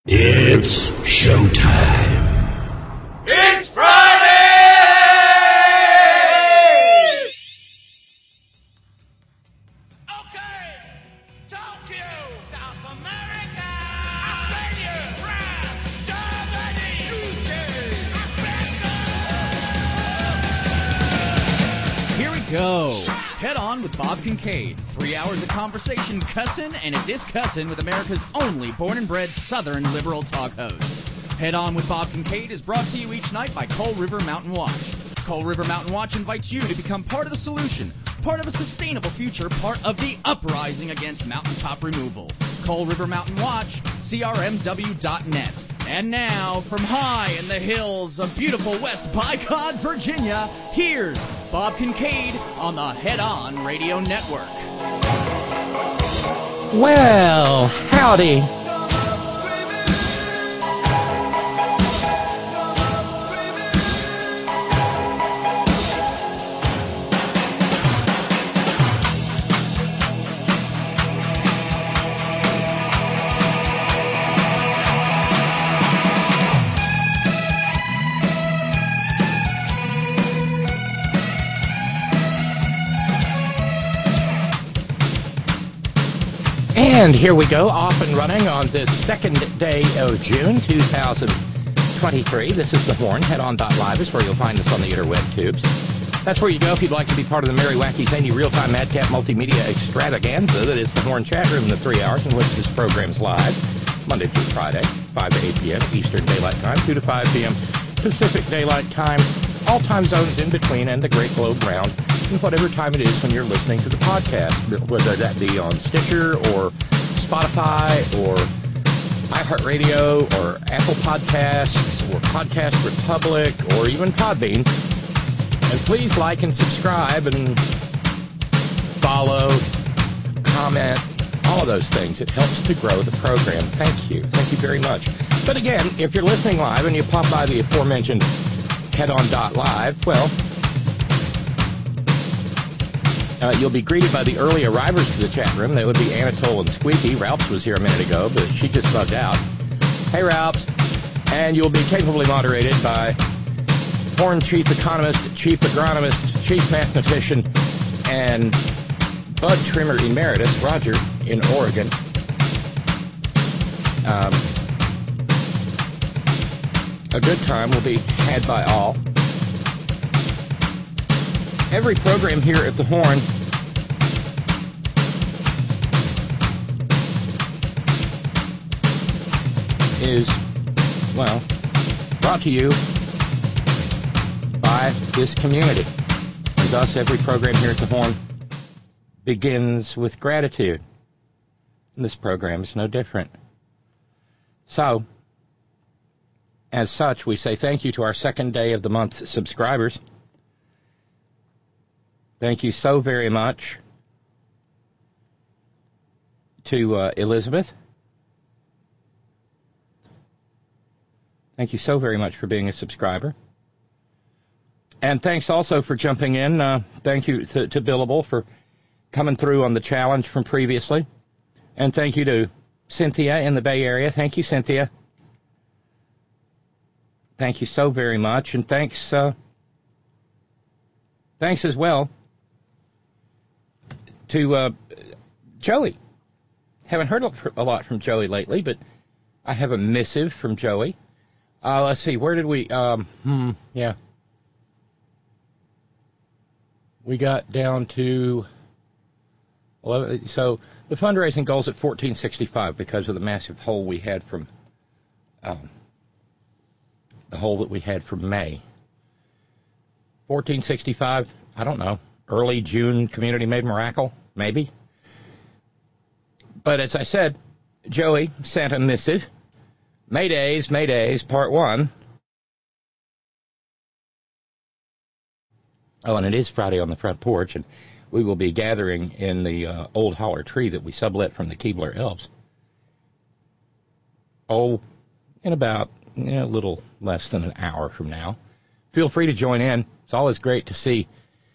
It's showtime. It's Friday! Okay, Tokyo, South America, Australia, France, Germany, UK, Here we go. Head on with Bob Kincaid. 3 hours of conversation, cussin' and a discussin' with America's only born and bred Southern liberal talk host. Head on with Bob Kincaid is brought to you each night by Coal River Mountain Watch. Coal River Mountain Watch invites you to become part of the solution, part of a sustainable future, part of the uprising against mountaintop removal. Coal River Mountain Watch, crmw.net. And now, from high in the hills of beautiful West Bicod, Virginia, here's Bob Kincaid on the Head On Radio Network. Well, howdy. And here we go, off and running on this second day of June 2023. This is The Horn. Headon.live is where you'll find us on the interweb tubes. That's where you go if you'd like to be part of the merry, wacky, zany, real-time, madcap multimedia extravaganza that is The Horn chat room in the 3 hours in which this program's live, Monday through Friday, 5 to 8 p.m. Eastern Daylight Time, 2 to 5 p.m. Pacific Daylight Time, all time zones in between and the Great Globe round, and whatever time it is when you're listening to the podcast, whether that be on Stitcher or Spotify or iHeartRadio or Apple Podcasts or Podcast Republic or even Podbean. And please like and subscribe and follow, comment, all of those things. It helps to grow the program. Thank you. Thank you very much. But again, if you're listening live and you pop by the aforementioned headon.live, well, you'll be greeted by the early arrivers to the chat room. That would be Anatole and Squeaky. Ralphs was here a minute ago, but she just bugged out. Hey, Ralphs. And you'll be capably moderated by Horn Chief Economist, Chief Agronomist, Chief Mathematician, and Bud Trimmer Emeritus, Roger, in Oregon. A good time will be had by all. Every program here at The Horn is, well, brought to you by this community. And thus, every program here at The Horn begins with gratitude. And this program is no different. So, as such, we say thank you to our second day of the month subscribers. Thank you so very much to Elizabeth. Thank you so very much for being a subscriber. And thanks also for jumping in. Thank you to Billable for coming through on the challenge from previously. And thank you to Cynthia in the Bay Area. Thank you, Cynthia. Thank you so very much. And thanks as well to Joey. Haven't heard a lot from Joey lately, but I have a missive from Joey. Let's see, where did we, yeah. We got down to 11, so the fundraising goal's at 1465 because of the massive hole we had from, the hole that we had from May. 1465, I don't know. Early June Community Made Miracle, maybe. But as I said, Joey sent a missive. Maydays, Part 1. Oh, and it is Friday on the front porch, and we will be gathering in the old holler tree that we sublet from the Keebler Elves. Oh, in about a little less than an hour from now. Feel free to join in. It's always great to see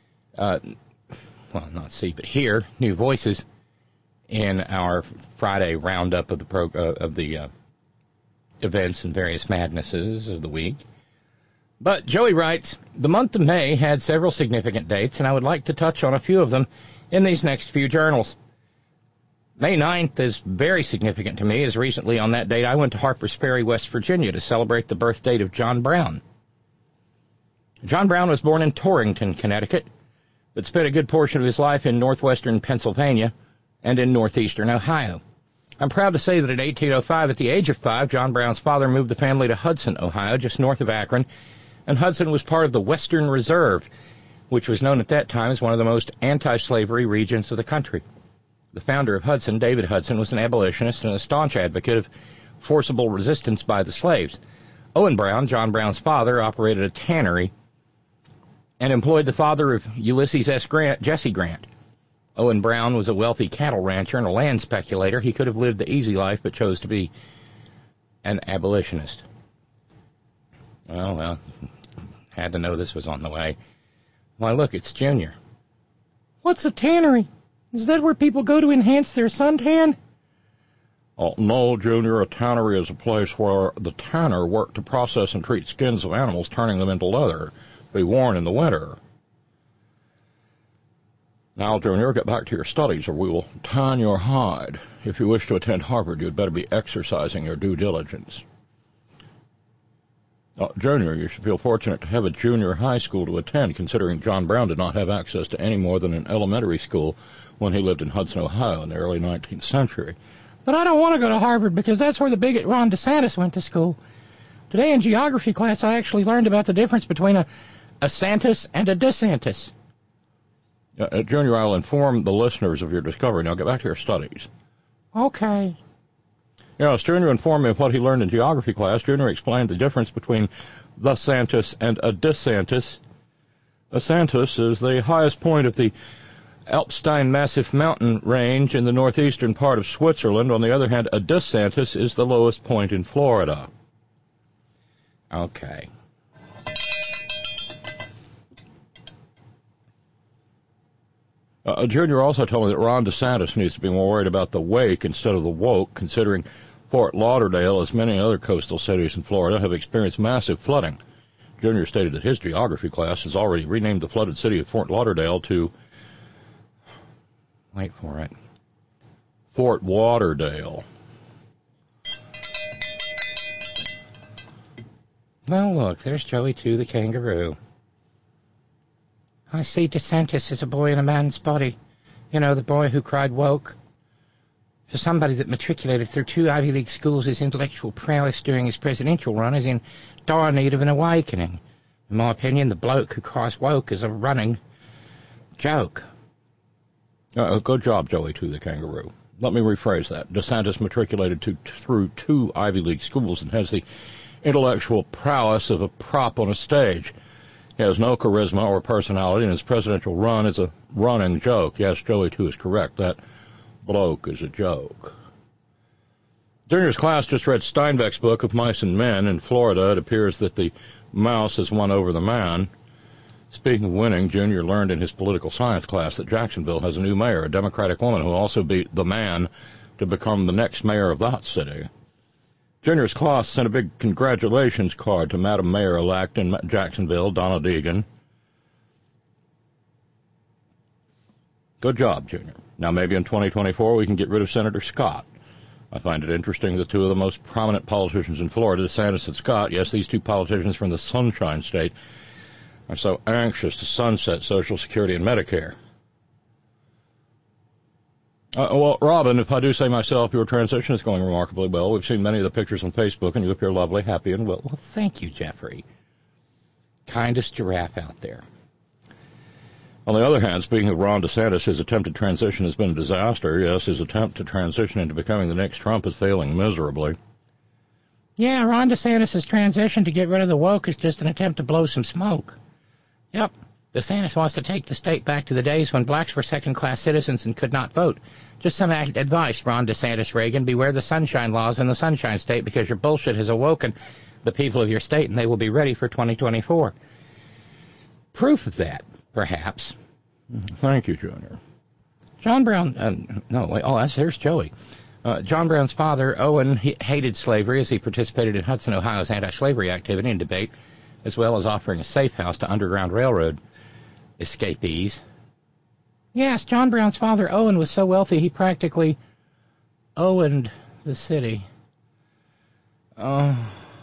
well, not see, but hear new voices in our Friday roundup of the events and various madnesses of the week. But Joey writes, the month of May had several significant dates, and I would like to touch on a few of them in these next few journals. May 9th is very significant to me, as recently on that date I went to Harpers Ferry, West Virginia to celebrate the birth date of John Brown. John Brown was born in Torrington, Connecticut, but spent a good portion of his life in northwestern Pennsylvania and in northeastern Ohio. I'm proud to say that at 1805, at the age of 5, John Brown's father moved the family to Hudson, Ohio, just north of Akron, and Hudson was part of the Western Reserve, which was known at that time as one of the most anti-slavery regions of the country. The founder of Hudson, David Hudson, was an abolitionist and a staunch advocate of forcible resistance by the slaves. Owen Brown, John Brown's father, operated a tannery and employed the father of Ulysses S. Grant, Jesse Grant. Owen Brown was a wealthy cattle rancher and a land speculator. He could have lived the easy life, but chose to be an abolitionist. Well, had to know this was on the way. Why, look, it's Junior. What's a tannery? Is that where people go to enhance their suntan? Oh, no, Junior, a tannery is a place where the tanner worked to process and treat skins of animals, turning them into leather to be worn in the winter. Now, Junior, get back to your studies, or we will tan your hide. If you wish to attend Harvard, you'd better be exercising your due diligence. Junior, you should feel fortunate to have a junior high school to attend, considering John Brown did not have access to any more than an elementary school when he lived in Hudson, Ohio in the early 19th century. But I don't want to go to Harvard because that's where the bigot Ron DeSantis went to school. Today in geography class, I actually learned about the difference between a Santis and a DeSantis. Junior, I'll inform the listeners of your discovery. Now get back to your studies. Okay. Yes, Junior informed me of what he learned in geography class. Junior explained the difference between the Santis and a DeSantis. A Santis is the highest point of the Alpstein Massif mountain range in the northeastern part of Switzerland. On the other hand, a DeSantis is the lowest point in Florida. Okay. Junior also told me that Ron DeSantis needs to be more worried about the wake instead of the woke, considering Fort Lauderdale, as many other coastal cities in Florida, have experienced massive flooding. Junior stated that his geography class has already renamed the flooded city of Fort Lauderdale to, wait for it, Fort Waterdale. Well, look, there's Joey, too, the kangaroo. I see DeSantis as a boy in a man's body. You know, the boy who cried woke. For somebody that matriculated through 2 Ivy League schools, his intellectual prowess during his presidential run is in dire need of an awakening. In my opinion, the bloke who cries woke is a running joke. Good job, Joey, to the kangaroo. Let me rephrase that. DeSantis matriculated through 2 Ivy League schools and has the intellectual prowess of a prop on a stage. He has no charisma or personality, and his presidential run is a running joke. Yes, Joey, too, is correct. That bloke is a joke. Junior's class just read Steinbeck's book of Mice and Men. In Florida, it appears that the mouse has won over the man. Speaking of winning, Junior learned in his political science class that Jacksonville has a new mayor, a Democratic woman who also beat the man to become the next mayor of that city. Junior's class sent a big congratulations card to Madam Mayor-elect in Jacksonville, Donna Deegan. Good job, Junior. Now maybe in 2024 we can get rid of Senator Scott. I find it interesting that 2 of the most prominent politicians in Florida, DeSantis and Scott, yes, these 2 politicians from the Sunshine State, are so anxious to sunset Social Security and Medicare. Well, Robin, if I do say myself, your transition is going remarkably well. We've seen many of the pictures on Facebook, and you appear lovely, happy, and well. Well, thank you, Jeffrey. Kindest giraffe out there. On the other hand, speaking of Ron DeSantis, his attempted transition has been a disaster. Yes, his attempt to transition into becoming the next Trump is failing miserably. Yeah, Ron DeSantis' transition to get rid of the woke is just an attempt to blow some smoke. Yep, DeSantis wants to take the state back to the days when blacks were second-class citizens and could not vote. Just some advice, Ron DeSantis Reagan. Beware the sunshine laws in the Sunshine State because your bullshit has awoken the people of your state and they will be ready for 2024. Proof of that, perhaps. Thank you, Junior. John Brown, here's Joey. John Brown's father, Owen, hated slavery as he participated in Hudson, Ohio's anti-slavery activity and debate, as well as offering a safe house to Underground Railroad escapees. Yes, John Brown's father, Owen, was so wealthy he practically owned the city. Oh.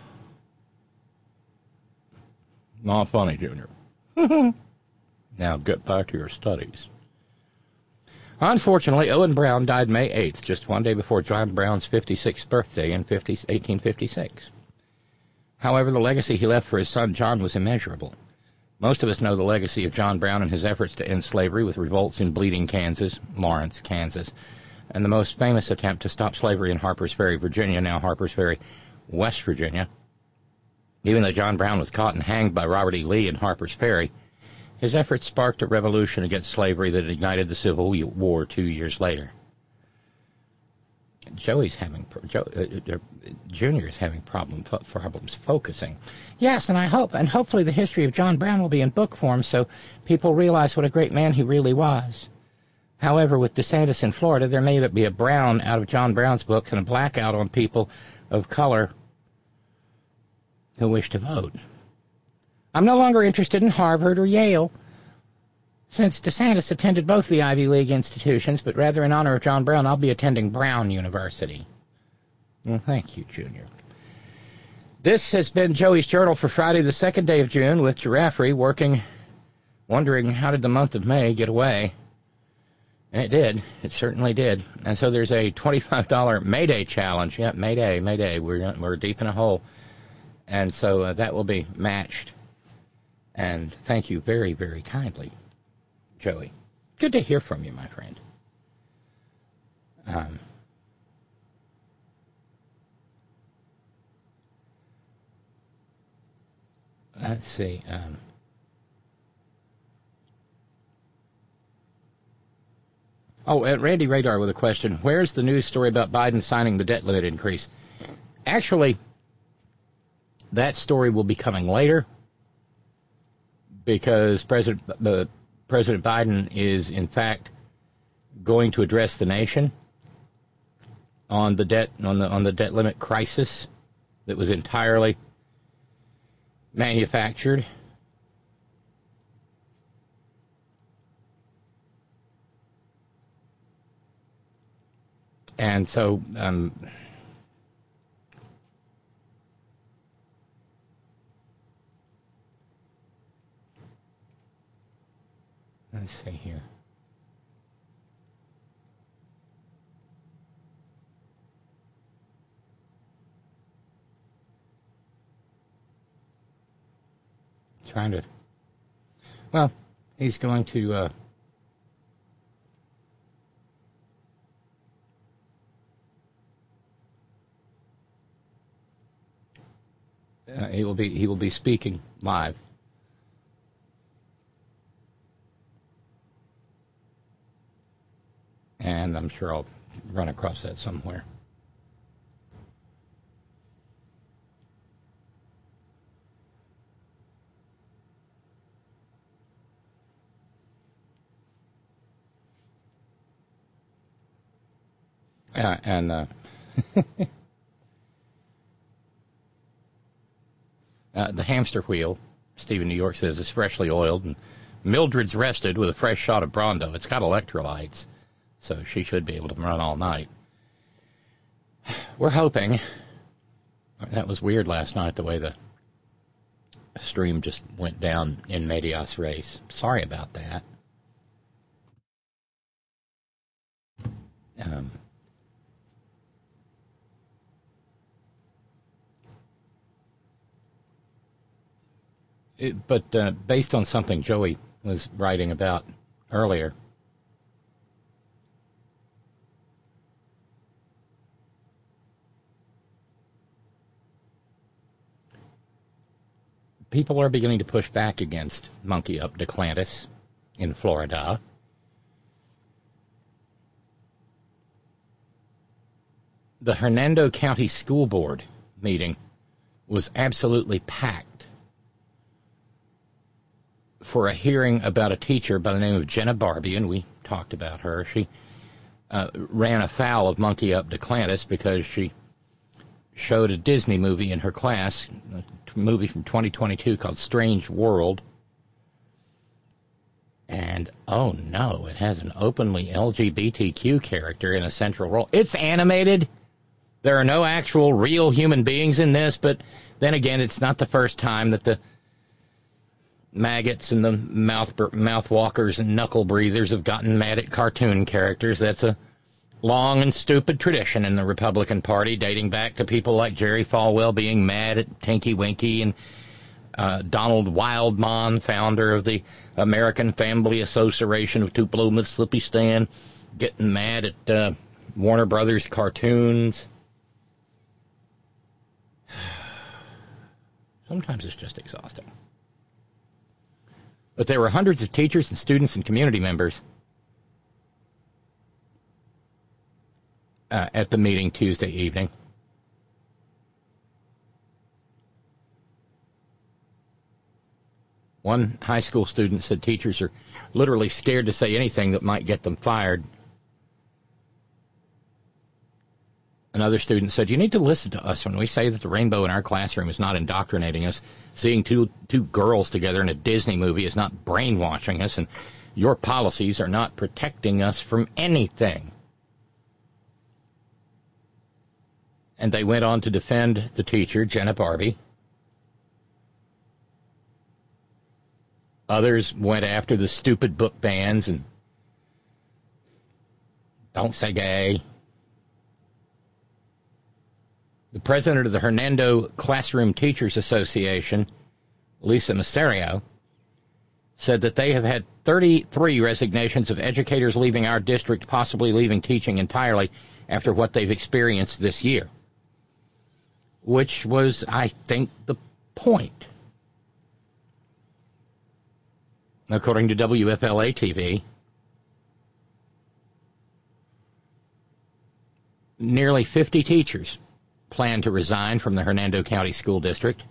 Not funny, Junior. Now get back to your studies. Unfortunately, Owen Brown died May 8th, just one day before John Brown's 56th birthday in 1856. However, the legacy he left for his son John was immeasurable. Most of us know the legacy of John Brown and his efforts to end slavery with revolts in Bleeding, Kansas, Lawrence, Kansas, and the most famous attempt to stop slavery in Harpers Ferry, Virginia, now Harpers Ferry, West Virginia. Even though John Brown was caught and hanged by Robert E. Lee in Harpers Ferry, his efforts sparked a revolution against slavery that ignited the Civil War 2 years later. Junior's having problems focusing. Yes, and hopefully the history of John Brown will be in book form so people realize what a great man he really was. However, with DeSantis in Florida, there may be a brown out of John Brown's books and a blackout on people of color who wish to vote. I'm no longer interested in Harvard or Yale, since DeSantis attended both the Ivy League institutions, but rather in honor of John Brown, I'll be attending Brown University. Well, thank you, Junior. This has been Joey's Journal for Friday, the 2nd day of June, with Giraffe wondering how did the month of May get away. And it did. It certainly did. And so there's a $25 Mayday challenge. Yep, Mayday. We're deep in a hole. And so that will be matched. And thank you very, very kindly, Joey. Good to hear from you, my friend. Let's see. Randy Radar with a question. Where's the news story about Biden signing the debt limit increase? Actually, that story will be coming later because President Biden is, in fact, going to address the nation on the debt limit crisis that was entirely manufactured. And so let's see here. He's going to he will be speaking live. And I'm sure I'll run across that somewhere. The hamster wheel, Stephen New York says, is freshly oiled, and Mildred's rested with a fresh shot of Brawndo. It's got electrolytes, so she should be able to run all night. We're hoping. That was weird last night, the way the stream just went down in medias res. Sorry about that. But based on something Joey was writing about earlier, people are beginning to push back against Monkey Up DeClantis in Florida. The Hernando County School Board meeting was absolutely packed for a hearing about a teacher by the name of Jenna Barbie, and we talked about her. She ran afoul of Monkey Up Declantis because she showed a Disney movie in her class, a movie from 2022 called Strange World. And, oh no, it has an openly LGBTQ character in a central role. It's animated. There are no actual real human beings in this, but then again, it's not the first time that the maggots and the mouth walkers and knuckle breathers have gotten mad at cartoon characters. That's a long and stupid tradition in the Republican Party, dating back to people like Jerry Falwell being mad at Tinky Winky and Donald Wildmon, founder of the American Family Association of Tupelo, Mississippi Stan, getting mad at Warner Brothers cartoons. Sometimes it's just exhausting. But there were hundreds of teachers and students and community members at the meeting Tuesday evening. One high school student said teachers are literally scared to say anything that might get them fired. Another student said, you need to listen to us when we say that the rainbow in our classroom is not indoctrinating us. Seeing two girls together in a Disney movie is not brainwashing us, and your policies are not protecting us from anything. And they went on to defend the teacher, Jenna Barbie. Others went after the stupid book bans and don't say gay. The president of the Hernando Classroom Teachers Association, Lisa Masario, said that they have had 33 resignations of educators leaving our district, possibly leaving teaching entirely after what they've experienced this year. Which was, I think, the point. According to WFLA-TV, nearly 50 teachers plan to resign from the Hernando County School District.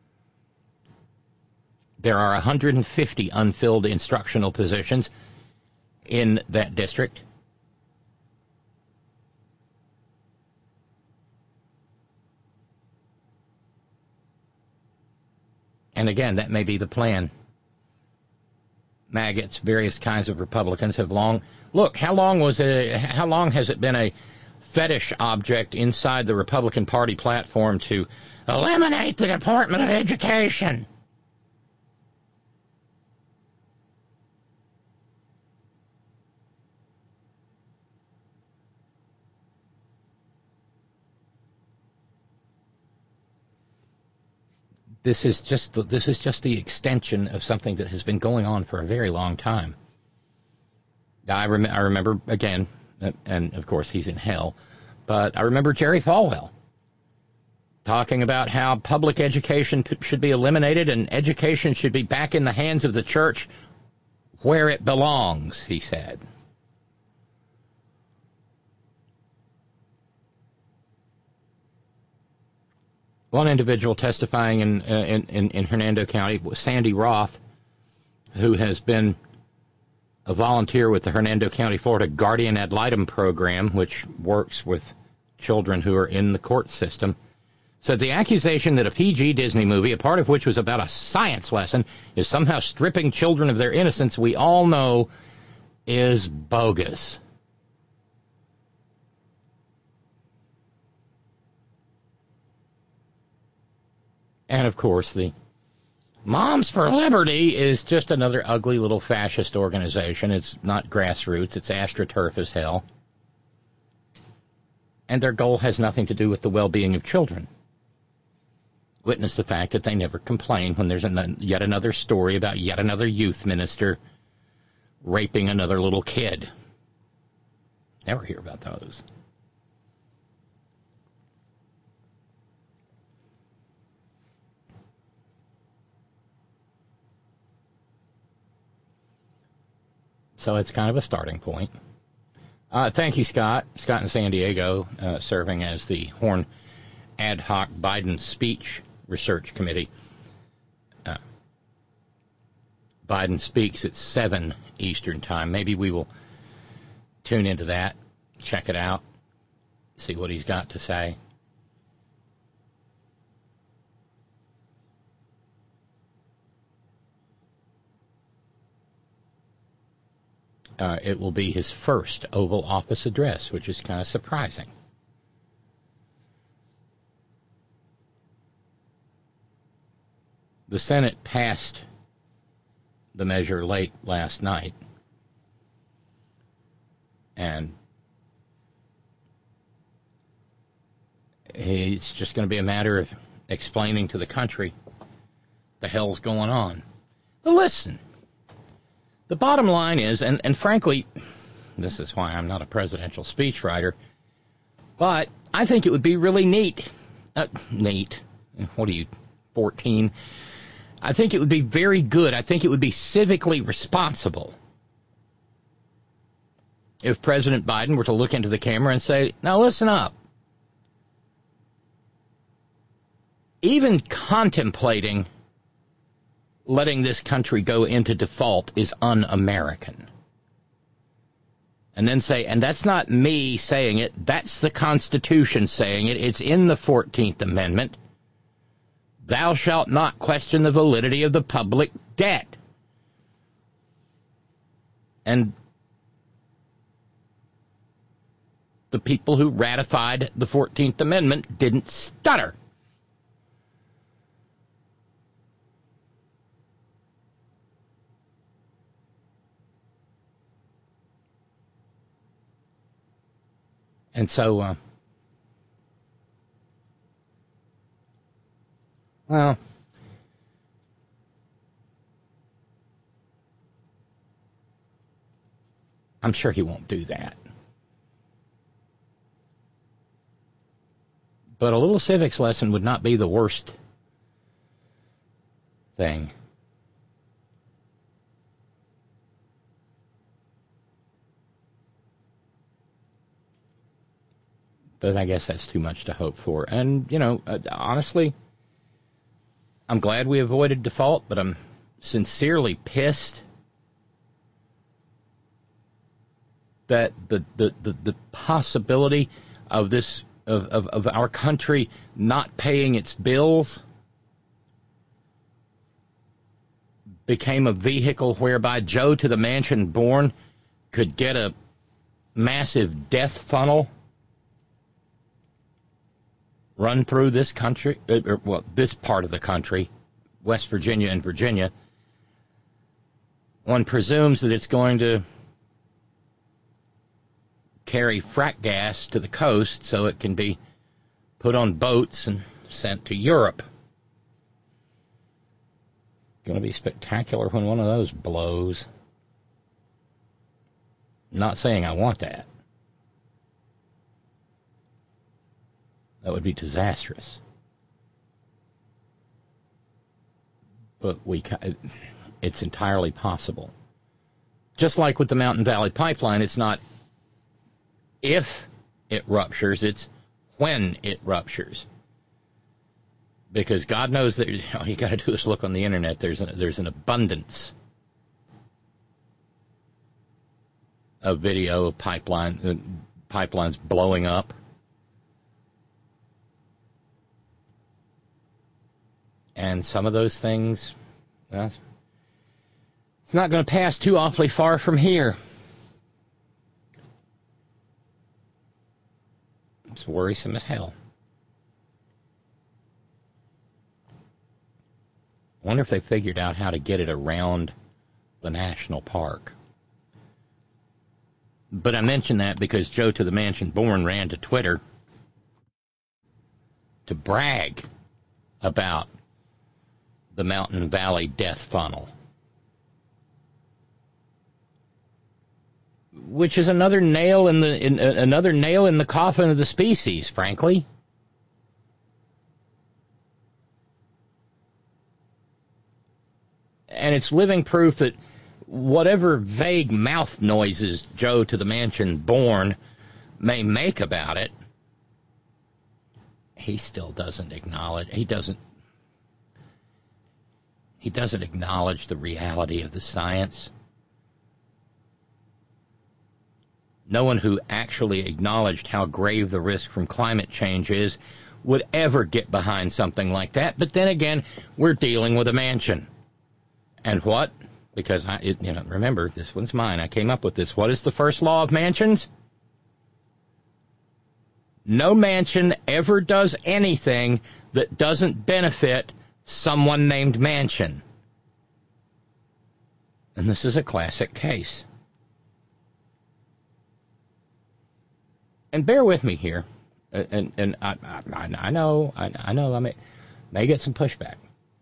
There are 150 unfilled instructional positions in that district. And again, that may be the plan. Maggots, various kinds of Republicans have long... Look, how long has it been a fetish object inside the Republican Party platform to eliminate the Department of Education? This is just the extension of something that has been going on for a very long time. I remember, again, and of course he's in hell, but I remember Jerry Falwell talking about how public education should be eliminated and education should be back in the hands of the church where it belongs, he said. One individual testifying in Hernando County was Sandy Roth, who has been a volunteer with the Hernando County, Florida Guardian Ad Litem program, which works with children who are in the court system, said the accusation that a PG Disney movie, a part of which was about a science lesson, is somehow stripping children of their innocence, we all know is bogus. And, of course, the Moms for Liberty is just another ugly little fascist organization. It's not grassroots. It's astroturf as hell. And their goal has nothing to do with the well-being of children. Witness the fact that they never complain when there's yet another story about yet another youth minister raping another little kid. Never hear about those. So it's kind of a starting point. Thank you, Scott. Scott in San Diego, serving as the Horn Ad Hoc Biden Speech Research Committee. Biden speaks at 7 Eastern Time. Maybe we will tune into that. check it out, see what he's got to say. It will be his first Oval Office address, which is kind of surprising. The Senate passed the measure late last night, and it's just going to be a matter of explaining to the country the hell's going on. But listen, the bottom line is, and frankly, this is why I'm not a presidential speechwriter, but I think it would be really neat. Neat. What are you, 14? I think it would be very good. I think it would be civically responsible if President Biden were to look into the camera and say, now listen up. Even contemplating letting this country go into default is un-American. And then say, and that's not me saying it, that's the Constitution saying it, it's in the 14th Amendment. Thou shalt not question the validity of the public debt. And the people who ratified the 14th Amendment didn't stutter. And so, well, I'm sure he won't do that. But a little civics lesson would not be the worst thing. But I guess that's too much to hope for. And, you know, honestly, I'm glad we avoided default, but I'm sincerely pissed that the possibility of this of our country not paying its bills became a vehicle whereby Joe to the mansion born could get a massive death funnel run through this country, this part of the country, West Virginia and Virginia. One presumes that it's going to carry frack gas to the coast so it can be put on boats and sent to Europe. Going to be spectacular when one of those blows. Not saying I want that. That would be disastrous. But it's entirely possible. Just like with the Mountain Valley Pipeline, it's not if it ruptures, it's when it ruptures. Because God knows that all you got to do is look on the internet. There's an abundance of video of pipelines blowing up. And some of those things, well, it's not going to pass too awfully far from here. It's worrisome as hell. I wonder if they figured out how to get it around the national park. But I mention that because Joe to the mansion born ran to Twitter to brag about the Mountain Valley death funnel, which is another nail in the coffin of the species, frankly. And it's living proof that whatever vague mouth noises Joe to the mansion born may make about it, he still doesn't acknowledge. He doesn't acknowledge the reality of the science. no one who actually acknowledged how grave the risk from climate change is would ever get behind something like that. But then again, we're dealing with a mansion. And what? Because, remember, this one's mine. I came up with this. What is the first law of mansions? No mansion ever does anything that doesn't benefit someone named Mansion. And this is a classic case. And bear with me here. And I know I may get some pushback.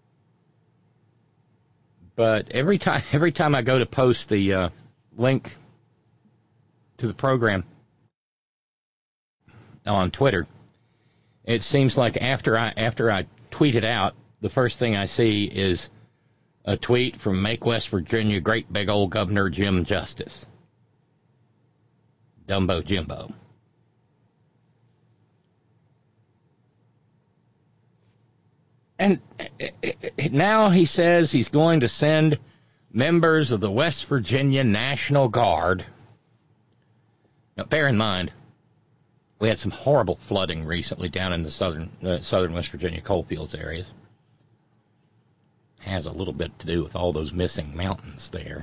But every time I go to post the link to the program on Twitter, it seems like after I tweet it out, the first thing I see is a tweet from Make West Virginia great big old Governor Jim Justice. Dumbo Jimbo. And now he says he's going to send members of the West Virginia National Guard. Now, bear in mind, we had some horrible flooding recently down in the southern West Virginia coalfields areas. Has a little bit to do with all those missing mountains there.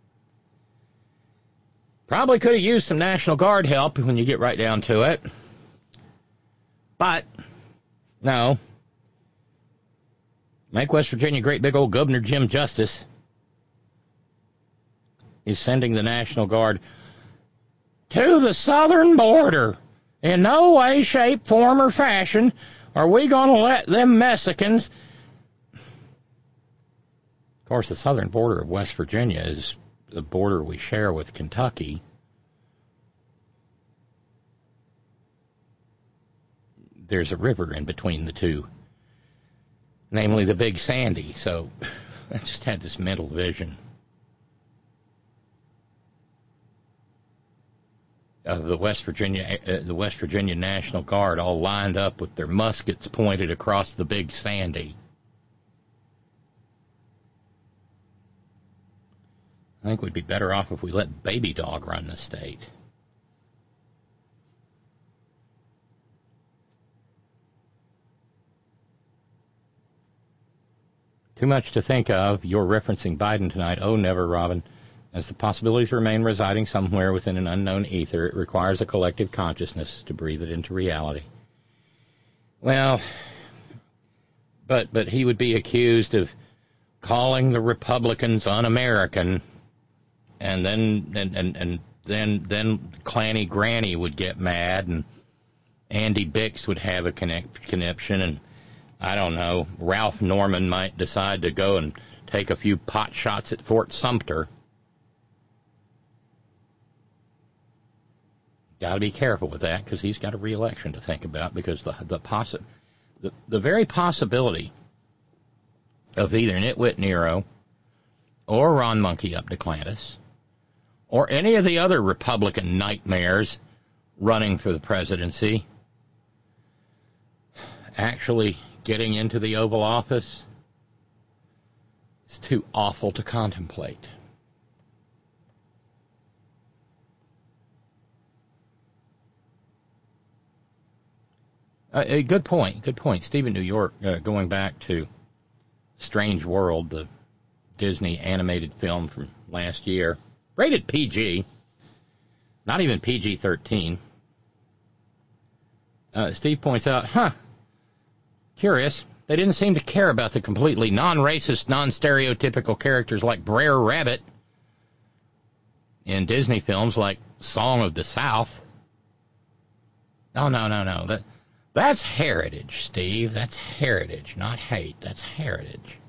Probably could have used some National Guard help when you get right down to it. But, no. Make West Virginia great big old Governor Jim Justice is sending the National Guard to the southern border. In no way, shape, form, or fashion are we going to let them Mexicans... Of course, the southern border of West Virginia is the border we share with Kentucky. There's a river in between the two, namely the Big Sandy. So I just had this mental vision of the West Virginia National Guard all lined up with their muskets pointed across the Big Sandy. I think we'd be better off if we let Baby Dog run the state. Too much to think of. You're referencing Biden tonight. Oh, never, Robin. As the possibilities remain residing somewhere within an unknown ether, it requires a collective consciousness to breathe it into reality. Well, but he would be accused of calling the Republicans un-American, and then Clanny Granny would get mad, and Andy Bix would have a connection, and I don't know, Ralph Norman might decide to go and take a few pot shots at Fort Sumter. Got to be careful with that, because he's got a re-election to think about, because the very possibility of either Nitwit Nero or Ron Monkey up Duklantis or any of the other Republican nightmares running for the presidency actually getting into the Oval Office is too awful to contemplate. A good point. Steve in New York, going back to Strange World, the Disney animated film from last year, rated PG, not even PG-13. Steve points out, curious, they didn't seem to care about the completely non-racist, non-stereotypical characters like Brer Rabbit in Disney films like Song of the South. Oh, no. That's heritage, Steve. That's heritage, not hate. That's heritage.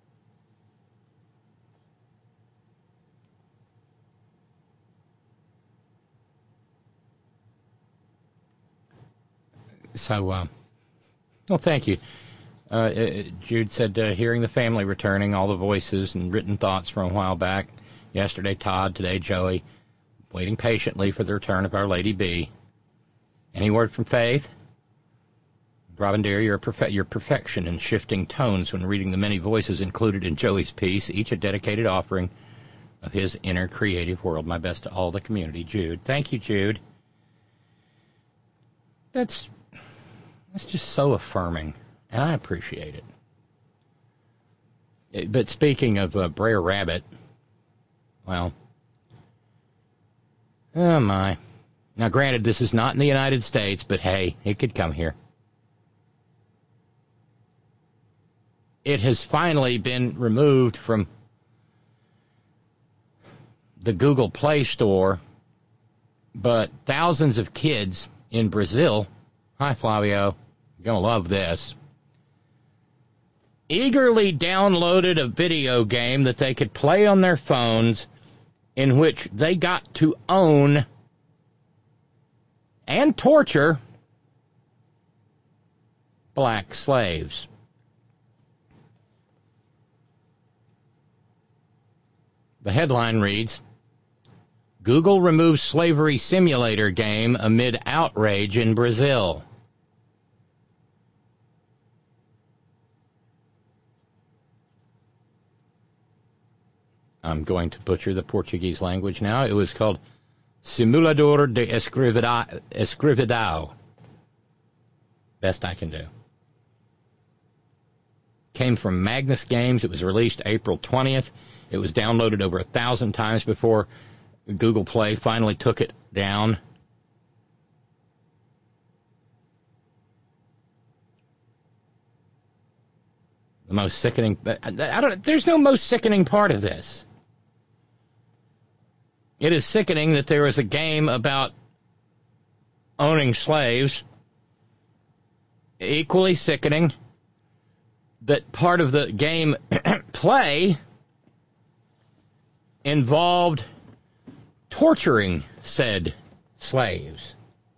So, well, thank you. Jude said, hearing the family returning, all the voices and written thoughts from a while back. Yesterday, Todd. Today, Joey. Waiting patiently for the return of Our Lady B. Any word from Faith? Robin dear, your perfection in shifting tones when reading the many voices included in Joey's piece, each a dedicated offering of his inner creative world. My best to all the community. Jude. Thank you, Jude. That's just so affirming, and I appreciate it. But speaking of Brer Rabbit, well, oh my. Now, granted, this is not in the United States, but hey, it could come here. It has finally been removed from the Google Play Store, but thousands of kids in Brazil, hi Flavio, you're going to love this, eagerly downloaded a video game that they could play on their phones in which they got to own and torture black slaves. The headline reads, Google removes slavery simulator game amid outrage in Brazil. I'm going to butcher the Portuguese language now. It was called Simulador de Escravidão. Best I can do. Came from Magnus Games. It was released April 20th. It was downloaded over 1,000 times before Google Play finally took it down. The most sickening... there's no most sickening part of this. It is sickening that there is a game about owning slaves. Equally sickening that part of the game play involved torturing said slaves.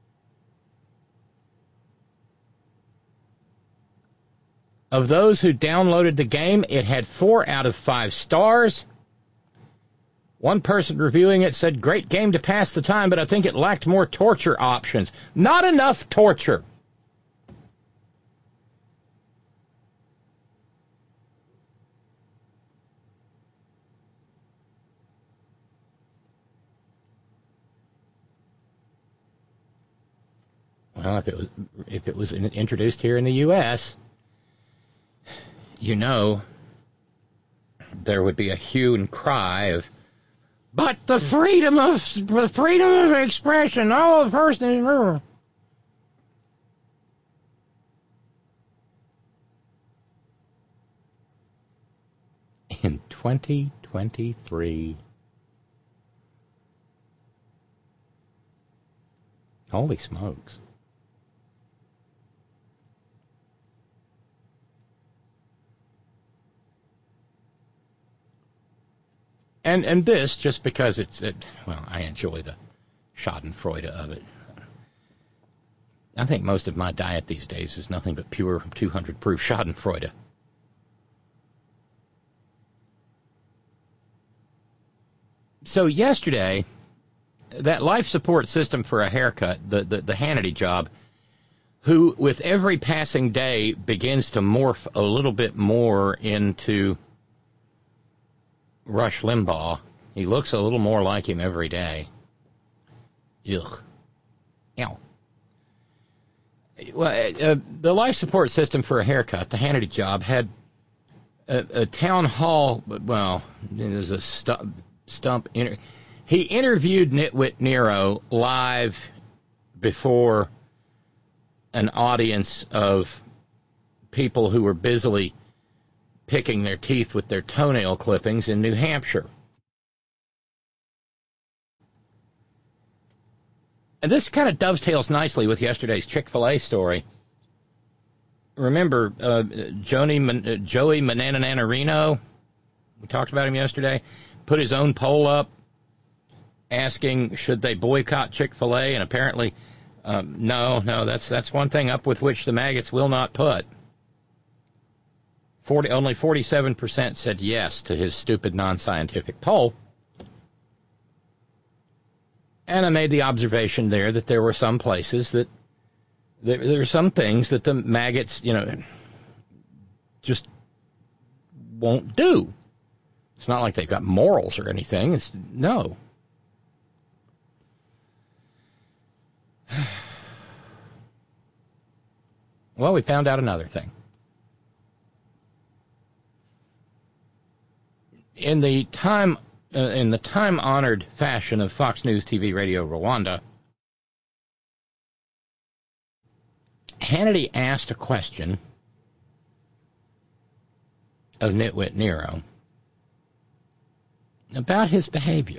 Of those who downloaded the game, it had 4 out of 5 stars. One person reviewing it said, great game to pass the time, but I think it lacked more torture options. Not enough torture. Well, if it was introduced here in the U.S., you know, there would be a hue and cry of, but the freedom of expression, all the first and in 2023. Holy smokes. And this, just because I enjoy the schadenfreude of it. I think most of my diet these days is nothing but pure 200 proof schadenfreude. So yesterday, that life support system for a haircut, the Hannity job, who with every passing day begins to morph a little bit more into Rush Limbaugh. He looks a little more like him every day. Ugh. Ow. Well, the life support system for a haircut, the Hannity job, had a town hall, well, it was a stump. He interviewed Nitwit Nero live before an audience of people who were busily picking their teeth with their toenail clippings in New Hampshire. And this kind of dovetails nicely with yesterday's Chick-fil-A story. Remember Joey Mananarino? We talked about him yesterday. Put his own poll up asking, should they boycott Chick-fil-A? And apparently, no, that's one thing up with which the maggots will not put. Only 47% said yes to his stupid, non-scientific poll. And I made the observation there that there were some places that there are some things that the maggots, just won't do. It's not like they've got morals or anything. No. Well, we found out another thing. In the time-honored fashion of Fox News TV Radio Rwanda, Hannity asked a question of Nitwit Nero about his behavior.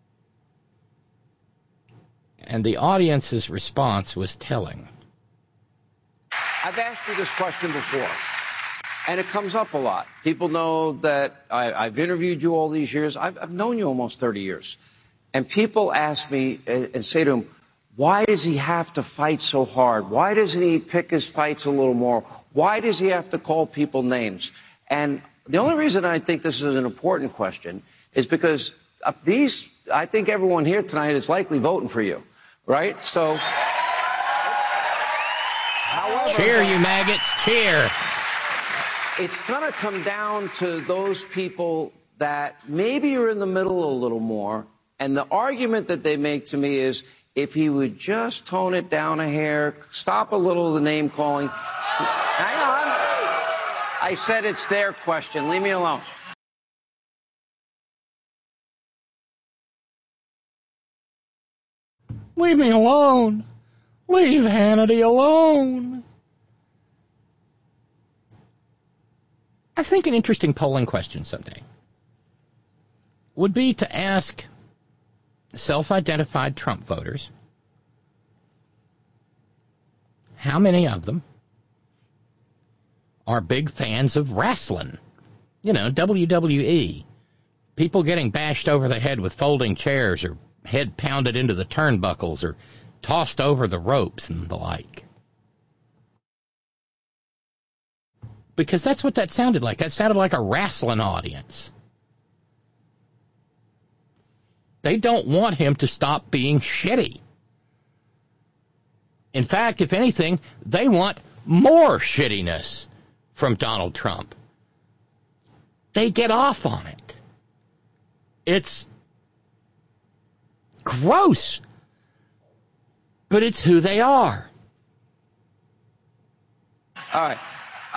And the audience's response was telling. I've asked you this question before, and it comes up a lot. People know that I've interviewed you all these years. I've known you almost 30 years. And people ask me and say to him, why does he have to fight so hard? Why doesn't he pick his fights a little more? Why does he have to call people names? And the only reason I think this is an important question is because I think everyone here tonight is likely voting for you, right? So, however, cheer, you maggots, cheer. It's going to come down to those people that maybe are in the middle a little more. And the argument that they make to me is, if he would just tone it down a hair, stop a little of the name calling. Hang on. I said it's their question. Leave me alone. Leave me alone. Leave Hannity alone. I think an interesting polling question someday would be to ask self-identified Trump voters how many of them are big fans of wrestling. You know, WWE. People getting bashed over the head with folding chairs or head pounded into the turnbuckles or tossed over the ropes and the like. Because that's what that sounded like. That sounded like a wrestling audience. They don't want him to stop being shitty. In fact, if anything, they want more shittiness from Donald Trump. They get off on it. It's gross. But it's who they are. All right.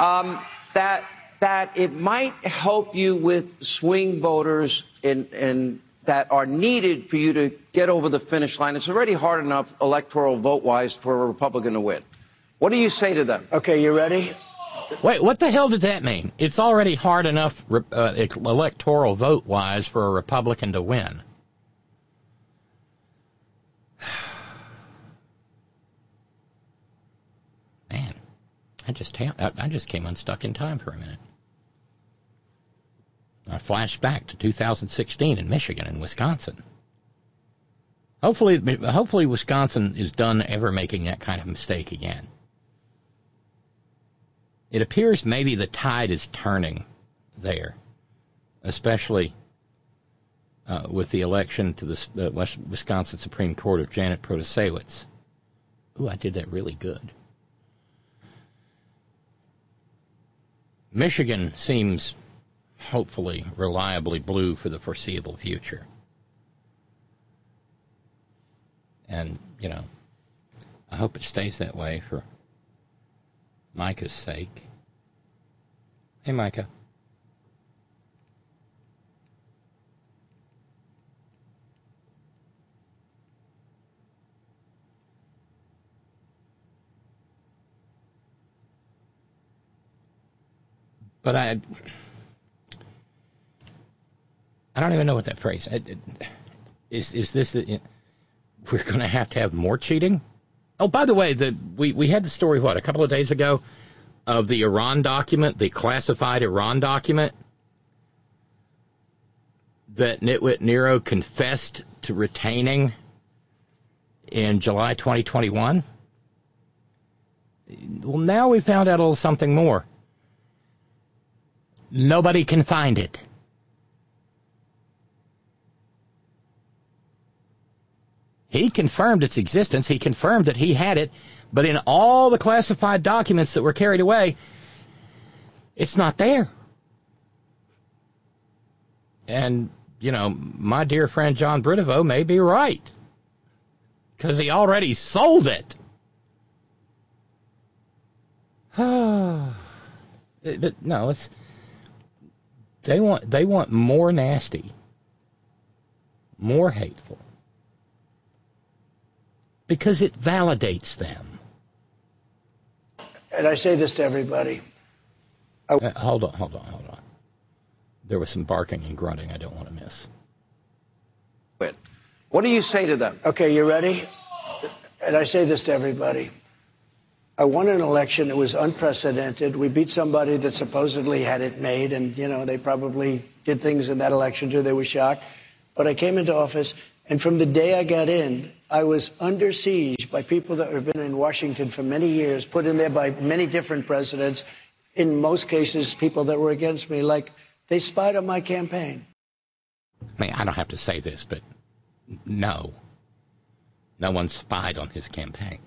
That it might help you with swing voters in that are needed for you to get over the finish line. It's already hard enough electoral vote-wise for a Republican to win. What do you say to them? Okay, you ready? Wait, what the hell did that mean? It's already hard enough electoral vote-wise for a Republican to win. Man, I just came unstuck in time for a minute. I flashed back to 2016 in Michigan and Wisconsin. Hopefully Wisconsin is done ever making that kind of mistake again. It appears maybe the tide is turning there, especially with the election to the Wisconsin Supreme Court of Janet Protasewicz. Ooh, I did that really good. Michigan seems hopefully reliably blue for the foreseeable future. And, you know, I hope it stays that way for Micah's sake. Hey, Micah. But I don't even know what that phrase is. This we're going to have more cheating? Oh, by the way, we had the story a couple of days ago of the Iran document, the classified Iran document that Nitwit Nero confessed to retaining in July 2021. Well, now we found out a little something more. Nobody can find it. He confirmed its existence. He confirmed that he had it. But in all the classified documents that were carried away, it's not there. And, you know, my dear friend John Brideveau may be right, because he already sold it. But no, they want more nasty, more hateful, because it validates them. And I say this to everybody. Hold on. There was some barking and grunting I don't want to miss. What do you say to them? Okay, you ready? And I say this to everybody. I won an election. It was unprecedented. We beat somebody that supposedly had it made, and, you know, they probably did things in that election too. They were shocked. But I came into office, and from the day I got in, I was under siege by people that have been in Washington for many years, put in there by many different presidents, in most cases, people that were against me, like they spied on my campaign. I mean, I don't have to say this, but no one spied on his campaign.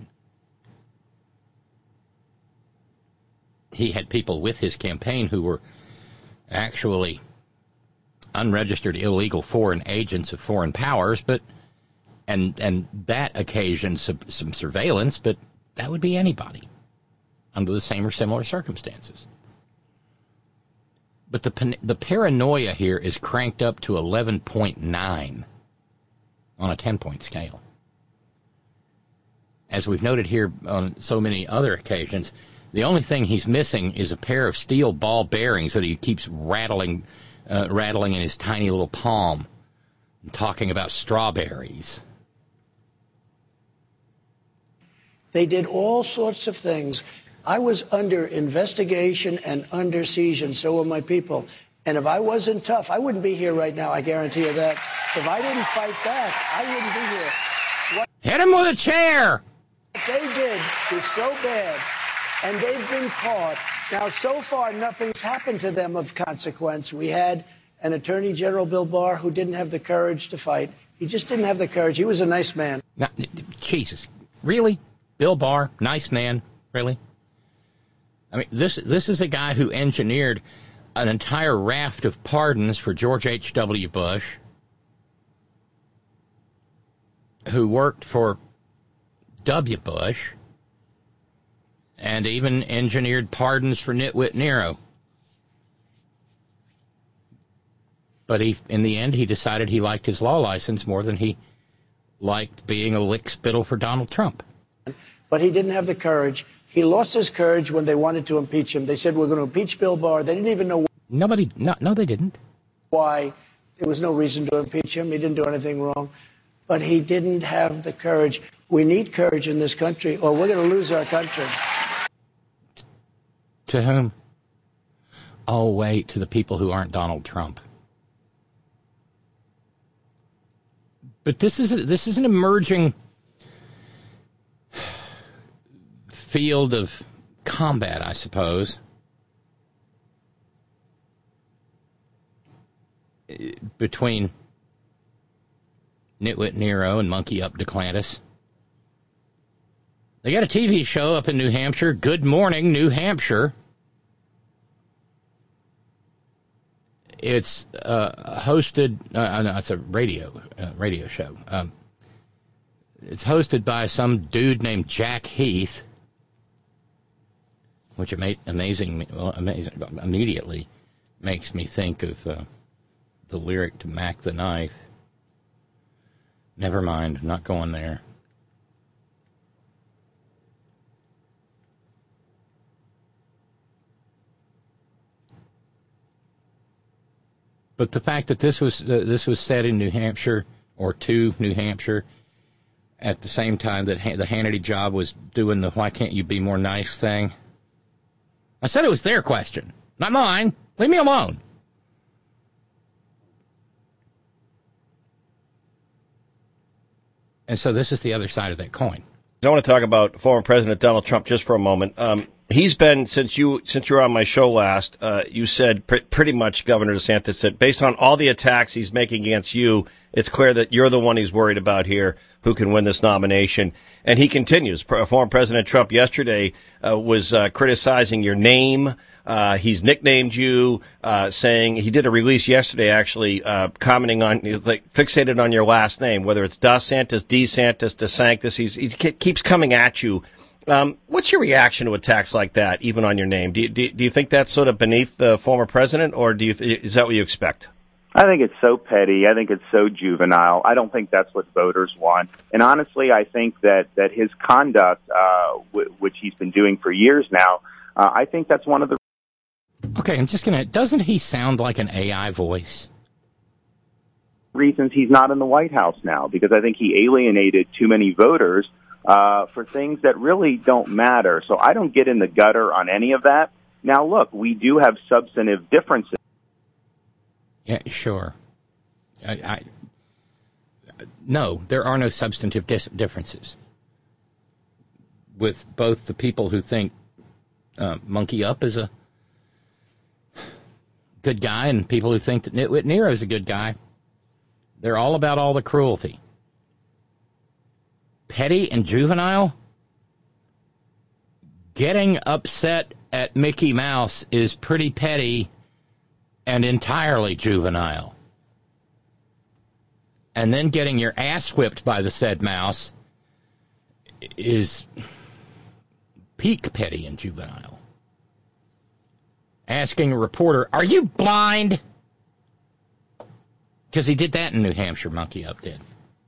He had people with his campaign who were actually unregistered illegal foreign agents of foreign powers, but and that occasioned some surveillance, but that would be anybody under the same or similar circumstances. But the paranoia here is cranked up to 11.9 on a 10-point scale. As we've noted here on so many other occasions, the only thing he's missing is a pair of steel ball bearings that he keeps rattling in his tiny little palm, and talking about strawberries. They did all sorts of things. I was under investigation and under siege, and so were my people. And if I wasn't tough, I wouldn't be here right now, I guarantee you that. If I didn't fight back, I wouldn't be here. Hit him with a chair! What they did is so bad, and they've been caught. Now, so far, nothing's happened to them of consequence. We had an Attorney General, Bill Barr, who didn't have the courage to fight. He just didn't have the courage. He was a nice man. Now, Jesus, really? Bill Barr, nice man, really? I mean, this is a guy who engineered an entire raft of pardons for George H.W. Bush, who worked for W. Bush, and even engineered pardons for Nitwit Nero. But in the end, he decided he liked his law license more than he liked being a lickspittle for Donald Trump. But he didn't have the courage. He lost his courage when they wanted to impeach him. They said, we're going to impeach Bill Barr. They didn't even know No, they didn't. Why. There was no reason to impeach him. He didn't do anything wrong. But he didn't have the courage. We need courage in this country, or we're going to lose our country. To whom? Oh, wait, to the people who aren't Donald Trump. But this is an emerging field of combat, I suppose. Between Nitwit Nero and Monkey Up DeClantis. They got a TV show up in New Hampshire, Good Morning New Hampshire. It's hosted. No, it's a radio show. It's hosted by some dude named Jack Heath, which immediately makes me think of the lyric to Mac the Knife. Never mind, I'm not going there. But the fact that this was set in New Hampshire, or to New Hampshire, at the same time that the Hannity job was doing the "why can't you be more nice" thing. I said it was their question, not mine. Leave me alone. And so this is the other side of that coin. I want to talk about former President Donald Trump just for a moment. he's been, since you were on my show last, you said pretty much, Governor DeSantis said, based on all the attacks he's making against you, it's clear that you're the one he's worried about here who can win this nomination. And he continues. Former President Trump yesterday was criticizing your name. He's nicknamed you, saying he did a release yesterday, actually, commenting on, fixated on your last name, whether it's DeSantis, DeSantis. He keeps coming at you. What's your reaction to attacks like that, even on your name? Do you think that's sort of beneath the former president, or is that what you expect? I think it's so petty. I think it's so juvenile. I don't think that's what voters want. And honestly, I think that his conduct, which he's been doing for years now, I think that's one of the... Okay, doesn't he sound like an AI voice? Reasons he's not in the White House now, because I think he alienated too many voters for things that really don't matter. So I don't get in the gutter on any of that. Now, look, we do have substantive differences. Yeah, sure. No, there are no substantive differences with both the people who think Monkey Up is a good guy and people who think that Nitwit Nero is a good guy. They're all about all the cruelty. Petty and juvenile? Getting upset at Mickey Mouse is pretty petty and entirely juvenile. And then getting your ass whipped by the said mouse is peak petty and juvenile. Asking a reporter, "Are you blind?" Because he did that in New Hampshire, Monkey Up did.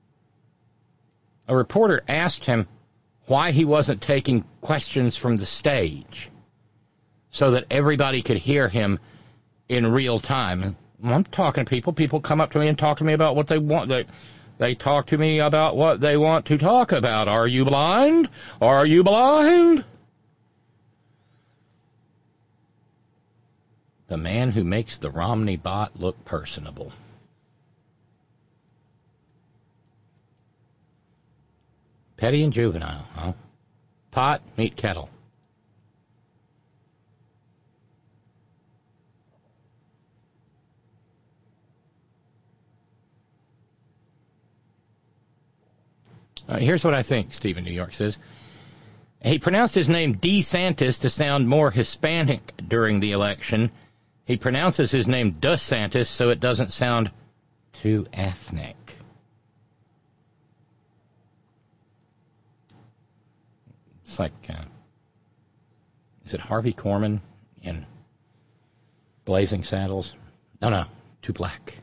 A reporter asked him why he wasn't taking questions from the stage so that everybody could hear him in real time. I'm talking to people. People come up to me and talk to me about what they want. They talk to me about what they want to talk about. Are you blind? Are you blind? The man who makes the Romney bot look personable. Petty and juvenile, huh? Pot, meet kettle. Here's what I think, Stephen New York says. He pronounced his name DeSantis to sound more Hispanic during the election. He pronounces his name DeSantis so it doesn't sound too ethnic. It's like, is it Harvey Korman in Blazing Saddles? No, too black.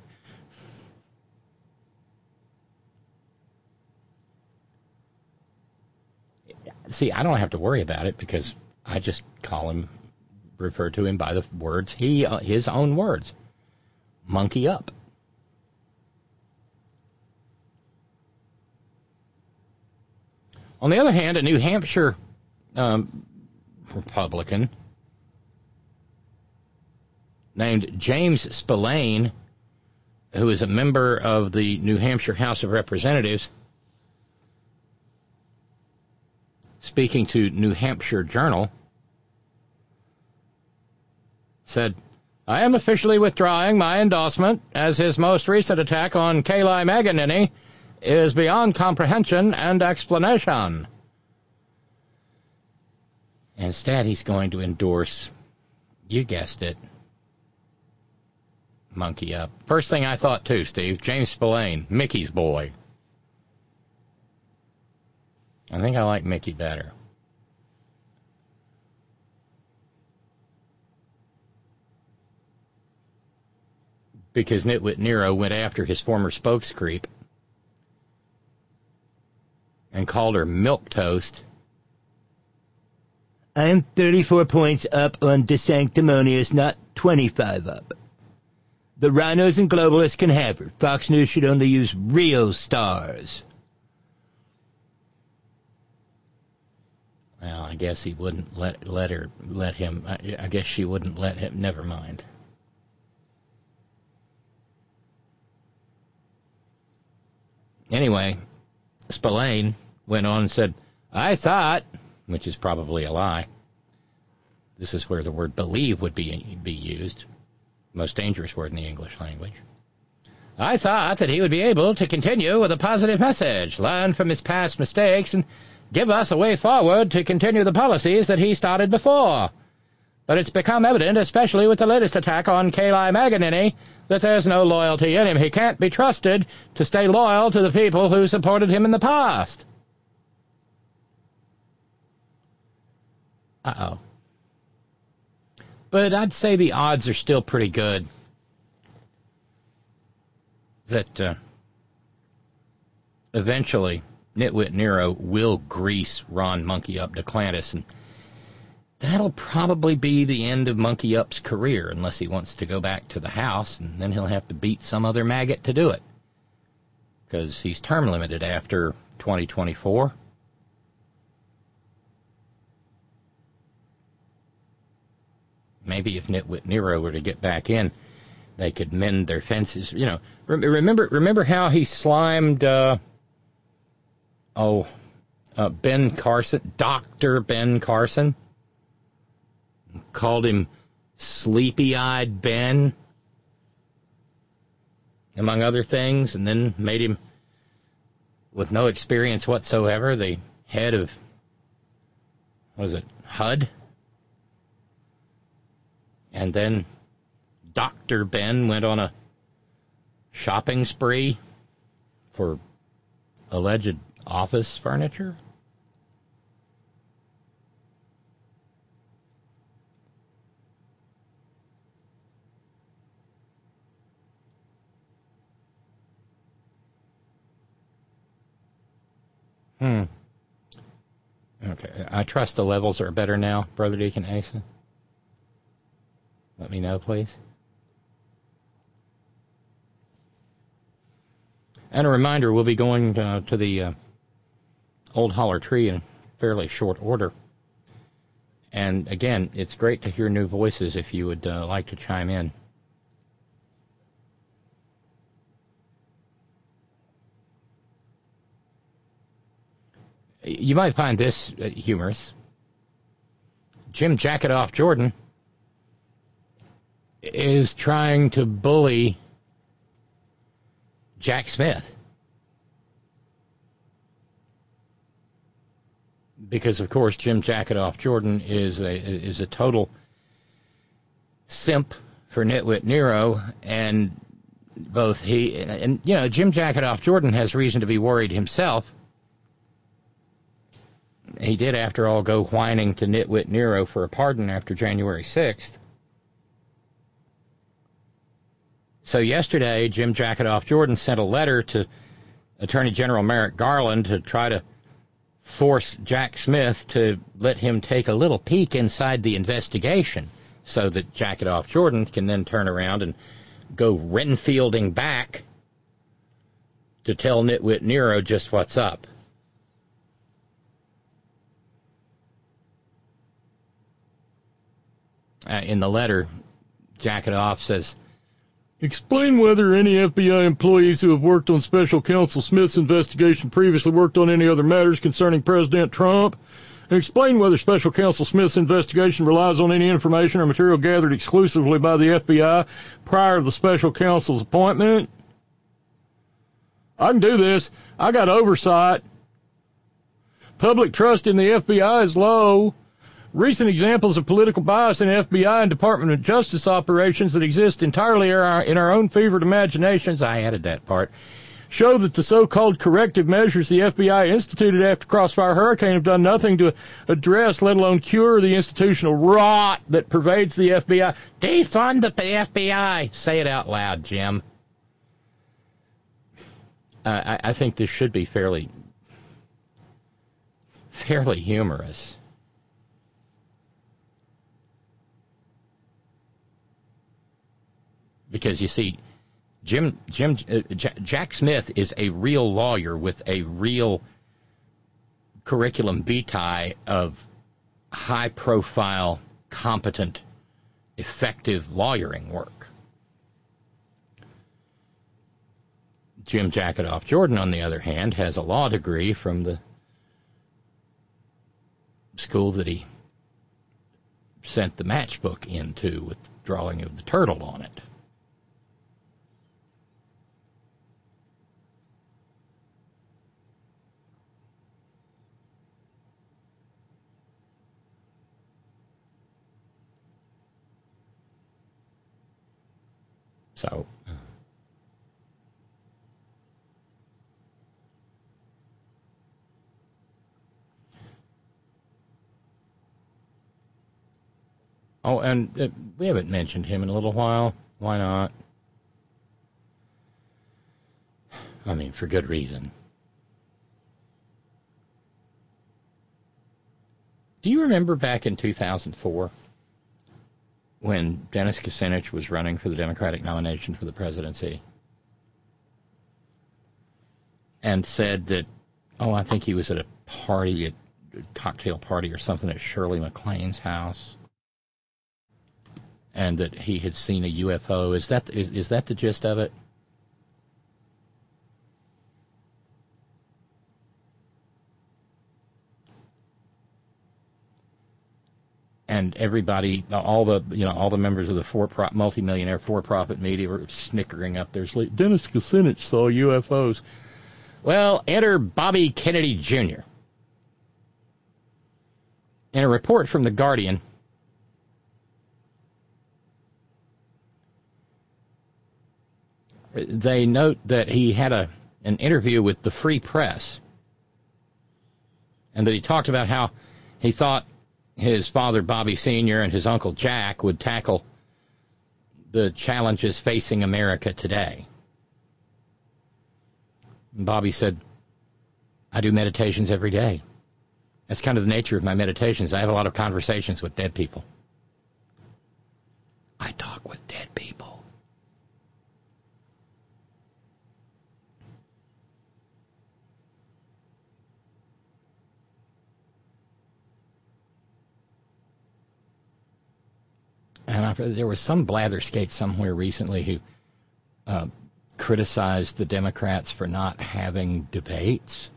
See, I don't have to worry about it because I just refer to him by the words, his own words. Monkey up. On the other hand, a New Hampshire Republican named James Spillane, who is a member of the New Hampshire House of Representatives, speaking to New Hampshire Journal, said, "I am officially withdrawing my endorsement as his most recent attack on Kayleigh McEnany is beyond comprehension and explanation." Instead, he's going to endorse, you guessed it, Monkey Up. First thing I thought too, Steve, James Spillane, Mickey's boy. I think I like Mickey better. Because Nitwit Nero went after his former spokescreep and called her milquetoast. I'm 34 points up on DeSanctimonious, not 25 up. The rhinos and globalists can have her. Fox News should only use real stars. Well, I guess he wouldn't let him. I guess she wouldn't let him. Never mind. Anyway, Spillane went on and said, "I thought," which is probably a lie, This is where the word believe would be used, most dangerous word in the English language. I thought that he would be able to continue with a positive message, learn from his past mistakes, and give us a way forward to continue the policies that he started before. But it's become evident, especially with the latest attack on Kayleigh McEnany, that there's no loyalty in him. He can't be trusted to stay loyal to the people who supported him in the past. Uh-oh. But I'd say the odds are still pretty good that eventually Nitwit Nero will grease Ron Monkey Up DeClantis, and that'll probably be the end of Monkey Up's career, unless he wants to go back to the House, and then he'll have to beat some other maggot to do it, because he's term limited after 2024. Maybe if Nitwit Nero were to get back in, they could mend their fences. You know, remember how he slimed Ben Carson, Dr. Ben Carson? Called him Sleepy-Eyed Ben, among other things, and then made him, with no experience whatsoever, the head of, HUD? And then Dr. Ben went on a shopping spree for alleged office furniture. Okay, I trust the levels are better now, Brother Deacon Asa. Let me know, please. And a reminder, we'll be going to the Old Holler Tree in fairly short order. And again, it's great to hear new voices if you would like to chime in. You might find this humorous. Jim Jacketoff Jordan is trying to bully Jack Smith. Because, of course, Jim Jacketoff Jordan is a total simp for Nitwit Nero, and both he and Jim Jacketoff Jordan has reason to be worried himself. He did, after all, go whining to Nitwit Nero for a pardon after January 6th. So yesterday, Jim Jacketoff Jordan sent a letter to Attorney General Merrick Garland to try to force Jack Smith to let him take a little peek inside the investigation so that Jacketoff Jordan can then turn around and go Renfielding back to tell Nitwit Nero just what's up. In the letter, Jacketoff says, explain whether any FBI employees who have worked on Special Counsel Smith's investigation previously worked on any other matters concerning President Trump. And explain whether Special Counsel Smith's investigation relies on any information or material gathered exclusively by the FBI prior to the Special Counsel's appointment. I can do this. I got oversight. Public trust in the FBI is low. Recent examples of political bias in FBI and Department of Justice operations that exist entirely in our own fevered imaginations, I added that part, show that the so-called corrective measures the FBI instituted after Crossfire Hurricane have done nothing to address, let alone cure, the institutional rot that pervades the FBI. Defund the FBI. Say it out loud, Jim. I think this should be fairly humorous. Because, you see, Jack Smith is a real lawyer with a real curriculum vitae of high-profile, competent, effective lawyering work. Jim Jacketoff Jordan, on the other hand, has a law degree from the school that he sent the matchbook into with the drawing of the turtle on it. So, oh, and we haven't mentioned him in a little while. Why not? I mean, for good reason. Do you remember back in 2004 when Dennis Kucinich was running for the Democratic nomination for the presidency and said that, I think he was at a party, a cocktail party or something at Shirley MacLaine's house, and that he had seen a UFO. Is that the gist of it? And everybody, all the members of the multimillionaire for-profit media were snickering up there. Dennis Kucinich saw UFOs. Well, enter Bobby Kennedy Jr. In a report from The Guardian, they note that he had an interview with the Free Press, and that he talked about how he thought his father, Bobby Sr., and his uncle, Jack, would tackle the challenges facing America today. And Bobby said, I do meditations every day. That's kind of the nature of my meditations. I have a lot of conversations with dead people. I talk with dead people. And there was some blatherskate somewhere recently who criticized the Democrats for not having debates.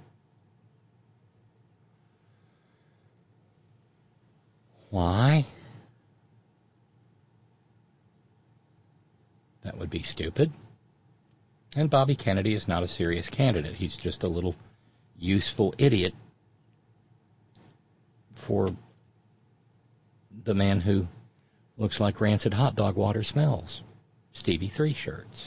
Why? That would be stupid. And Bobby Kennedy is not a serious candidate. He's just a little useful idiot for the man who looks like rancid hot dog water smells. Stevie 3 shirts.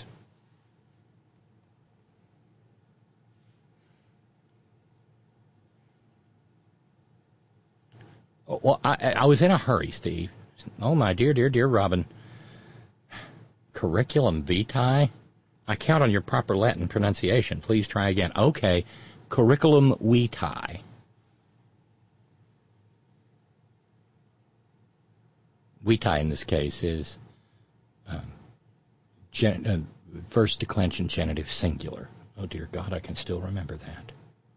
Well, I was in a hurry, Steve. Oh, my dear, dear, dear Robin. Curriculum vitae? I count on your proper Latin pronunciation. Please try again. Okay. Curriculum vitae. Vitae in this case is first declension genitive singular. Oh, dear God, I can still remember that.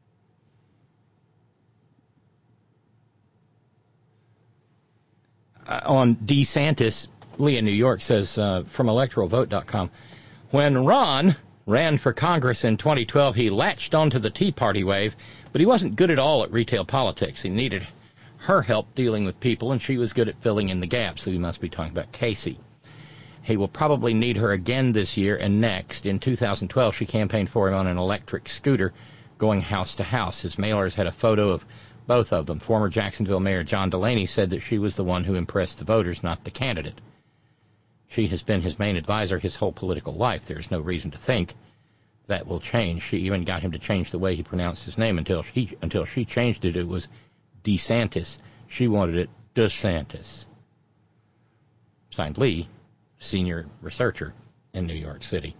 On DeSantis, Leah, New York, says from electoralvote.com, when Ron ran for Congress in 2012, he latched onto the Tea Party wave, but he wasn't good at all at retail politics. He needed her help dealing with people, and she was good at filling in the gaps. So we must be talking about Casey. He will probably need her again this year and next. In 2012, she campaigned for him on an electric scooter going house to house. His mailers had a photo of both of them. Former Jacksonville Mayor John Delaney said that she was the one who impressed the voters, not the candidate. She has been his main advisor his whole political life. There's no reason to think that will change. She even got him to change the way he pronounced his name until she changed it. It was DeSantis. She wanted it DeSantis. Signed Lee, senior researcher in New York City.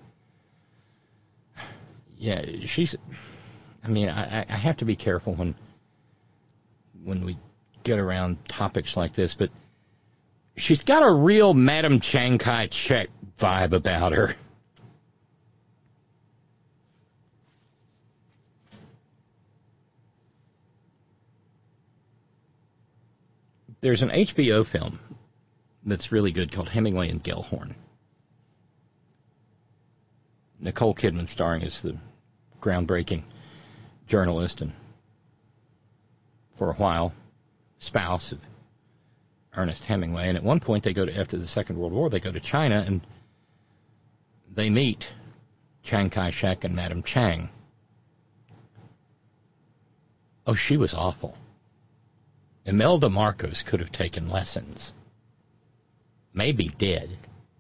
Yeah, I have to be careful when we get around topics like this, but she's got a real Madam Chiang Kai-shek vibe about her. There's an HBO film that's really good called Hemingway and Gellhorn. Nicole Kidman starring as the groundbreaking journalist and, for a while, spouse of Ernest Hemingway. And at one point, after the Second World War, they go to China and they meet Chiang Kai-shek and Madame Chiang. Oh, she was awful. Imelda Marcos could have taken lessons. Maybe did.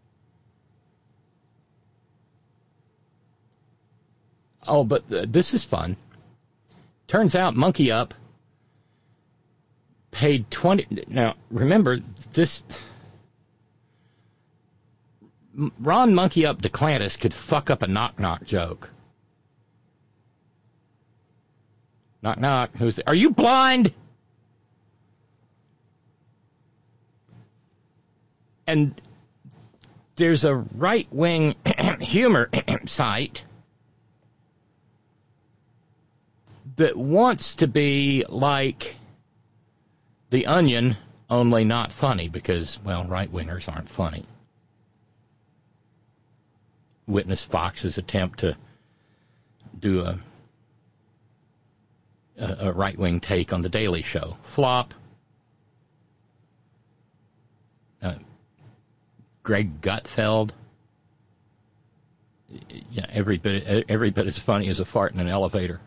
Oh, but this is fun. Turns out Monkey Up paid 20... Now, remember, this... Ron Monkey Up DeClantis could fuck up a knock-knock joke. Knock-knock, who's there? Are you blind? And there's a right-wing humor site that wants to be like The Onion, only not funny, because, well, right-wingers aren't funny. Witness Fox's attempt to do a right-wing take on The Daily Show. Flop. Greg Gutfeld. Yeah, every bit as funny as a fart in an elevator.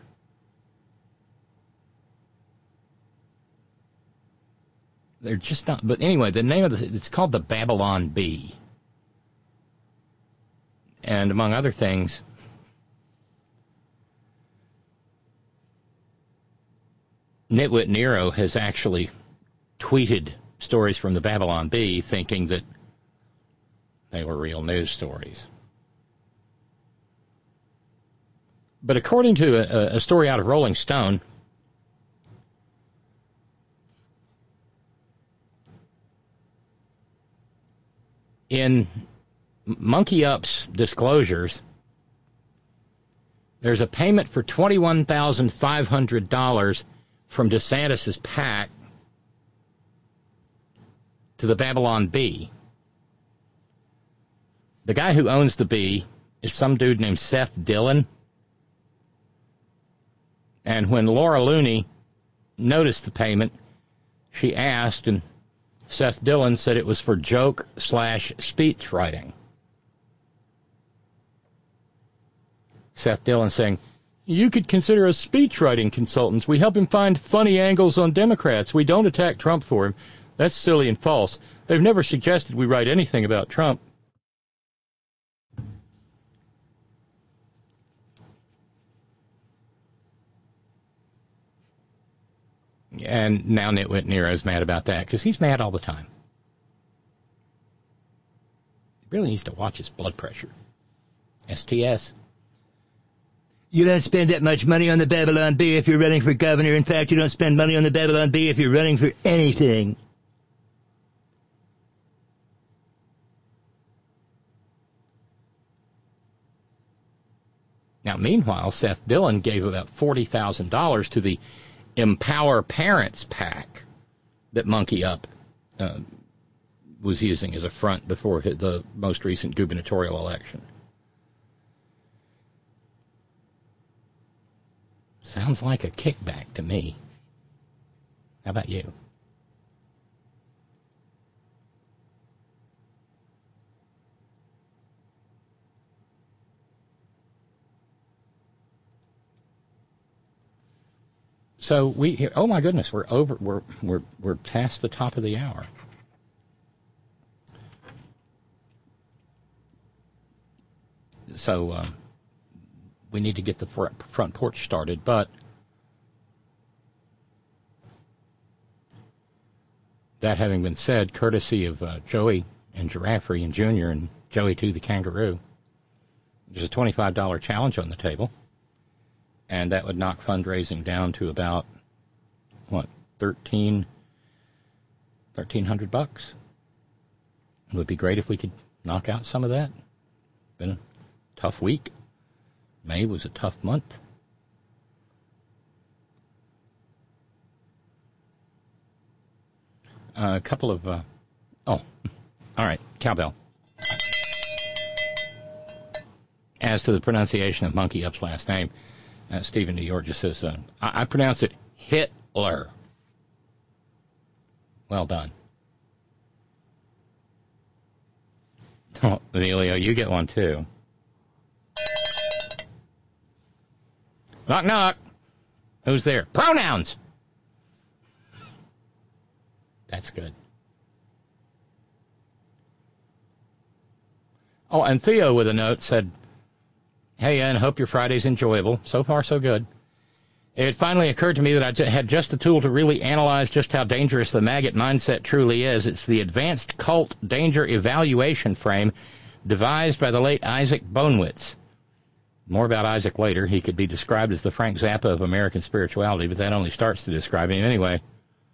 They're just not. But anyway, the name of it's called the Babylon Bee. And among other things, Nitwit Nero has actually tweeted stories from the Babylon Bee thinking that they were real news stories. But according to a story out of Rolling Stone, in Monkey Up's disclosures, there's a payment for $21,500 from DeSantis' PAC to the Babylon Bee. The guy who owns the Bee is some dude named Seth Dillon. And when Laura Looney noticed the payment, she asked, and Seth Dillon said it was for joke/speech writing. Seth Dillon saying, "You could consider us speech writing consultants. We help him find funny angles on Democrats. We don't attack Trump for him. That's silly and false. They've never suggested we write anything about Trump." And now Nitwit Nero's mad about that, because he's mad all the time. He really needs to watch his blood pressure. STS. You don't spend that much money on the Babylon Bee if you're running for governor. In fact, you don't spend money on the Babylon Bee if you're running for anything. Now, meanwhile, Seth Dillon gave about $40,000 to the Empower Parents PAC that Monkey Up was using as a front before the most recent gubernatorial election. Sounds like a kickback to me. How about you? So oh my goodness, we're past the top of the hour. So we need to get the front porch started, but that having been said, courtesy of Joey and Giraffe and Jr. and Joey 2 the Kangaroo, there's a $25 challenge on the table. And that would knock fundraising down to about, $1,300. It would be great if we could knock out some of that. Been a tough week. May was a tough month. A couple of, all right, cowbell. As to the pronunciation of Monkey Up's last name, Stephen New York just says, I pronounce it Hitler. Well done. Oh, Emilio, you get one too. Knock, knock. Who's there? Pronouns. That's good. Oh, and Theo with a note said, "Hey, Ian, hope your Friday's enjoyable. So far, so good. It finally occurred to me that I had just the tool to really analyze just how dangerous the maggot mindset truly is. It's the Advanced Cult Danger Evaluation Frame devised by the late Isaac Bonewitz." More about Isaac later. He could be described as the Frank Zappa of American spirituality, but that only starts to describe him anyway.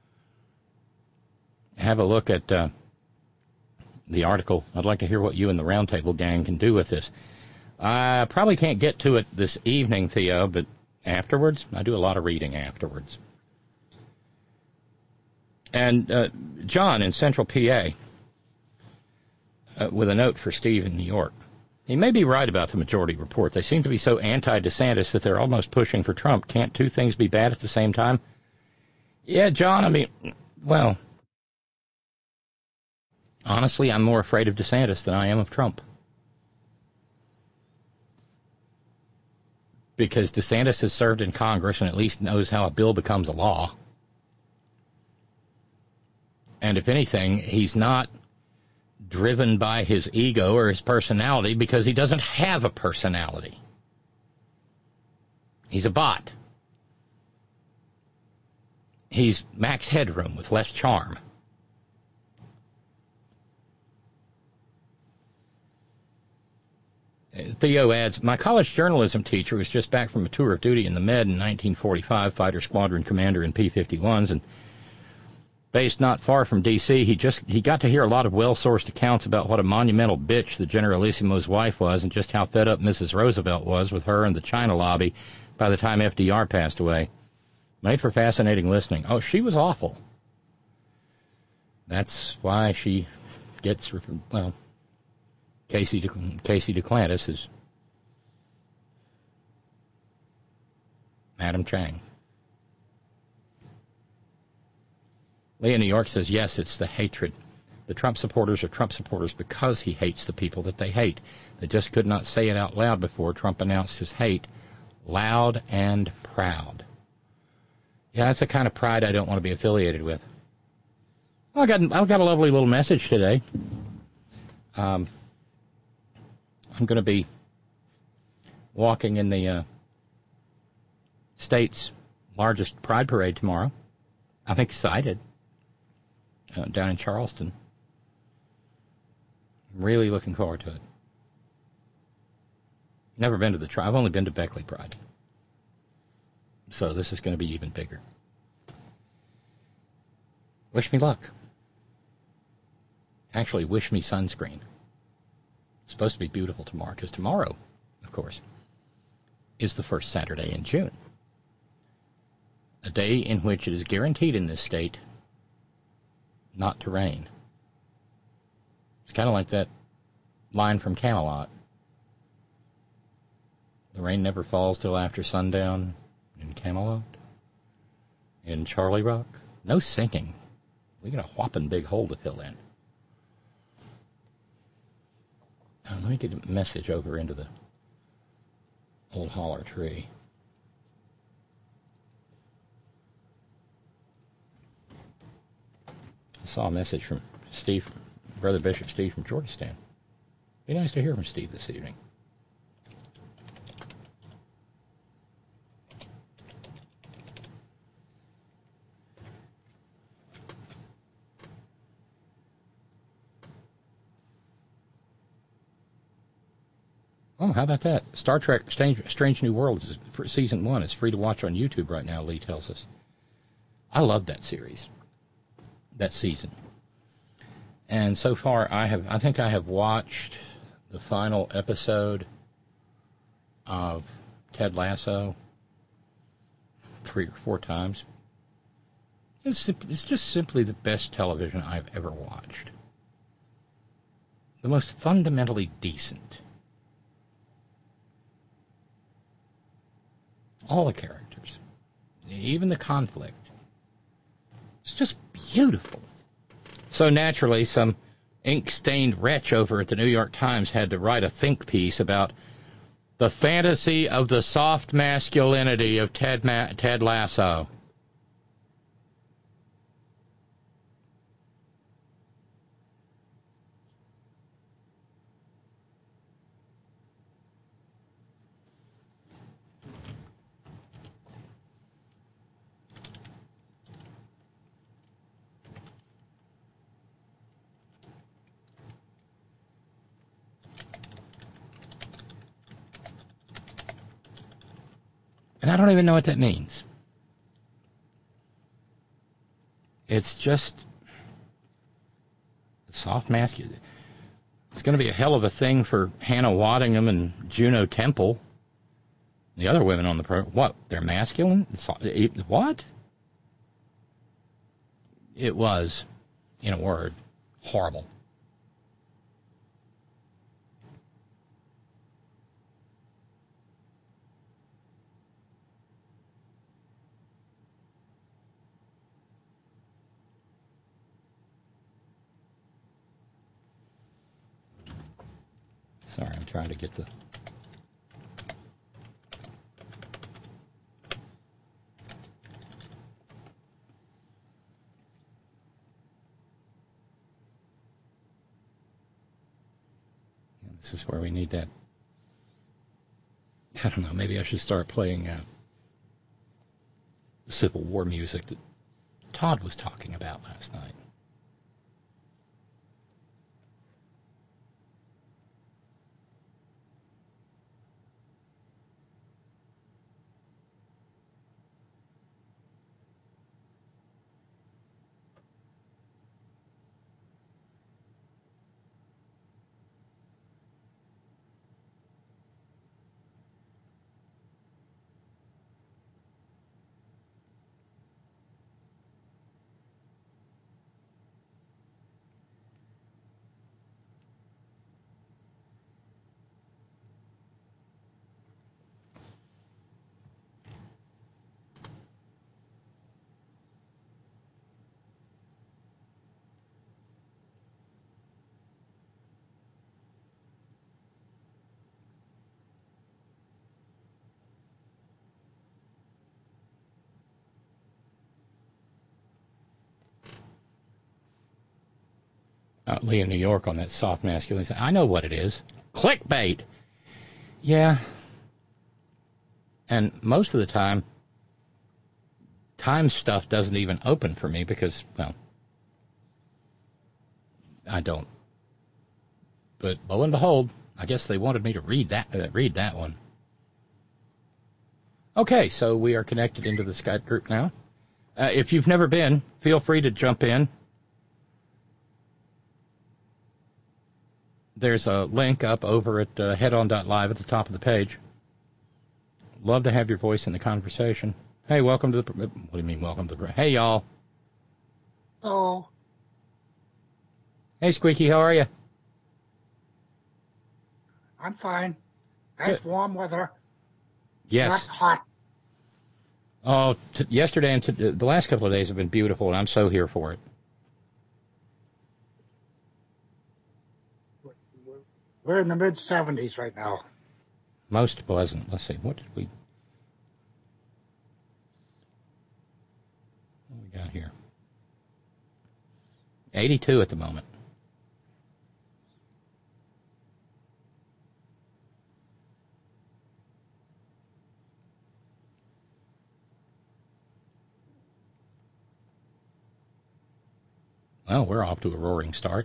Have a look at the article. I'd like to hear what you and the Roundtable gang can do with this. I probably can't get to it this evening, Theo, but afterwards, I do a lot of reading afterwards. And John in Central PA with a note for Steve in New York. He may be right about the majority report. They seem to be so anti-DeSantis that they're almost pushing for Trump. Can't two things be bad at the same time? Yeah, John, I mean, well, honestly, I'm more afraid of DeSantis than I am of Trump. Because DeSantis has served in Congress and at least knows how a bill becomes a law. And if anything, he's not driven by his ego or his personality because he doesn't have a personality. He's a bot. He's Max Headroom with less charm. Theo adds, my college journalism teacher was just back from a tour of duty in the Med in 1945, fighter squadron commander in P-51s, and based not far from D.C., he got to hear a lot of well-sourced accounts about what a monumental bitch the Generalissimo's wife was and just how fed up Mrs. Roosevelt was with her and the China lobby by the time FDR passed away. Made for fascinating listening. Oh, she was awful. That's why she gets, well, Casey Duplantis is Madam Chang. Leah in New York says, yes, it's the hatred. The Trump supporters are Trump supporters because he hates the people that they hate. They just could not say it out loud before Trump announced his hate, loud and proud. Yeah, that's the kind of pride I don't want to be affiliated with. Well, I've got a lovely little message today. I'm going to be walking in the state's largest pride parade tomorrow. I'm excited. Down in Charleston. I'm really looking forward to it. Never been to I've only been to Beckley Pride. So this is going to be even bigger. Wish me luck. Actually, wish me sunscreen. It's supposed to be beautiful tomorrow, because tomorrow, of course, is the first Saturday in June. A day in which it is guaranteed in this state not to rain. It's kind of like that line from Camelot. The rain never falls till after sundown in Camelot. In Charlie Rock. No singing. We got a whopping big hole to fill in. Let me get a message over into the old holler tree. I saw a message from Steve, Brother Bishop Steve from Georgetown. Be nice to hear from Steve this evening. Oh, how about that? Star Trek Strange New Worlds for Season 1 is free to watch on YouTube right now, Lee tells us. I love that series, that season. And so far, I think I have watched the final episode of Ted Lasso 3 or 4 times. It's just simply the best television I've ever watched. The most fundamentally decent. All the characters, even the conflict. It's just beautiful. So naturally, some ink-stained wretch over at the New York Times had to write a think piece about the fantasy of the soft masculinity of Ted Lasso. And I don't even know what that means. It's just soft masculine. It's going to be a hell of a thing for Hannah Waddingham and Juno Temple. The other women on the program. What? They're masculine? What? It was, in a word, horrible. Sorry, I'm trying to get the... This is where we need that. I don't know, maybe I should start playing the Civil War music that Todd was talking about last night. Lee in New York on that soft masculinity. I know what it is. Clickbait. Yeah. And most of the time stuff doesn't even open for me because, well, I don't. But lo and behold, I guess they wanted me to read that one. Okay, so we are connected into the Skype group now. If you've never been, feel free to jump in. There's a link up over at headon.live at the top of the page. Love to have your voice in the conversation. Hey, welcome to the... What do you mean, welcome to the... Hey, y'all. Hello. Hey, Squeaky, how are you? I'm fine. Nice warm weather. Yes. Not hot. Oh, yesterday and the last couple of days have been beautiful, and I'm so here for it. We're in the mid-70s right now. Most pleasant. Let's see, what we got here? 82 at the moment. Well, we're off to a roaring start.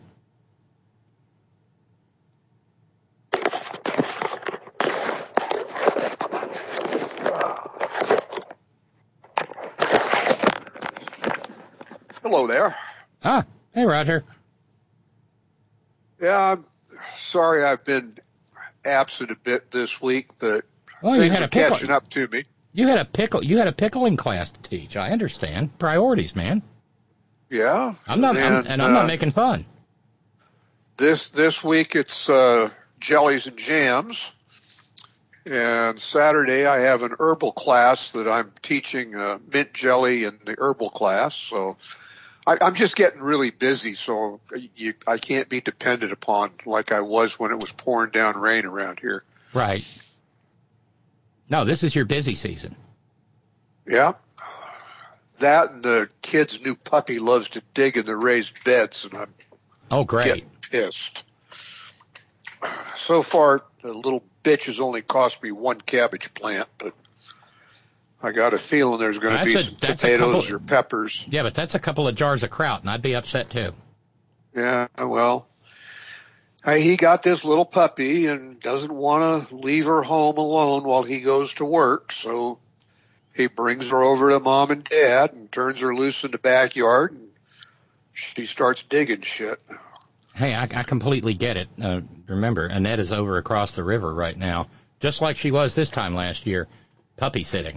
Hello there. Ah, hey, Roger. Yeah, I'm sorry I've been absent a bit this week, but well, things are catching up to me. You had a pickling class to teach. I understand. Priorities, man. Yeah. I'm not making fun. This week it's jellies and jams. And Saturday I have an herbal class that I'm teaching mint jelly in the herbal class. So I'm just getting really busy, so I can't be dependent upon like I was when it was pouring down rain around here. Right. No, this is your busy season. Yeah. That and the kid's new puppy loves to dig in the raised beds, and I'm getting pissed. So far, the little bitch has only cost me one cabbage plant, but I got a feeling there's going to be some potatoes or peppers. Yeah, but that's a couple of jars of kraut, and I'd be upset too. Yeah, well, he got this little puppy and doesn't want to leave her home alone while he goes to work, so he brings her over to Mom and Dad and turns her loose in the backyard, and she starts digging shit. Hey, I completely get it. Remember, Annette is over across the river right now, just like she was this time last year, puppy sitting.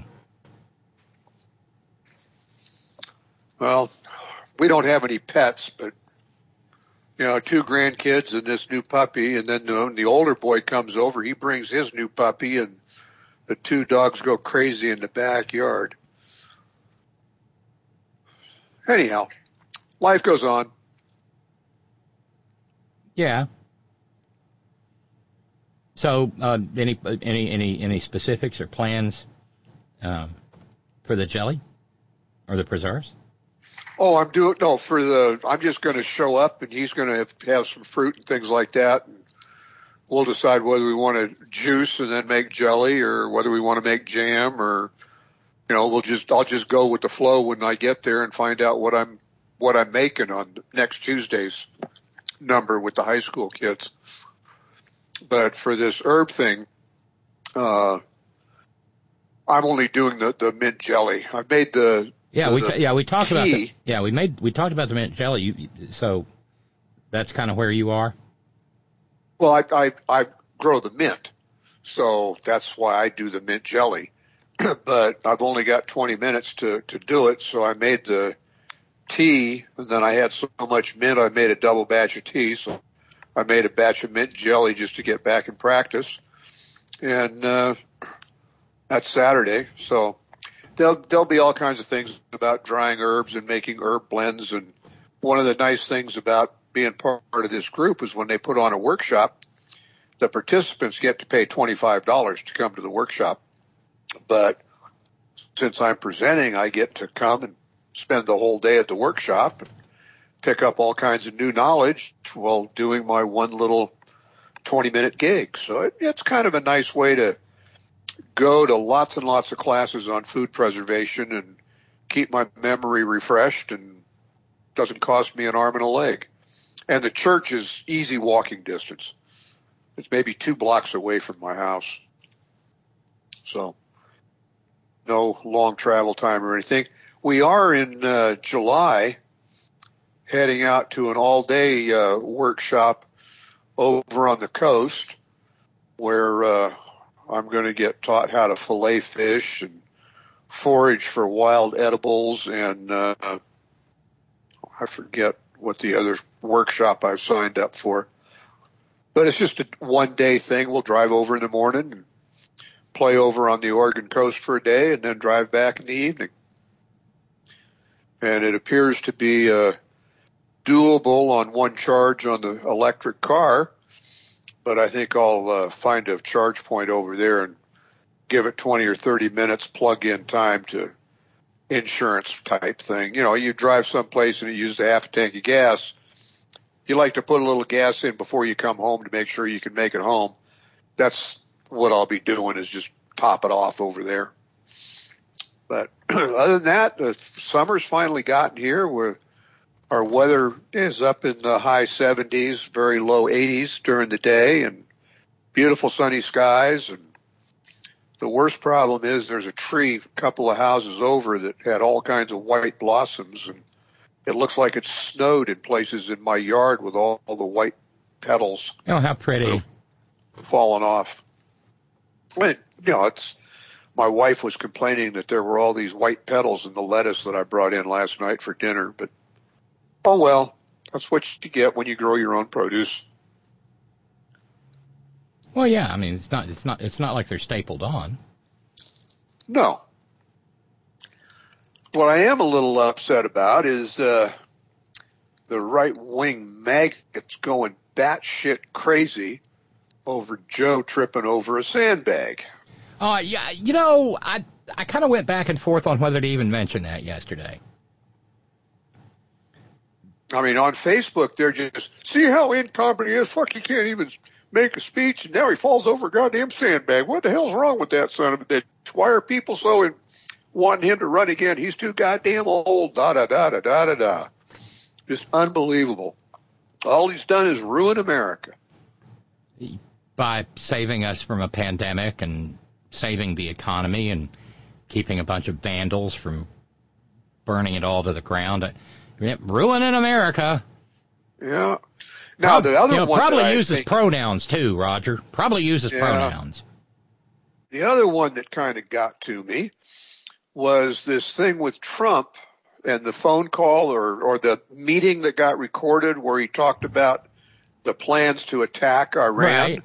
Well, we don't have any pets, but, 2 grandkids and this new puppy, and then when the older boy comes over, he brings his new puppy, and the 2 dogs go crazy in the backyard. Anyhow, life goes on. Yeah. So, any specifics or plans for the jelly or the preserves? Oh, I'm just going to show up, and he's going to have some fruit and things like that, and we'll decide whether we want to juice and then make jelly, or whether we want to make jam, or I'll just go with the flow when I get there and find out what I'm making on next Tuesday's number with the high school kids. But for this herb thing, I'm only doing the mint jelly. I've made the we talked about tea. We talked about the mint jelly. So that's kind of where you are. Well, I grow the mint, so that's why I do the mint jelly. But I've only got 20 minutes to do it, so I made the tea, and then I had so much mint, I made a double batch of tea, so I made a batch of mint jelly just to get back in practice. And that's Saturday, so there'll be all kinds of things about drying herbs and making herb blends. And one of the nice things about being part of this group is when they put on a workshop, the participants get to pay $25 to come to the workshop. But since I'm presenting, I get to come and spend the whole day at the workshop and pick up all kinds of new knowledge while doing my one little 20-minute gig. So it's kind of a nice way to go to lots and lots of classes on food preservation and keep my memory refreshed, and doesn't cost me an arm and a leg. And the church is easy walking distance. It's maybe 2 blocks away from my house. So no long travel time or anything. We are in July heading out to an all-day workshop over on the coast where I'm going to get taught how to fillet fish and forage for wild edibles, and I forget what the other workshop I've signed up for. But it's just a one-day thing. We'll drive over in the morning and play over on the Oregon coast for a day, and then drive back in the evening. And it appears to be doable on one charge on the electric car, but I think I'll find a charge point over there and give it 20 or 30 minutes plug-in time to insurance type thing. You drive someplace and you use a half a tank of gas. You like to put a little gas in before you come home to make sure you can make it home. That's what I'll be doing, is just top it off over there. But other than that, the summer's finally gotten here, where our weather is up in the high 70s, very low 80s during the day, and beautiful sunny skies. And the worst problem is there's a tree a couple of houses over that had all kinds of white blossoms, and it looks like it's snowed in places in my yard with all the white petals. Oh, how pretty. Falling off. And, my wife was complaining that there were all these white petals in the lettuce that I brought in last night for dinner, but oh well, that's what you get when you grow your own produce. Well, yeah, I mean, it's not like they're stapled on. No. What I am a little upset about is the right-wing maggots going batshit crazy over Joe tripping over a sandbag. Yeah, you know, I kind of went back and forth on whether to even mention that yesterday. I mean, on Facebook, they're just, see how incompetent he is? Fuck, he can't even make a speech, and now he falls over a goddamn sandbag. What the hell's wrong with that son of a bitch? Why are people so wanting him to run again? He's too goddamn old, da-da-da-da-da-da-da. Just unbelievable. All he's done is ruin America. By saving us from a pandemic and saving the economy and keeping a bunch of vandals from burning it all to the ground. Ruining America. Yeah. Now, the other one probably uses pronouns, too, Roger. Probably uses pronouns. The other one that kind of got to me was this thing with Trump and the phone call or the meeting that got recorded where he talked about the plans to attack Iran. Right.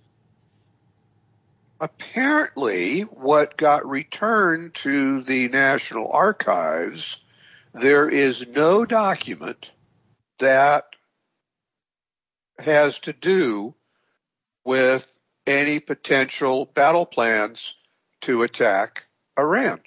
Apparently, what got returned to the National Archives, there is no document that has to do with any potential battle plans to attack Iran.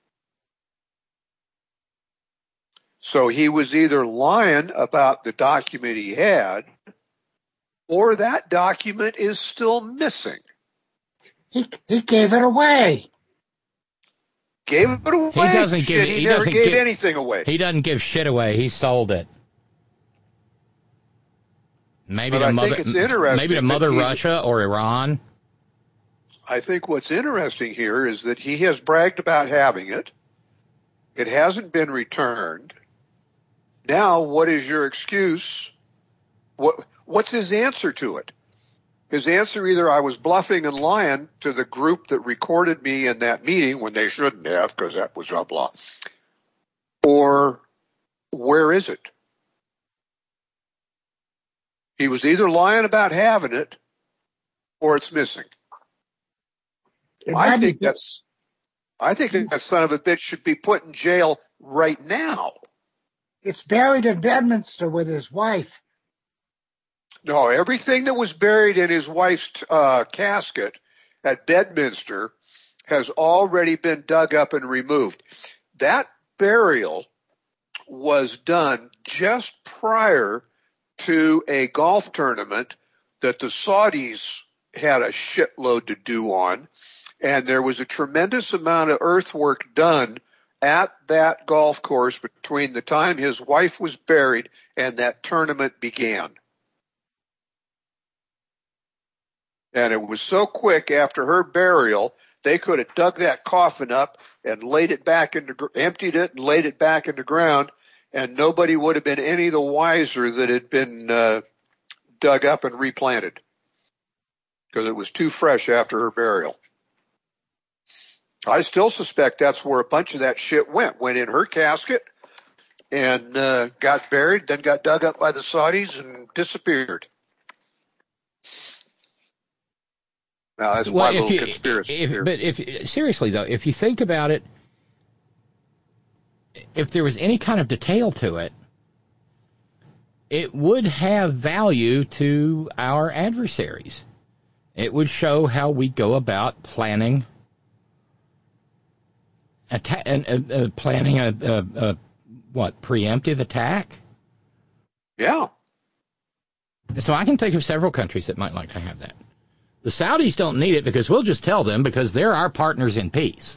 So he was either lying about the document he had, or that document is still missing. He gave it away. Gave it away? He never gave anything away. He doesn't give shit away. He sold it. Maybe to Mother Russia or Iran. I think what's interesting here is that he has bragged about having it. It hasn't been returned. Now, what is your excuse? What's his answer to it? His answer, either I was bluffing and lying to the group that recorded me in that meeting when they shouldn't have, because that was a blah, or where is it? He was either lying about having it or it's missing. I think that son of a bitch should be put in jail right now. It's buried in Bedminster with his wife. No, everything that was buried in his wife's casket at Bedminster has already been dug up and removed. That burial was done just prior to a golf tournament that the Saudis had a shitload to do on, and there was a tremendous amount of earthwork done at that golf course between the time his wife was buried and that tournament began. And it was so quick after her burial, they could have dug that coffin up and laid it back emptied it and laid it back in the ground, and nobody would have been any the wiser that had been dug up and replanted, because it was too fresh after her burial. I still suspect that's where a bunch of that shit went in her casket and got buried, then got dug up by the Saudis and disappeared. Now, that's my little conspiracy theory. But seriously, though, if you think about it, if there was any kind of detail to it, it would have value to our adversaries. It would show how we go about planning preemptive attack? Yeah. So I can think of several countries that might like to have that. The Saudis don't need it because we'll just tell them, because they're our partners in peace.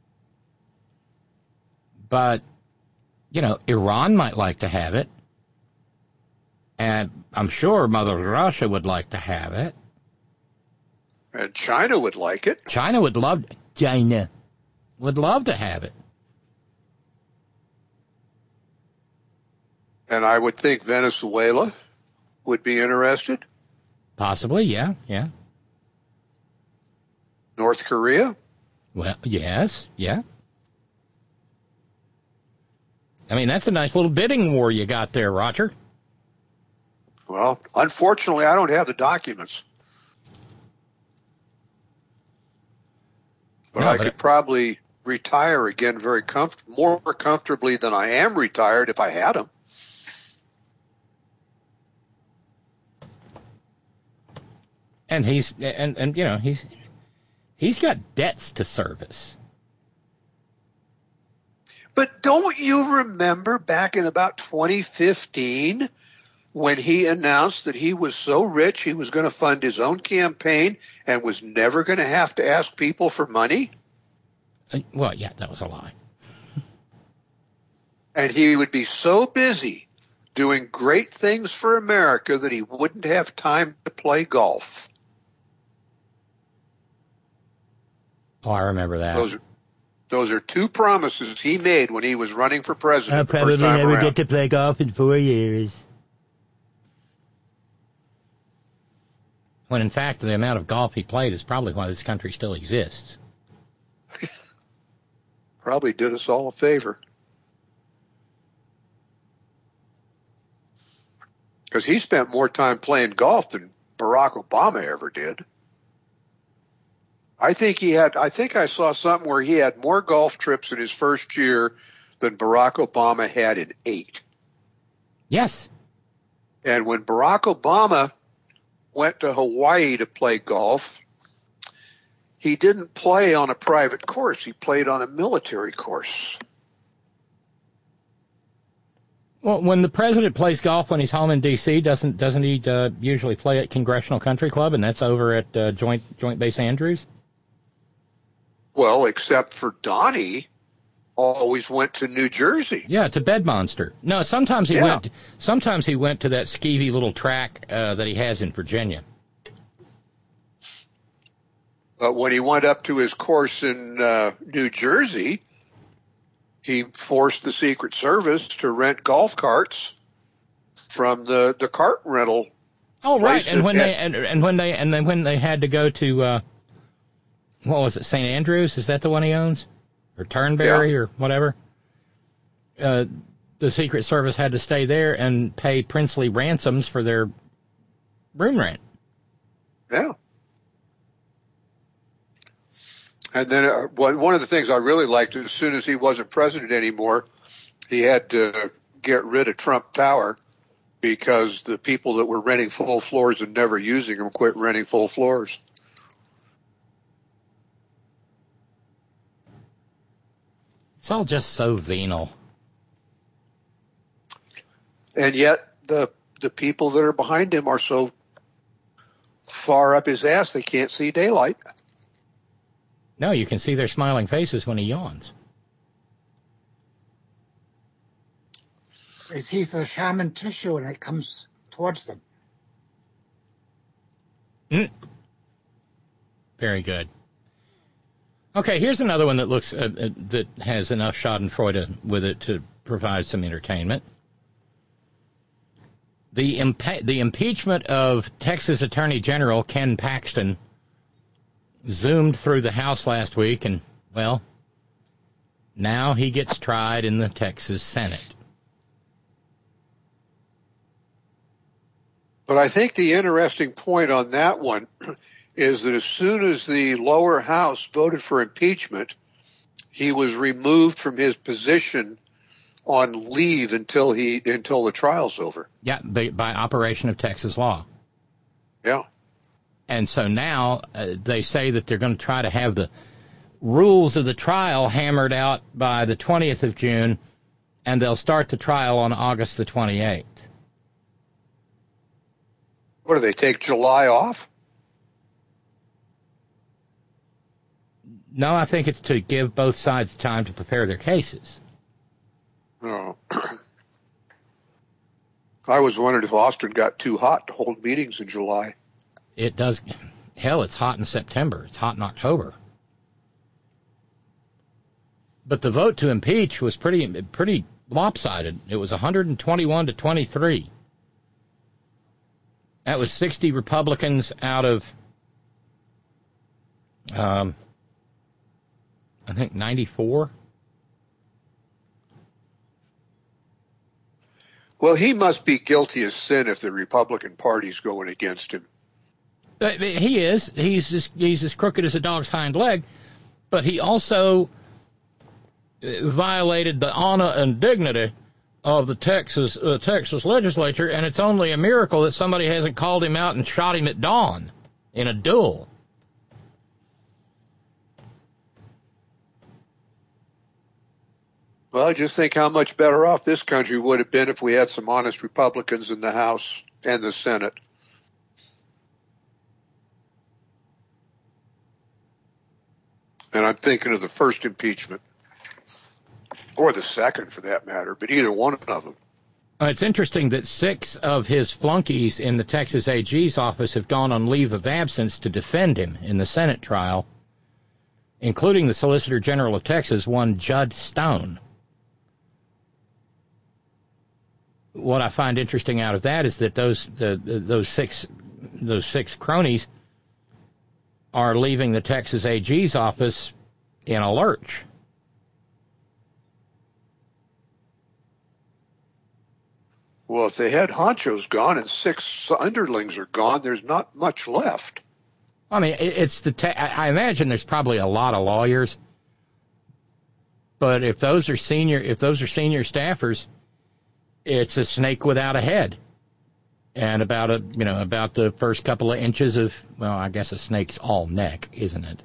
But, Iran might like to have it. And I'm sure Mother Russia would like to have it. And China would like it. China would love to have it. And I would think Venezuela would be interested. Possibly, yeah. North Korea? Well, yes, yeah. I mean, that's a nice little bidding war you got there, Roger. Well, unfortunately, I don't have the documents. But I could probably retire again more comfortably than I am retired if I had them. And he's got debts to service. But don't you remember back in about 2015 when he announced that he was so rich he was going to fund his own campaign and was never going to have to ask people for money? Well, yeah, that was a lie. And he would be so busy doing great things for America that he wouldn't have time to play golf. Oh, I remember that. Those are two promises he made when he was running for president. I'll probably never get to play golf in 4 years. When, in fact, the amount of golf he played is probably why this country still exists. Probably did us all a favor. Because he spent more time playing golf than Barack Obama ever did. I think I saw something where he had more golf trips in his first year than Barack Obama had in 8. Yes. And when Barack Obama went to Hawaii to play golf, he didn't play on a private course. He played on a military course. Well, when the president plays golf when he's home in D.C., doesn't he usually play at Congressional Country Club, and that's over at Joint Base Andrews? Well, except for Donnie, always went to New Jersey. Yeah, to Bedmonster. No, sometimes he went to that skeevy little track that he has in Virginia. But when he went up to his course in New Jersey, he forced the Secret Service to rent golf carts from the cart rental. Oh, right. And when they had to go to what was it, St. Andrews? Is that the one he owns? Or Turnberry or whatever? The Secret Service had to stay there and pay princely ransoms for their room rent. Yeah. And then one of the things I really liked, as soon as he wasn't president anymore, he had to get rid of Trump Tower because the people that were renting full floors and never using them quit renting full floors. It's all just so venal. And yet the people that are behind him are so far up his ass they can't see daylight. No, you can see their smiling faces when he yawns. They see the shaman tissue and it comes towards them. Very good. Okay, here's another one that looks that has enough Schadenfreude with it to provide some entertainment. The impeachment of Texas Attorney General Ken Paxton zoomed through the House last week, and, well, now he gets tried in the Texas Senate. But I think the interesting point on that one is that as soon as the lower house voted for impeachment, he was removed from his position on leave until the trial's over. Yeah, by operation of Texas law. Yeah. And so now they say that they're going to try to have the rules of the trial hammered out by the 20th of June, and they'll start the trial on August the 28th. What, do they take July off? No, I think it's to give both sides time to prepare their cases. Oh. I was wondering if Austin got too hot to hold meetings in July. It does. Hell, it's hot in September. It's hot in October. But the vote to impeach was pretty lopsided. It was 121 to 23. That was 60 Republicans out of, I think, 94. Well, he must be guilty as sin if the Republican Party's going against him. He is. He's as crooked as a dog's hind leg, but he also violated the honor and dignity of the Texas legislature, and it's only a miracle that somebody hasn't called him out and shot him at dawn in a duel. Well, just think how much better off this country would have been if we had some honest Republicans in the House and the Senate. And I'm thinking of the first impeachment, or the second for that matter, but either one of them. It's interesting that 6 of his flunkies in the Texas AG's office have gone on leave of absence to defend him in the Senate trial, including the Solicitor General of Texas, one Judd Stone. What I find interesting out of that is that those six cronies are leaving the Texas AG's office in a lurch. Well, if the head honcho's gone and 6 underlings are gone, there's not much left. I mean, I imagine there's probably a lot of lawyers, but if those are senior staffers, it's a snake without a head. And about the first couple of inches of, well, I guess a snake's all neck, isn't it?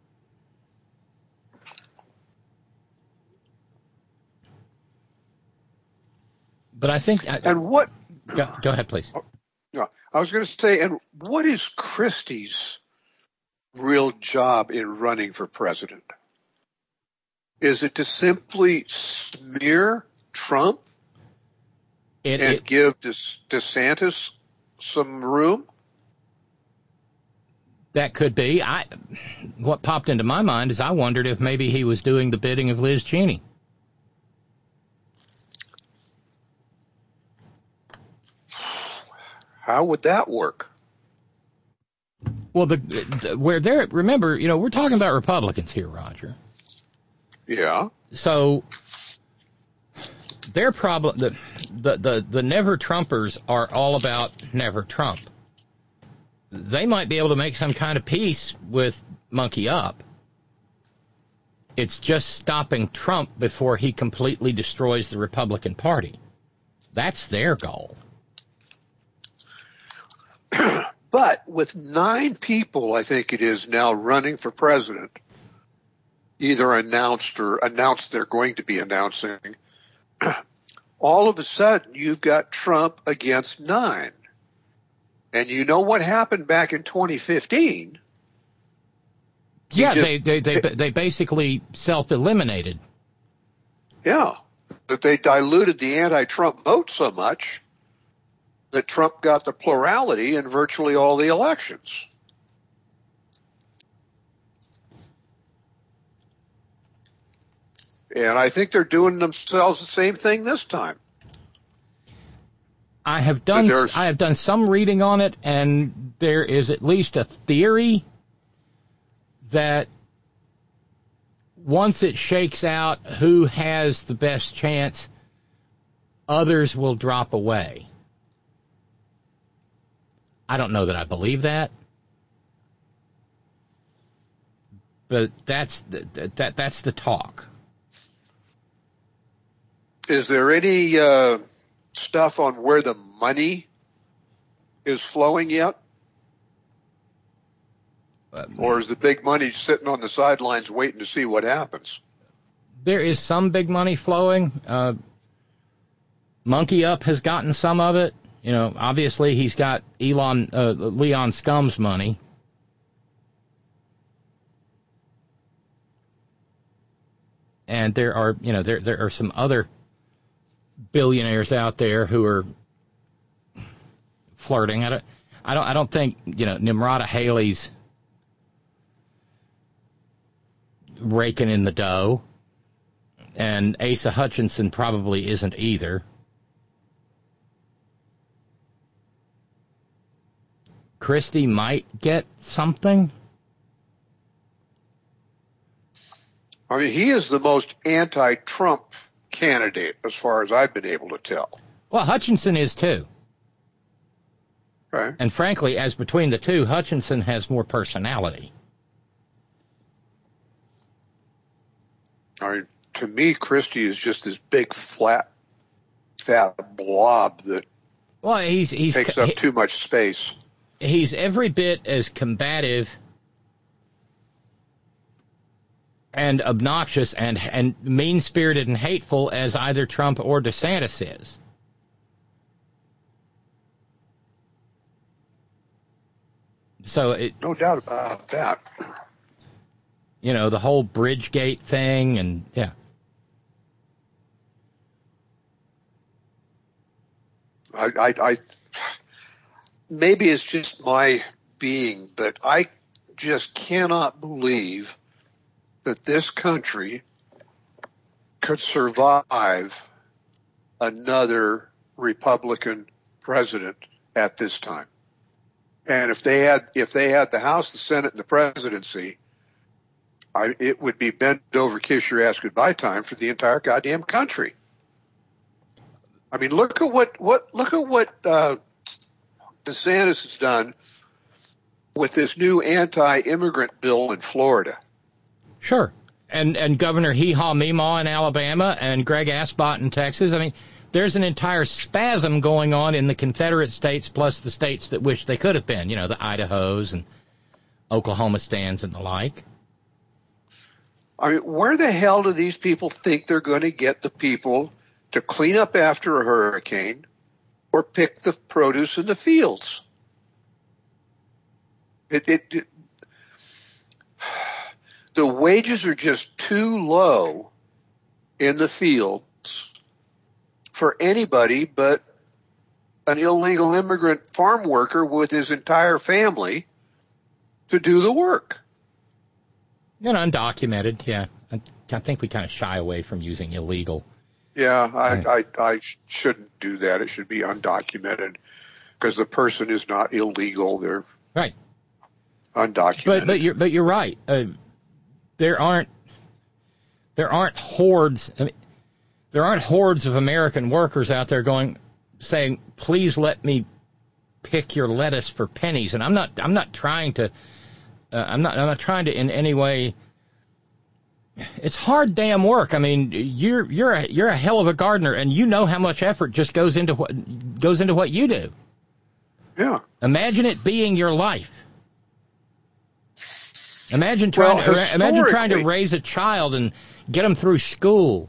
But I think. And what? Go ahead, please. No, I was going to say, and what is Christie's real job in running for president? Is it to simply smear Trump and give DeSantis some room? That could be. What popped into my mind is I wondered if maybe he was doing the bidding of Liz Cheney. How would that work? Well, remember, we're talking about Republicans here, Roger. Yeah. So their problem, the Never Trumpers are all about Never Trump. They might be able to make some kind of peace with Monkey Up. It's just stopping Trump before he completely destroys the Republican Party. That's their goal. But with 9 people, I think it is now running for president, either announced they're going to be announcing, all of a sudden you've got Trump against 9. And you know what happened back in 2015? Yeah, they basically self-eliminated. Yeah, that they diluted the anti-Trump vote so much that Trump got the plurality in virtually all the elections. And I think they're doing themselves the same thing this time. I have done some reading on it, and there is at least a theory that once it shakes out who has the best chance, others will drop away. I don't know that I believe that, but that's the talk. Is there any stuff on where the money is flowing yet? Or is the big money sitting on the sidelines waiting to see what happens? There is some big money flowing. Monkey Up has gotten some of it. Obviously he's got Leon Scum's money. And there are some other billionaires out there who are flirting. I don't think Nimrata Haley's raking in the dough, and Asa Hutchinson probably isn't either. Christie might get something. I mean, he is the most anti-Trump candidate as far as I've been able to tell. Well, Hutchinson is too. Right. And frankly, as between the two, Hutchinson has more personality. I mean, to me, Christie is just this big, fat blob that he takes up too much space. he's every bit as combative and obnoxious and mean-spirited and hateful as either Trump or DeSantis is. So no doubt about that. You know, the whole Bridgegate thing, and yeah. I maybe it's just my being, but I just cannot believe that this country could survive another Republican president at this time. And if they had the House, the Senate, and the presidency, it would be bend over, kiss your ass goodbye time for the entire goddamn country. I mean, look at what DeSantis has done with this new anti-immigrant bill in Florida. Sure. And Governor Hee-Haw Meemaw in Alabama and Greg Aspot in Texas. I mean, there's an entire spasm going on in the Confederate states plus the states that wish they could have been, you know, the Idahos and Oklahoma stands and the like. I mean, where the hell do these people think they're going to get the people to clean up after a hurricane or pick the produce in the fields? The wages are just too low in the fields for anybody but an illegal immigrant farm worker with his entire family to do the work. You know, undocumented, yeah. I think we kind of shy away from using illegal. Yeah, I shouldn't do that. It should be undocumented because the person is not illegal. They're right. Undocumented. But you're right. There aren't hordes. I mean, there aren't hordes of American workers out there saying, "Please let me pick your lettuce for pennies." And I'm not trying to in any way. It's hard damn work. I mean, you're a hell of a gardener, and you know how much effort just goes into what you do. Yeah. Imagine it being your life. Imagine trying to raise a child and get them through school.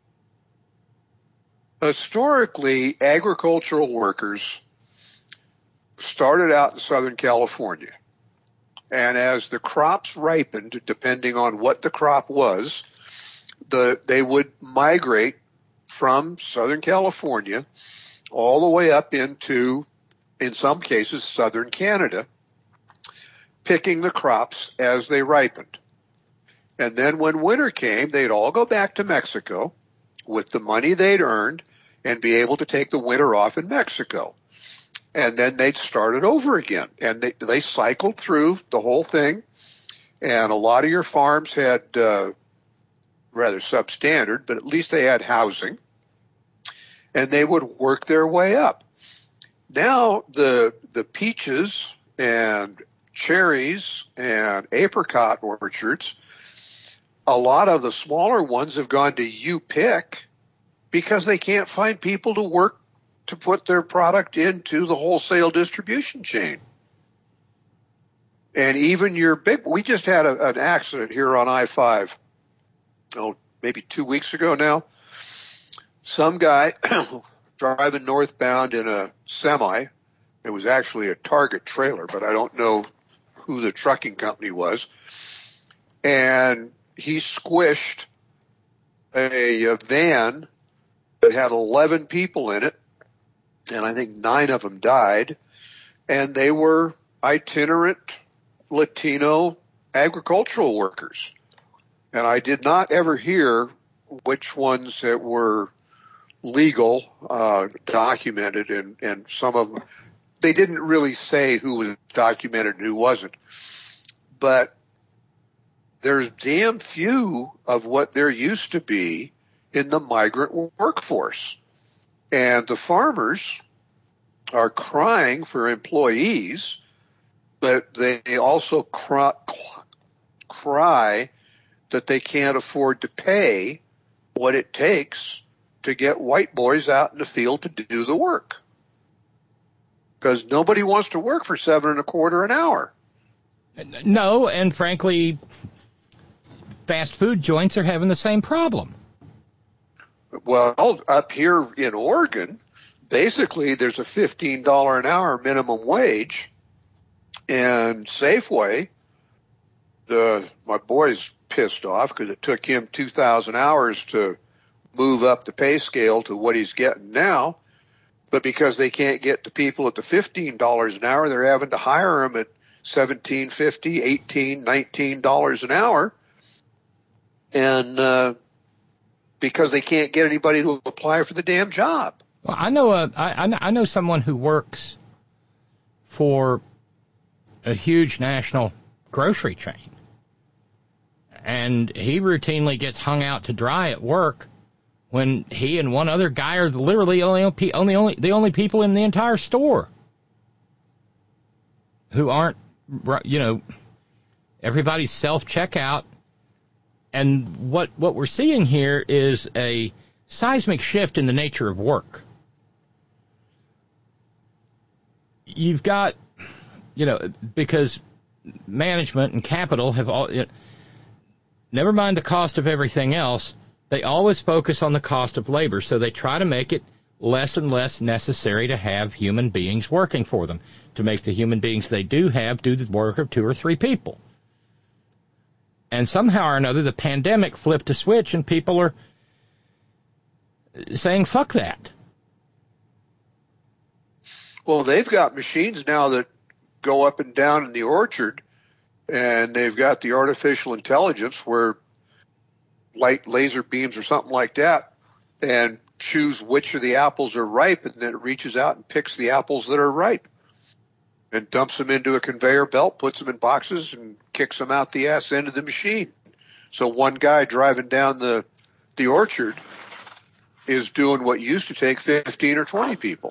Historically, agricultural workers started out in Southern California. And as the crops ripened, depending on what the crop was, they would migrate from Southern California all the way up into, in some cases, Southern Canada, picking the crops as they ripened. And then when winter came, they'd all go back to Mexico with the money they'd earned and be able to take the winter off in Mexico. And then they'd start it over again. And they cycled through the whole thing. And a lot of your farms had rather substandard, but at least they had housing. And they would work their way up. Now the peaches and cherries and apricot orchards, a lot of the smaller ones have gone to U-Pick because they can't find people to work to put their product into the wholesale distribution chain. And even we just had an accident here on I-5, maybe 2 weeks ago now. Some guy driving northbound in a semi. It was actually a Target trailer, but I don't know who the trucking company was. And he squished a van that had 11 people in it, and I think 9 of them died, and they were itinerant Latino agricultural workers. And I did not ever hear which ones that were legal, documented, and some of them, they didn't really say who was documented and who wasn't. But there's damn few of what there used to be in the migrant workforce. And the farmers are crying for employees, but they also cry that they can't afford to pay what it takes to get white boys out in the field to do the work. because nobody wants to work for $7.25 an hour. No, and frankly, fast food joints are having the same problem. Well, up here in Oregon, basically there's a $15 an hour minimum wage, and Safeway, my boy's pissed off because it took him 2,000 hours to move up the pay scale to what he's getting now. But because they can't get the people at the $15 an hour, they're having to hire them at $17.50, $18, $19 an hour. And because they can't get anybody to apply for the damn job. Well, I know someone who works for a huge national grocery chain, and he routinely gets hung out to dry at work when he and one other guy are literally the only people in the entire store who aren't, everybody's self-checkout. And what we're seeing here is a seismic shift in the nature of work. You've got, because management and capital have all, never mind the cost of everything else, they always focus on the cost of labor, so they try to make it less and less necessary to have human beings working for them, to make the human beings they do have do the work of 2 or 3 people. And somehow or another, the pandemic flipped a switch, and people are saying, fuck that. Well, they've got machines now that go up and down in the orchard, and they've got the artificial intelligence where light laser beams or something like that, and choose which of the apples are ripe, and then it reaches out and picks the apples that are ripe and dumps them into a conveyor belt, puts them in boxes, and kicks them out the ass end of the machine. So one guy driving down the orchard is doing what used to take 15 or 20 people.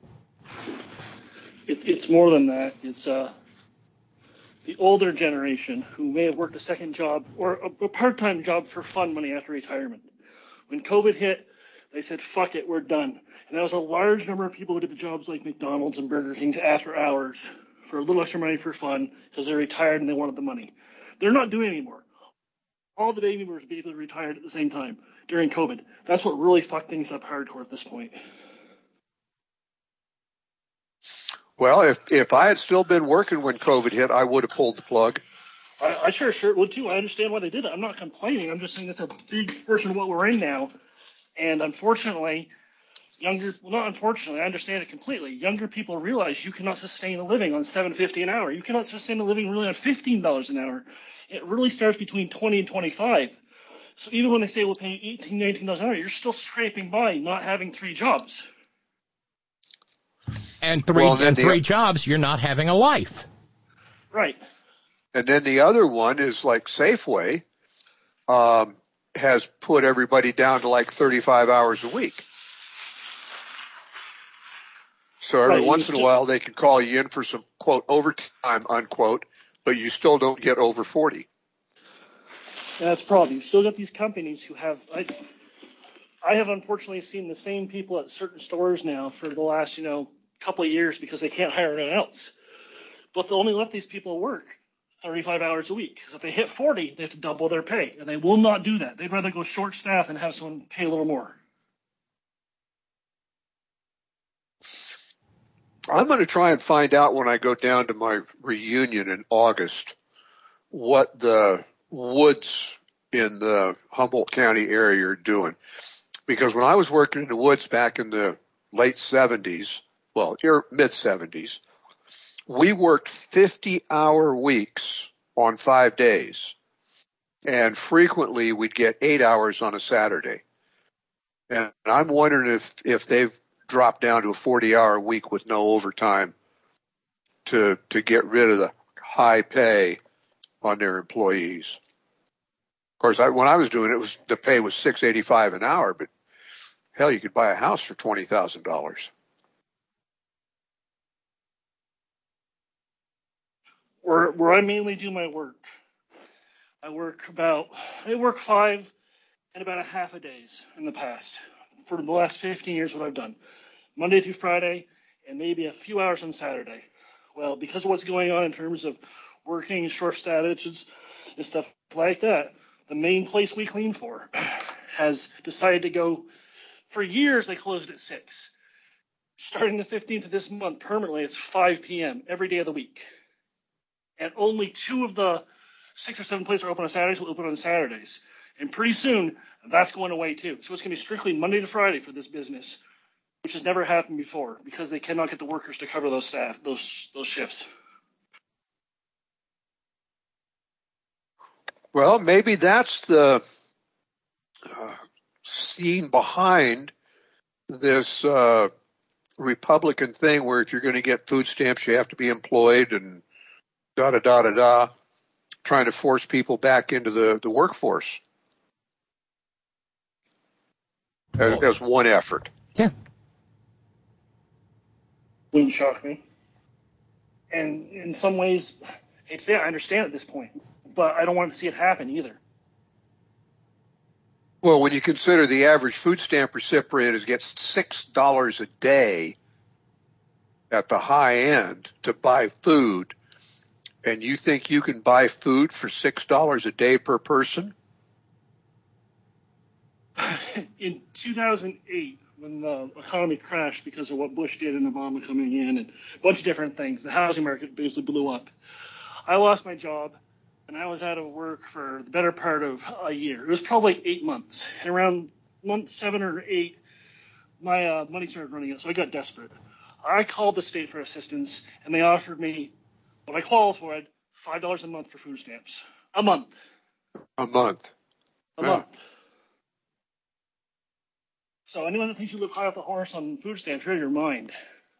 It's more than that. It's the older generation who may have worked a second job or a part-time job for fun money after retirement. When COVID hit, they said, fuck it, we're done. And that was a large number of people who did the jobs like McDonald's and Burger King after hours for a little extra money for fun because they're retired and they wanted the money. They're not doing it anymore. All the baby boomers basically retired at the same time during COVID. That's what really fucked things up hardcore at this point. Well, if I had still been working when COVID hit, I would have pulled the plug. I sure would too. I understand why they did it. I'm not complaining. I'm just saying that's a big portion of what we're in now. And unfortunately, I understand it completely. Younger people realize you cannot sustain a living on $7.50 an hour. You cannot sustain a living really on $15 an hour. It really starts between $20 and $25. So even when they say we'll pay $18, $19 an hour, you're still scraping by not having 3 jobs. And three jobs, you're not having a life. Right. And then the other one is like Safeway has put everybody down to like 35 hours a week. So every once in a while they can call you in for some, quote, overtime, unquote, but you still don't get over 40. That's the problem. You've still got these companies who have I have unfortunately seen the same people at certain stores now for the last, couple of years because they can't hire anyone else. But they'll only let these people work 35 hours a week. Because if they hit 40, they have to double their pay. And they will not do that. They'd rather go short staff and have someone pay a little more. I'm going to try and find out when I go down to my reunion in August what the woods in the Humboldt County area are doing. Because when I was working in the woods back in the late 70s, well, mid-70s, we worked 50-hour weeks on 5 days. And frequently we'd get 8 hours on a Saturday. And I'm wondering if they've dropped down to a 40-hour week with no overtime to get rid of the high pay on their employees. Of course, when I was doing it, the pay was $6.85 an hour, but hell, you could buy a house for $20,000. Where I mainly do my work, I work 5 and about a half a days in the past. For the last 15 years, what I've done, Monday through Friday, and maybe a few hours on Saturday. Well, because of what's going on in terms of working short statuses and stuff like that, the main place we clean for has decided to go. For years, they closed at 6. Starting the 15th of this month, permanently, it's 5 p.m. every day of the week. And only 2 of the 6 or 7 places are open on Saturdays will open on Saturdays. And pretty soon, that's going away too. So it's going to be strictly Monday to Friday for this business, which has never happened before because they cannot get the workers to cover those shifts. Well, maybe that's the scene behind this Republican thing where if you're going to get food stamps, you have to be employed and da-da-da-da-da, trying to force people back into the workforce as one effort. Yeah. Wouldn't shock me. And in some ways, I hate to say it, I understand at this point, but I don't want to see it happen either. Well, when you consider the average food stamp recipient gets $6 a day at the high end to buy food, and you think you can buy food for $6 a day per person? In 2008, when the economy crashed because of what Bush did and Obama coming in and a bunch of different things, the housing market basically blew up. I lost my job, and I was out of work for the better part of a year. It was probably like 8 months. And around month 7 or 8, my money started running out, so I got desperate. I called the state for assistance, and they offered me what I qualified, $5 a month for food stamps. A month. A month. A month. So anyone that thinks you live high off the horse on food stamps, you're out of your mind.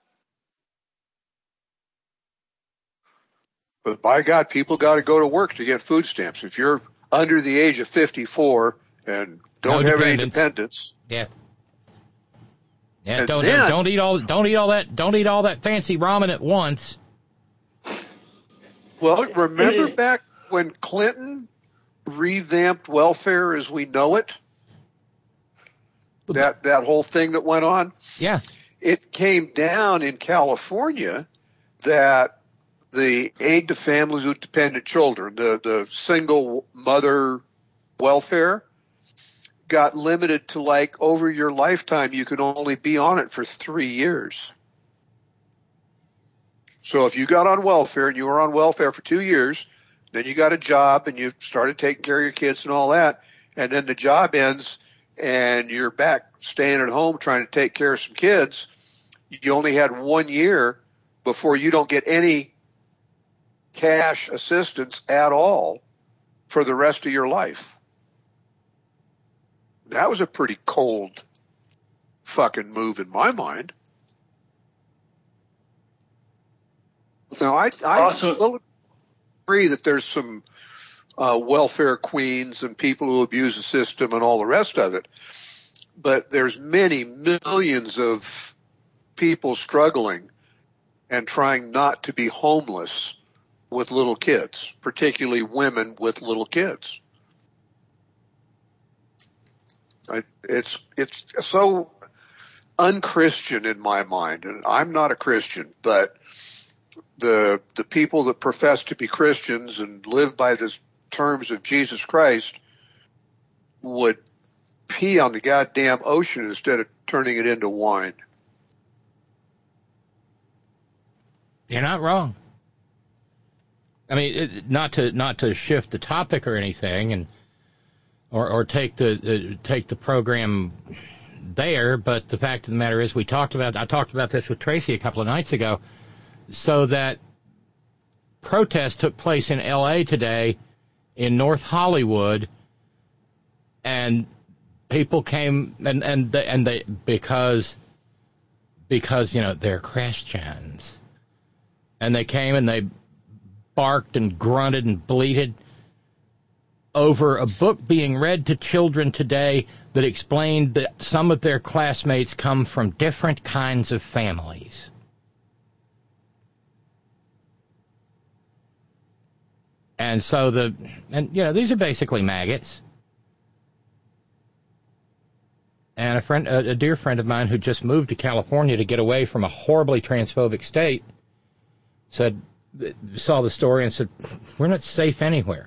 But by God, people got to go to work to get food stamps. If you're under the age of 54 and don't have any dependents, yeah, don't eat all that fancy ramen at once. Well, remember back when Clinton revamped welfare as we know it? That whole thing that went on? Yeah. It came down in California that the aid to families with dependent children, the single mother welfare, got limited to like over your lifetime, you could only be on it for 3 years. So if you got on welfare and you were on welfare for 2 years, then you got a job and you started taking care of your kids and all that, and then the job ends and you're back staying at home trying to take care of some kids, you only had 1 year before you don't get any cash assistance at all for the rest of your life. That was a pretty cold fucking move in my mind. Now, I also agree that there's some welfare queens and people who abuse the system and all the rest of it. But there's many millions of people struggling and trying not to be homeless with little kids, particularly women with little kids. It's so unchristian in my mind, and I'm not a Christian, but the people that profess to be Christians and live by the terms of Jesus Christ would pee on the goddamn ocean instead of turning it into wine. You're not wrong. I mean, not to shift the topic or anything, and or take the program there, but the fact of the matter is, I talked about this with Tracy a couple of nights ago. So that protest took place in L.A. today, in North Hollywood, and people came and they because they're Christians, and they came and they barked and grunted and bleated over a book being read to children today that explained that some of their classmates come from different kinds of families. And so these are basically maggots. And a dear friend of mine who just moved to California to get away from a horribly transphobic state saw the story and said, we're not safe anywhere.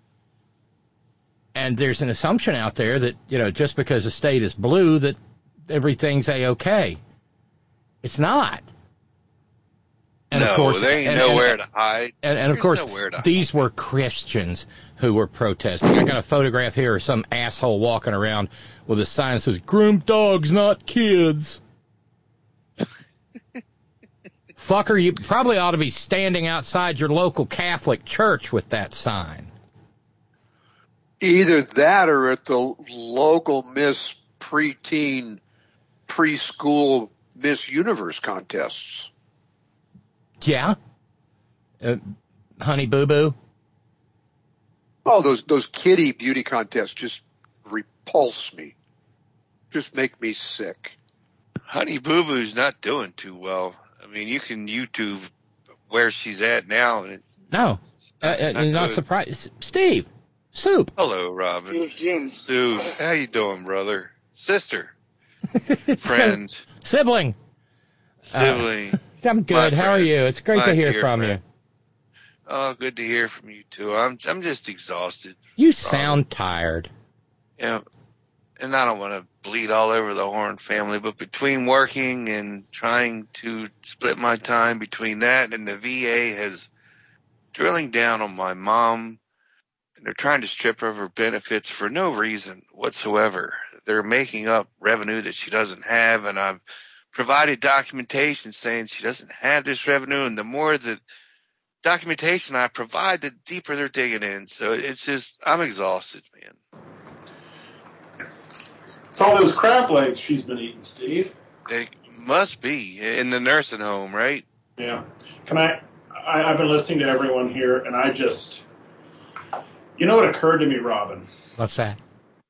And there's an assumption out there that, just because a state is blue, that everything's A-OK. It's not. And no, of course, there ain't nowhere to hide. And of course, these were Christians who were protesting. I got a photograph here of some asshole walking around with a sign that says, "Groomed dogs, not kids." Fucker, you probably ought to be standing outside your local Catholic church with that sign. Either that or at the local Miss Preteen preschool Miss Universe contests. Yeah. Honey Boo Boo. Oh, those kiddie beauty contests just repulse me. Just make me sick. Honey Boo Boo's not doing too well. I mean, you can YouTube where she's at now, and it's not surprised. Steve, Soup. Hello, Robin. Soup, how you doing, brother? Sister, friend, sibling. I'm good. How are you? It's great to hear from you. Oh, good to hear from you too. I'm just exhausted. You sound tired. Yeah, and I don't want to bleed all over the Horn family, but between working and trying to split my time between that and the VA has drilling down on my mom, and they're trying to strip her of her benefits for no reason whatsoever. They're making up revenue that she doesn't have, and I've provided documentation saying she doesn't have this revenue, and the more the documentation I provide, the deeper they're digging in. So it's just, I'm exhausted, man. It's all those crab legs she's been eating, Steve. They must be in the nursing home, right? Yeah. I've been listening to everyone here, and I just, what occurred to me, Robin? What's that?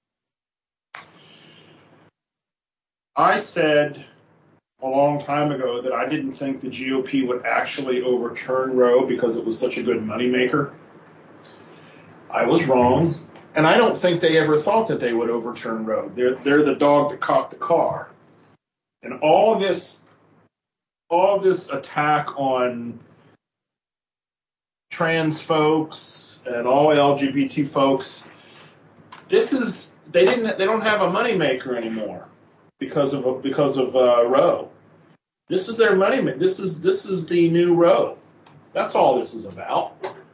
I said a long time ago that I didn't think the GOP would actually overturn Roe because it was such a good moneymaker. I was wrong, and I don't think they ever thought that they would overturn Roe. They're the dog that caught the car. And all of this attack on trans folks and all LGBT folks, they don't have a moneymaker anymore. Because of Roe, this is their money. This is the new Roe. That's all this is about.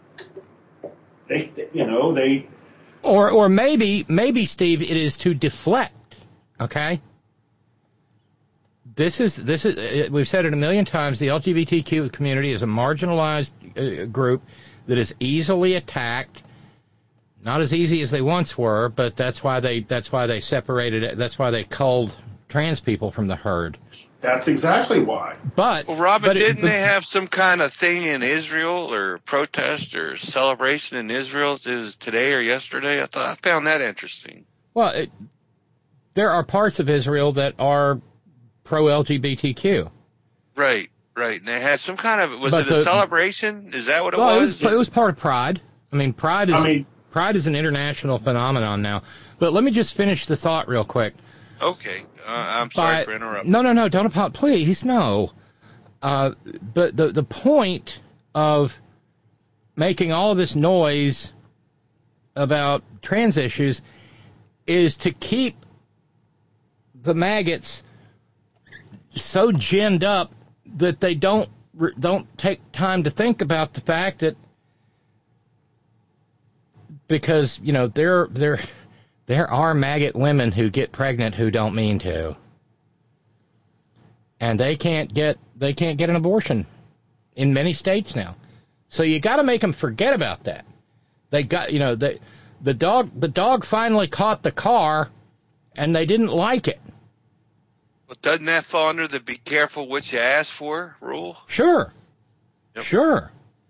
Or maybe Steve, it is to deflect. Okay. This is we've said it a million times. The LGBTQ community is a marginalized group that is easily attacked. Not as easy as they once were, but that's why they separated it. That's why they culled trans people from the herd. That's exactly why. Well, Robin, didn't they have some kind of thing in Israel or protest or celebration in Israel? It was today or yesterday? I found that interesting. Well, there are parts of Israel that are pro-LGBTQ. Right. And they had some kind of, was it a celebration? Is that what it was? It was part of Pride. I mean, Pride is an international phenomenon now. But let me just finish the thought real quick. Okay. I'm sorry for interrupting. No, don't apologize. Please, no. But the point of making all of this noise about trans issues is to keep the maggots so ginned up that they don't take time to think about the fact that because there are maggot women who get pregnant who don't mean to, and they can't get an abortion in many states now. So you got to make them forget about that. They got the dog finally caught the car, and they didn't like it. Well, doesn't that fall under the be careful what you ask for rule? Sure. Yep. Sure.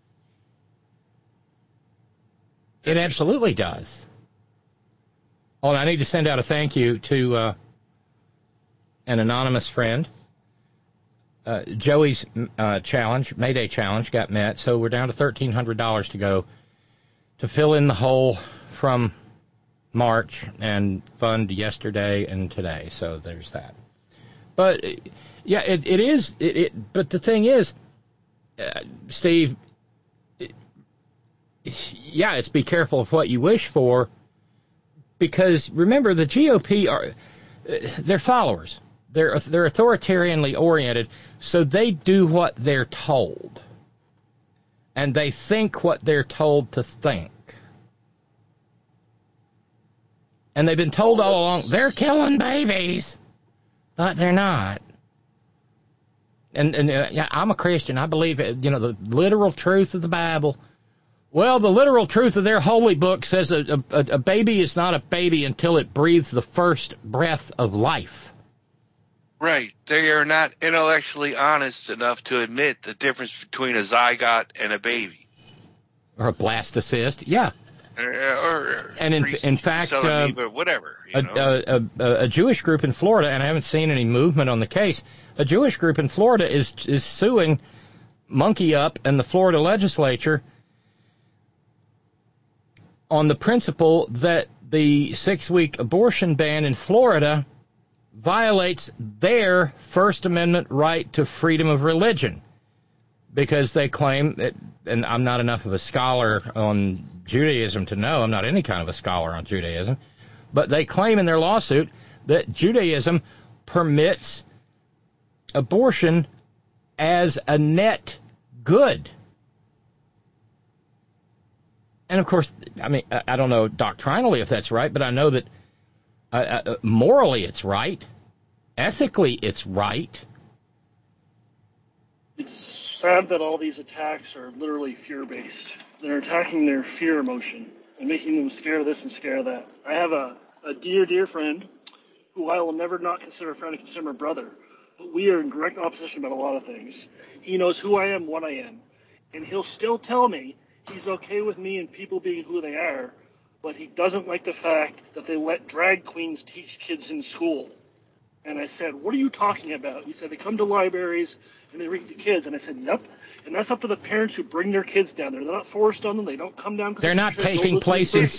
It absolutely does. Oh, and I need to send out a thank you to an anonymous friend. Joey's Mayday challenge got met, so we're down to $1,300 to go to fill in the hole from March and fund yesterday and today. So there's that. But yeah, it is. But the thing is, Steve. Yeah, it's be careful of what you wish for, because remember the GOP they're followers. They're authoritarianly oriented, so they do what they're told, and they think what they're told to think. And they've been told all along they're killing babies, but they're not. And yeah, I'm a Christian. I believe the literal truth of the Bible. Well, the literal truth of their holy book says a baby is not a baby until it breathes the first breath of life. Right. They are not intellectually honest enough to admit the difference between a zygote and a baby. Or a blastocyst, yeah. And in fact, whatever. A Jewish group in Florida, and I haven't seen any movement on the case, a Jewish group in Florida is suing Monkey Up and the Florida legislature on the principle that the 6-week abortion ban in Florida violates their First Amendment right to freedom of religion, because they claim that, and I'm not enough of a scholar on Judaism to know, I'm not any kind of a scholar on Judaism, but they claim in their lawsuit that Judaism permits abortion as a net good. And, of course, I mean, I don't know doctrinally if that's right, but I know that morally it's right. Ethically it's right. It's sad that all these attacks are literally fear-based. They're attacking their fear emotion and making them scared of this and scared of that. I have a dear, dear friend who I will never not consider a friend and consider my brother, but we are in direct opposition about a lot of things. He knows who I am, what I am, and he'll still tell me he's okay with me and people being who they are, but he doesn't like the fact that they let drag queens teach kids in school. And I said, what are you talking about? He said, they come to libraries and they read to kids. And I said, yep. And that's up to the parents who bring their kids down there. They're not forced on them. They don't come down. They're not taking place in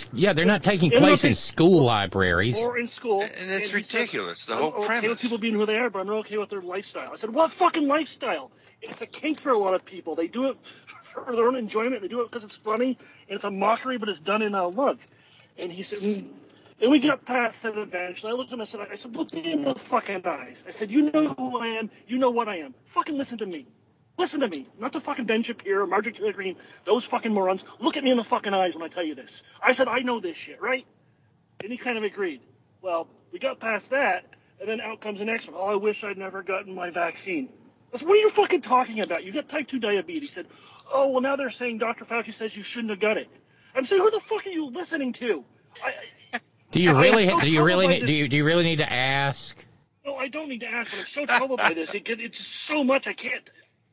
school libraries. Or in school. And it's ridiculous, the whole premise. I'm okay with people being who they are, but I'm not okay with their lifestyle. I said, what fucking lifestyle? It's a kink for a lot of people. They do it for their own enjoyment. They do it because it's funny, and it's a mockery, but it's done in love. And he said, and we got past it eventually. I looked at him and I said, look me in the fucking eyes. I said, you know who I am. You know what I am. Fucking listen to me. Listen to me. Not to fucking Ben Shapiro, Marjorie Taylor Greene, those fucking morons. Look at me in the fucking eyes when I tell you this. I said, I know this shit, right? And he kind of agreed. Well, we got past that, and then out comes the next one. Oh, I wish I'd never gotten my vaccine. I said, what are you fucking talking about? You got type 2 diabetes. He said, oh, well, now they're saying Dr. Fauci says you shouldn't have got it. I'm saying, who the fuck are you listening to? Do you really need to ask? No, I don't need to ask, but I'm so troubled by this. It's so much I can't.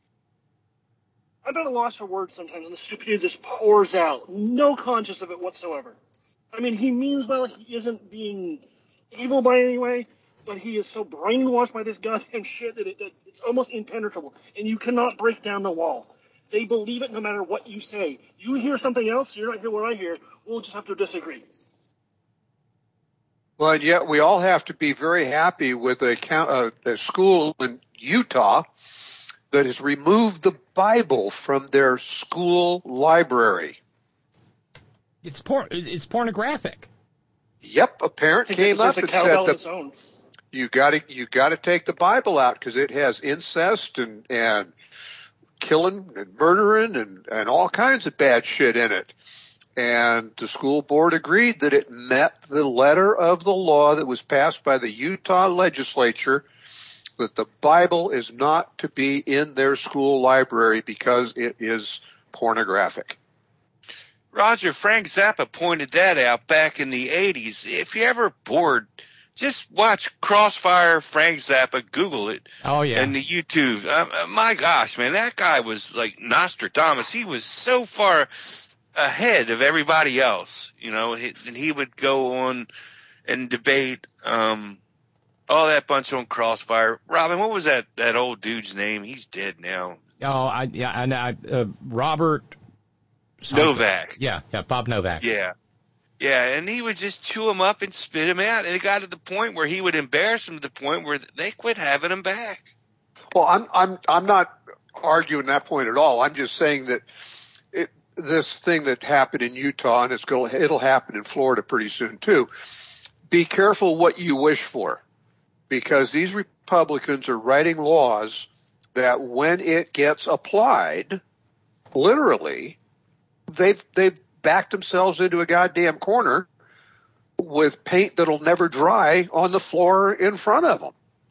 I'm at a loss for words sometimes, and the stupidity just pours out. No conscience of it whatsoever. I mean, he means well. He isn't being evil by any way, but he is so brainwashed by this goddamn shit that it's almost impenetrable, and you cannot break down the wall. They believe it no matter what you say. You hear something else, you're not hearing what I hear, we'll just have to disagree. Well, and yet we all have to be very happy with a school in Utah that has removed the Bible from their school library. It's pornographic. Yep, a parent came up and said you got to take the Bible out because it has incest and killing and murdering and all kinds of bad shit in it. And the school board agreed that it met the letter of the law that was passed by the Utah legislature, that the Bible is not to be in their school library because it is pornographic. Roger, Frank Zappa pointed that out back in the 80s. If you're ever bored, just watch Crossfire Frank Zappa, Google it. Oh, yeah. And the YouTube. My gosh, man, that guy was like Nostradamus. He was so far ahead of everybody else, and he would go on and debate all that bunch on Crossfire. Robin, what was that old dude's name? He's dead now. Oh, Robert something. Novak. Yeah, Bob Novak. Yeah, Yeah, and he would just chew him up and spit him out. And it got to the point where he would embarrass him to the point where they quit having him back. Well, I'm not arguing that point at all. I'm just saying that this thing that happened in Utah, and it'll happen in Florida pretty soon too. Be careful what you wish for, because these Republicans are writing laws that when it gets applied, literally, they've backed themselves into a goddamn corner with paint that'll never dry on the floor in front of them.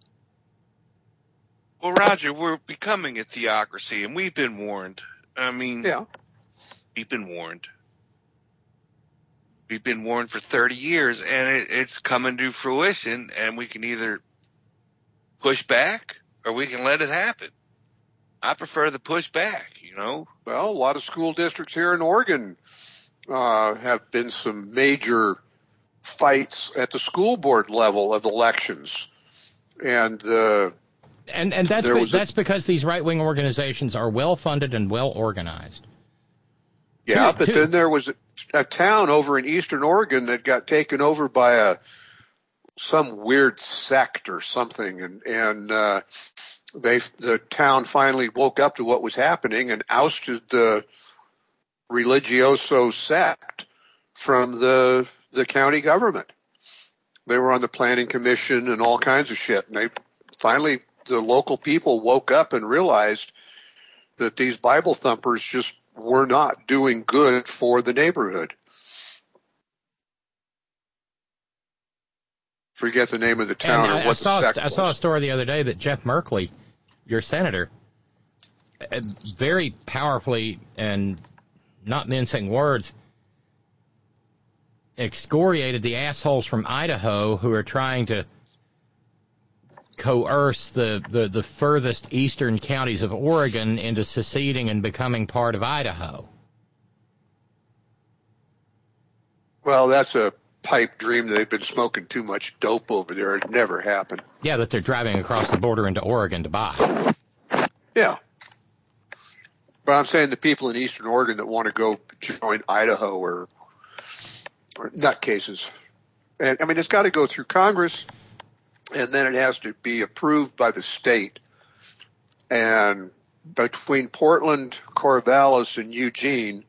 Well, Roger, we're becoming a theocracy, and we've been warned. I mean, yeah, we've been warned. We've been warned for 30 years, and it's coming to fruition, and we can either push back or we can let it happen. I prefer the push back, you know. Well, a lot of school districts here in Oregon have been some major fights at the school board level of elections, and that's because these right-wing organizations are well-funded and well-organized. Yeah, but then there was a town over in eastern Oregon that got taken over by some weird sect or something, and the town finally woke up to what was happening and ousted the religioso sect from the county government. They were on the planning commission and all kinds of shit, and the local people woke up and realized that these Bible thumpers just were not doing good for the neighborhood. Forget the name of the town or what the sect was. I saw a story the other day that Jeff Merkley, your senator, very powerfully and not mincing words, excoriated the assholes from Idaho who are trying to coerce the furthest eastern counties of Oregon into seceding and becoming part of Idaho. Well, that's a pipe dream. They've been smoking too much dope over there. It never happened. Yeah, that they're driving across the border into Oregon to buy. Yeah. But I'm saying the people in eastern Oregon that want to go join Idaho are nutcases. And, I mean, it's got to go through Congress, and then it has to be approved by the state. And between Portland, Corvallis, and Eugene,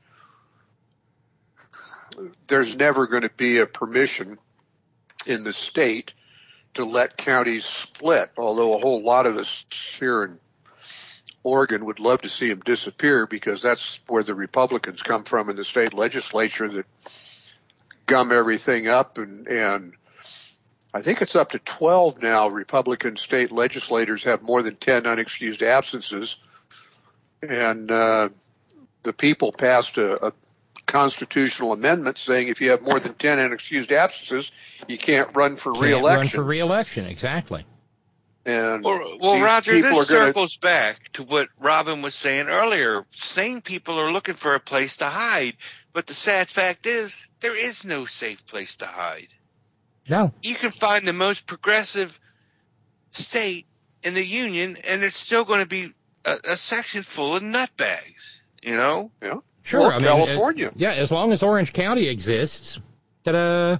there's never going to be a permission in the state to let counties split, although a whole lot of us here in Oregon would love to see them disappear, because that's where the Republicans come from in the state legislature that gum everything up. And I think it's up to 12 now Republican state legislators have more than 10 unexcused absences. And the people passed a constitutional amendment saying if you have more than 10 unexcused absences, you can't run for re-election. Exactly. And well, Roger, this circles back to what Robin was saying earlier. Sane people are looking for a place to hide, but the sad fact is there is no safe place to hide. No. You can find the most progressive state in the union, and it's still going to be a section full of nutbags, you know? Yeah. Sure. Well, California. As long as Orange County exists, ta-da.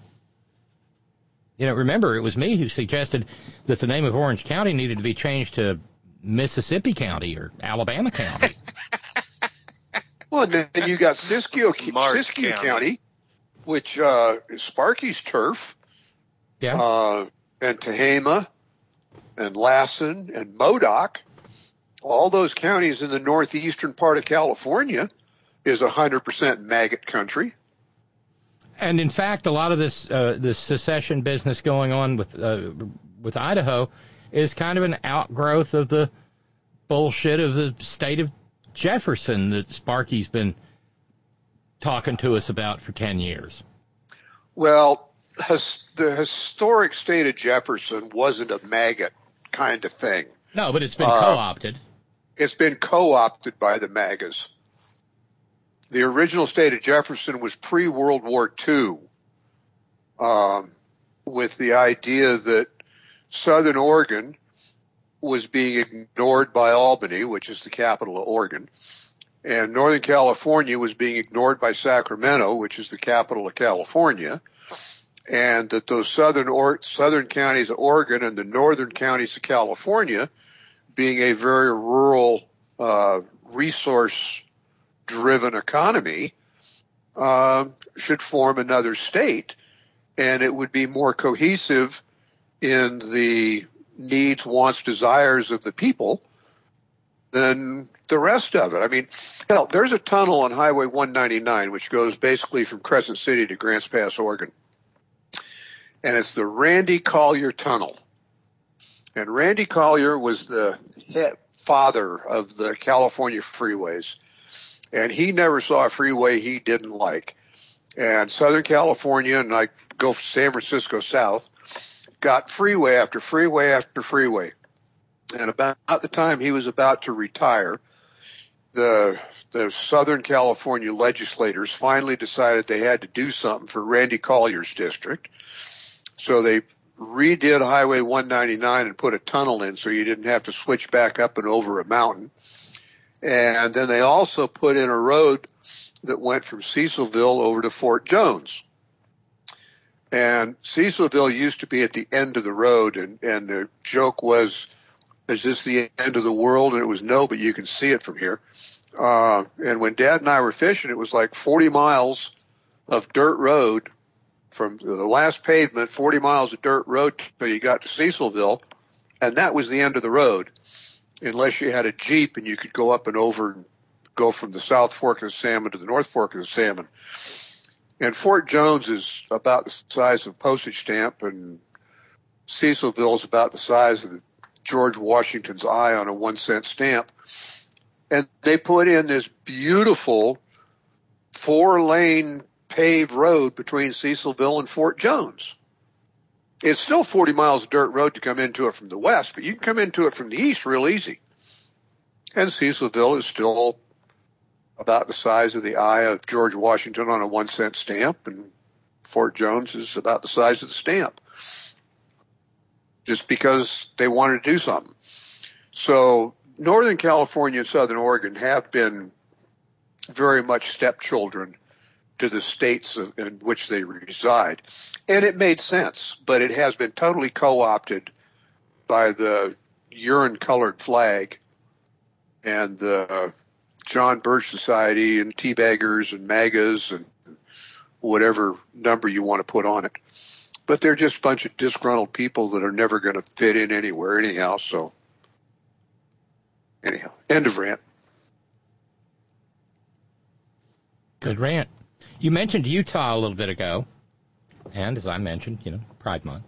You know, remember, it was me who suggested that the name of Orange County needed to be changed to Mississippi County or Alabama County. Well, then you got Siskiyou County, which is Sparky's turf. Yeah. And Tehama and Lassen and Modoc, all those counties in the northeastern part of California is 100% maggot country. And in fact, a lot of this secession business going on with Idaho is kind of an outgrowth of the bullshit of the state of Jefferson that Sparky's been talking to us about for 10 years. Well, the historic state of Jefferson wasn't a maggot kind of thing. No, but it's been co-opted. It's been co-opted by the MAGAs. The original state of Jefferson was pre-World War II, with the idea that Southern Oregon was being ignored by Albany, which is the capital of Oregon, And Northern California was being ignored by Sacramento, which is the capital of California, and that those southern counties of Oregon and the northern counties of California, being a very rural, resource-driven economy, should form another state, and it would be more cohesive in the needs, wants, desires of the people than the rest of it. I mean, hell, there's a tunnel on Highway 199 which goes basically from Crescent City to Grants Pass, Oregon, and it's the Randy Collier Tunnel. And Randy Collier was the father of the California freeways, and he never saw a freeway he didn't like. And Southern California, and I go San Francisco south, got freeway after freeway after freeway. And about the time he was about to retire, the Southern California legislators finally decided they had to do something for Randy Collier's district. So they redid Highway 199 and put a tunnel in so you didn't have to switch back up and over a mountain. And then they also put in a road that went from Cecilville over to Fort Jones. And Cecilville used to be at the end of the road, and the joke was, is this the end of the world? And it was no, but you can see it from here. And when Dad and I were fishing, it was like 40 miles of dirt road from the last pavement, 40 miles of dirt road till you got to Cecilville, and that was the end of the road, unless you had a Jeep and you could go up and over and go from the South Fork of the Salmon to the North Fork of the Salmon. And Fort Jones is about the size of a postage stamp, and Cecilville is about the size of the George Washington's eye on a 1-cent stamp. And they put in this beautiful 4-lane paved road between Cecilville and Fort Jones. It's still 40 miles of dirt road to come into it from the west, but you can come into it from the east real easy. And Cecilville is still about the size of the eye of George Washington on a 1-cent stamp, and Fort Jones is about the size of the stamp, just because they wanted to do something. So Northern California and Southern Oregon have been very much stepchildren to the states in which they reside. And it made sense, but it has been totally co-opted by the urine-colored flag and the John Birch Society and teabaggers and MAGAs and whatever number you want to put on it. But they're just a bunch of disgruntled people that are never going to fit in anywhere anyhow. So anyhow, end of rant. Good rant. You mentioned Utah a little bit ago, and as I mentioned, Pride Month.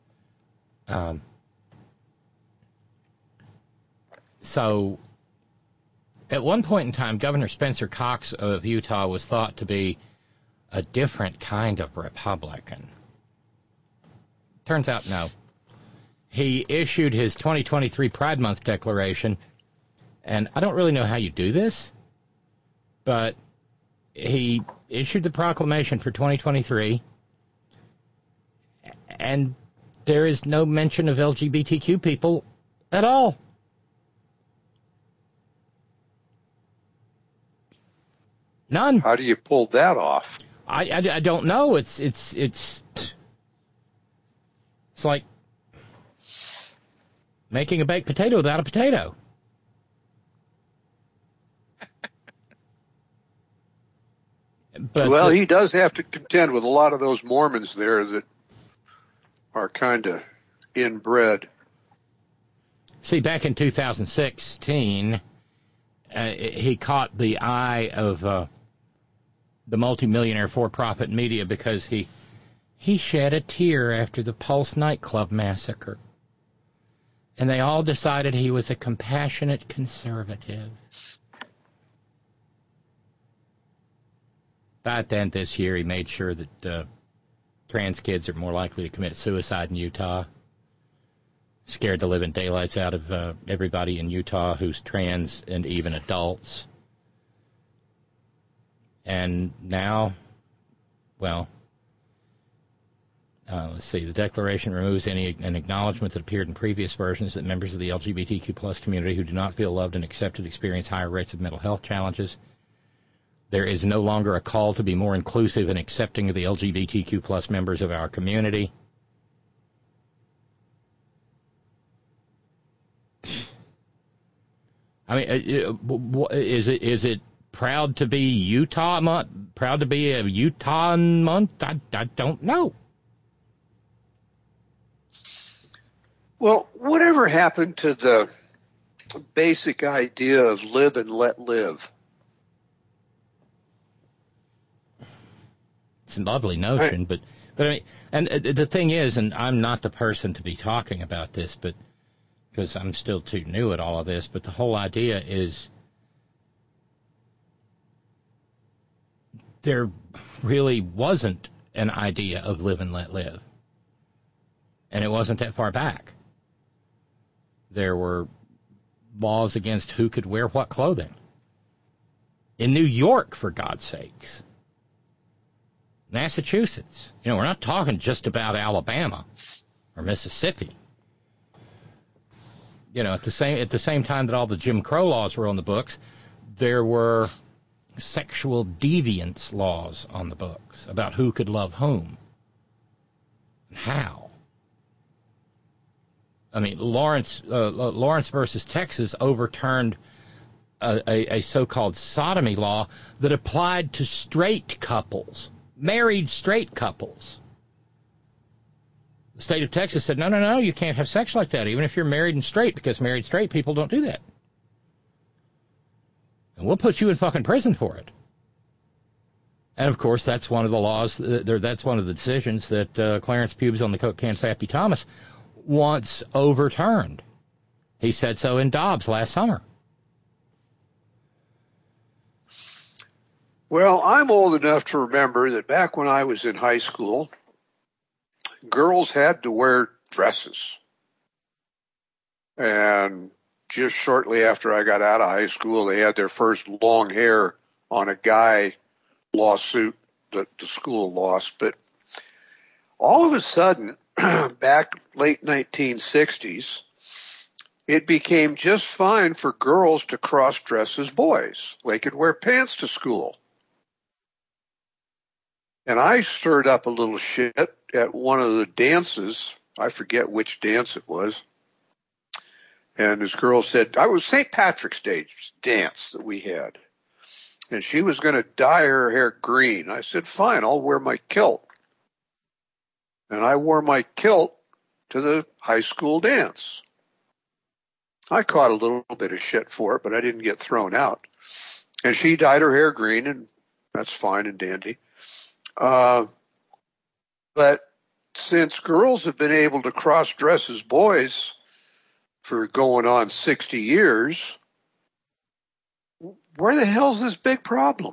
So at one point in time, Governor Spencer Cox of Utah was thought to be a different kind of Republican. Turns out, no. He issued his 2023 Pride Month declaration, and I don't really know how you do this, but he issued the proclamation for 2023, and there is no mention of LGBTQ people at all. None. How do you pull that off? I don't know. It's like making a baked potato without a potato. But he does have to contend with a lot of those Mormons there that are kind of inbred. See, back in 2016, he caught the eye of the multimillionaire for-profit media because he shed a tear after the Pulse nightclub massacre. And they all decided he was a compassionate conservative. But then this year he made sure that trans kids are more likely to commit suicide in Utah. Scared the living daylights out of everybody in Utah who's trans and even adults. And now, well, Let's see. The Declaration removes an acknowledgement that appeared in previous versions that members of the LGBTQ plus community who do not feel loved and accepted experience higher rates of mental health challenges. There is no longer a call to be more inclusive and accepting of the LGBTQ plus members of our community. I mean, is it proud to be Utah month? Proud to be a Utah month? I don't know. Well, whatever happened to the basic idea of live and let live? It's a lovely notion, but I mean, and the thing is, and I'm not the person to be talking about this, but because I'm still too new at all of this, but the whole idea is there really wasn't an idea of live and let live. And it wasn't that far back. There were laws against who could wear what clothing. In New York, for God's sakes. Massachusetts. You know, we're not talking just about Alabama or Mississippi. You know, at the same time that all the Jim Crow laws were on the books, there were sexual deviance laws on the books about who could love whom and how. I mean, Lawrence versus Texas overturned a so-called sodomy law that applied to straight couples, married straight couples. The state of Texas said, no, you can't have sex like that, even if you're married and straight, because married straight people don't do that. And we'll put you in fucking prison for it. And, of course, that's one of the laws, that's one of the decisions that Clarence Pubes on the Coke can Fappy Thomas wants overturned. He said so in Dobbs last summer. Well, I'm old enough to remember that back when I was in high school, girls had to wear dresses. And just shortly after I got out of high school, they had their first long hair on a guy lawsuit that the school lost. But all of a sudden, back late 1960s, it became just fine for girls to cross-dress as boys. They could wear pants to school. And I stirred up a little shit at one of the dances. I forget which dance it was. And this girl said, I was St. Patrick's Day dance that we had. And she was going to dye her hair green. I said, fine, I'll wear my kilt. And I wore my kilt to the high school dance. I caught a little bit of shit for it, but I didn't get thrown out. And she dyed her hair green, and that's fine and dandy. But since girls have been able to cross-dress as boys for going on 60 years, where the hell's this big problem?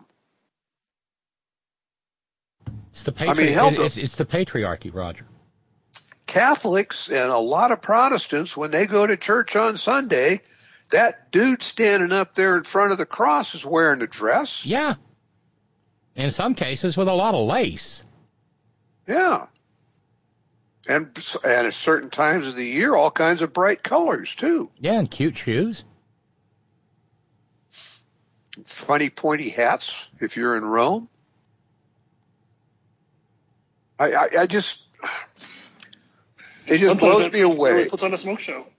It's the patriarchy, Roger. Catholics and a lot of Protestants, when they go to church on Sunday, that dude standing up there in front of the cross is wearing a dress. Yeah. In some cases with a lot of lace. Yeah. And at certain times of the year, all kinds of bright colors, too. Yeah, and cute shoes. Funny pointy hats if you're in Rome. It just blows me away. Really puts on a smoke show.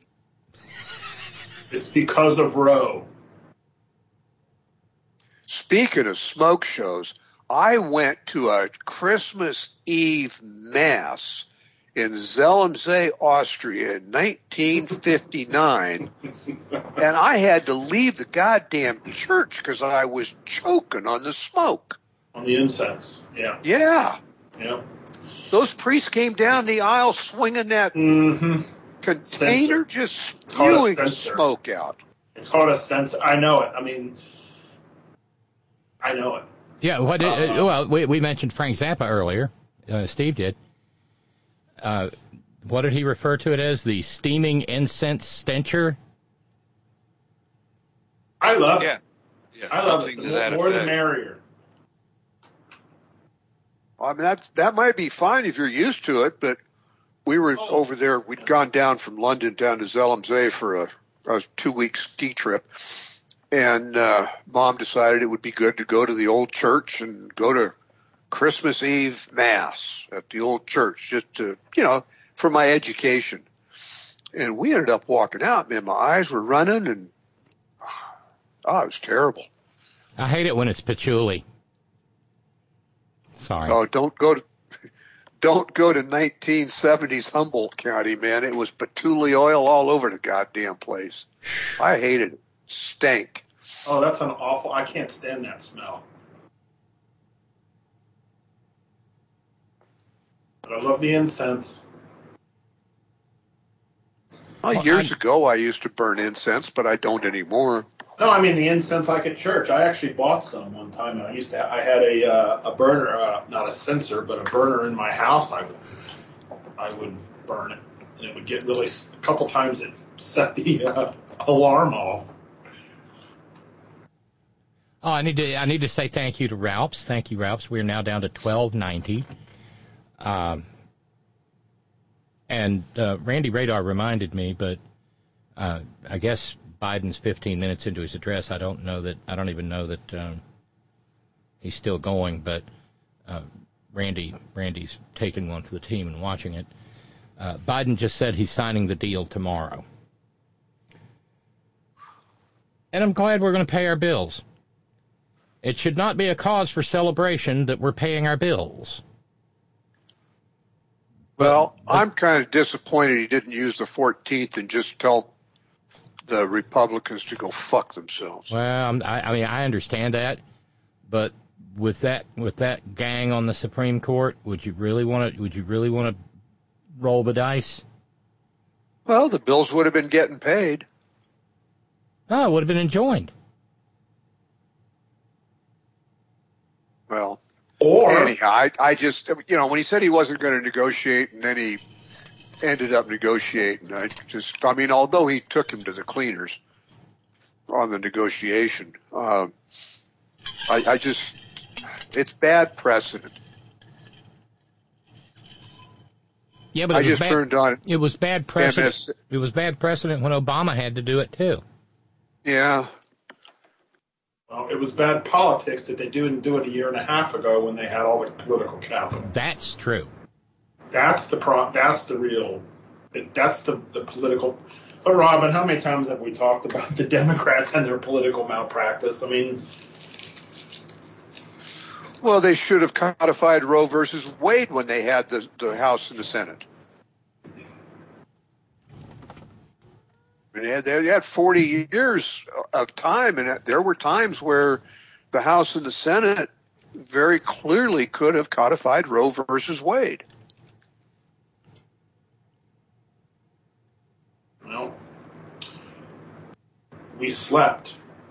It's because of Roe. Speaking of smoke shows, I went to a Christmas Eve mass in Zelmsee, Austria in 1959, and I had to leave the goddamn church because I was choking on the smoke. On the incense, yeah. Yeah. Yeah. Those priests came down the aisle swinging that container, just spewing smoke out. It's called a censer. I know it. I know it. Yeah, we mentioned Frank Zappa earlier. Steve did. What did he refer to it as? The steaming incense stencher? I love it. Yeah, I love it. The more the merrier. I mean, that might be fine if you're used to it, but we were over there. We'd gone down from London down to Zellamzee for a 2-week ski trip. And Mom decided it would be good to go to the old church and go to Christmas Eve Mass at the old church just to, for my education. And we ended up walking out, man. My eyes were running and, it was terrible. I hate it when it's patchouli. Sorry. Oh, don't go to 1970s Humboldt County, man. It was patchouli oil all over the goddamn place. I hated it. Stank. Oh, that's an awful. I can't stand that smell. But I love the incense. Well, years ago, I used to burn incense, but I don't anymore. No, I mean the incense like at church. I actually bought some one time. I had a burner, not a censer, but a burner in my house. I would burn it, and it would get really. A couple times it set the alarm off. Oh, I need to say thank you to Ralphs. Thank you, Ralphs. We're now down to 1290. And Randy Radar reminded me, but I guess Biden's 15 minutes into his address. I don't even know that he's still going, but Randy's taking one for the team and watching it. Biden just said he's signing the deal tomorrow. And I'm glad we're going to pay our bills. It should not be a cause for celebration that we're paying our bills. Well, I'm kind of disappointed he didn't use the 14th and just tell the Republicans to go fuck themselves. Well, I understand that, but with that gang on the Supreme Court, would you really want to roll the dice? Well, the bills would have been getting paid. Oh, it would have been enjoined. Well, anyhow, I just, when he said he wasn't going to negotiate and then he ended up negotiating, although he took him to the cleaners on the negotiation, it's bad precedent. Yeah, but it was bad precedent. It was bad precedent when Obama had to do it too. Yeah. Well, it was bad politics that they didn't do it a year and a half ago when they had all the political capital. That's true. That's the political. But Robin, how many times have we talked about the Democrats and their political malpractice? I mean, well, they should have codified Roe versus Wade when they had the House and the Senate. They had 40 years of time, and there were times where the House and the Senate very clearly could have codified Roe versus Wade. Well, we slept.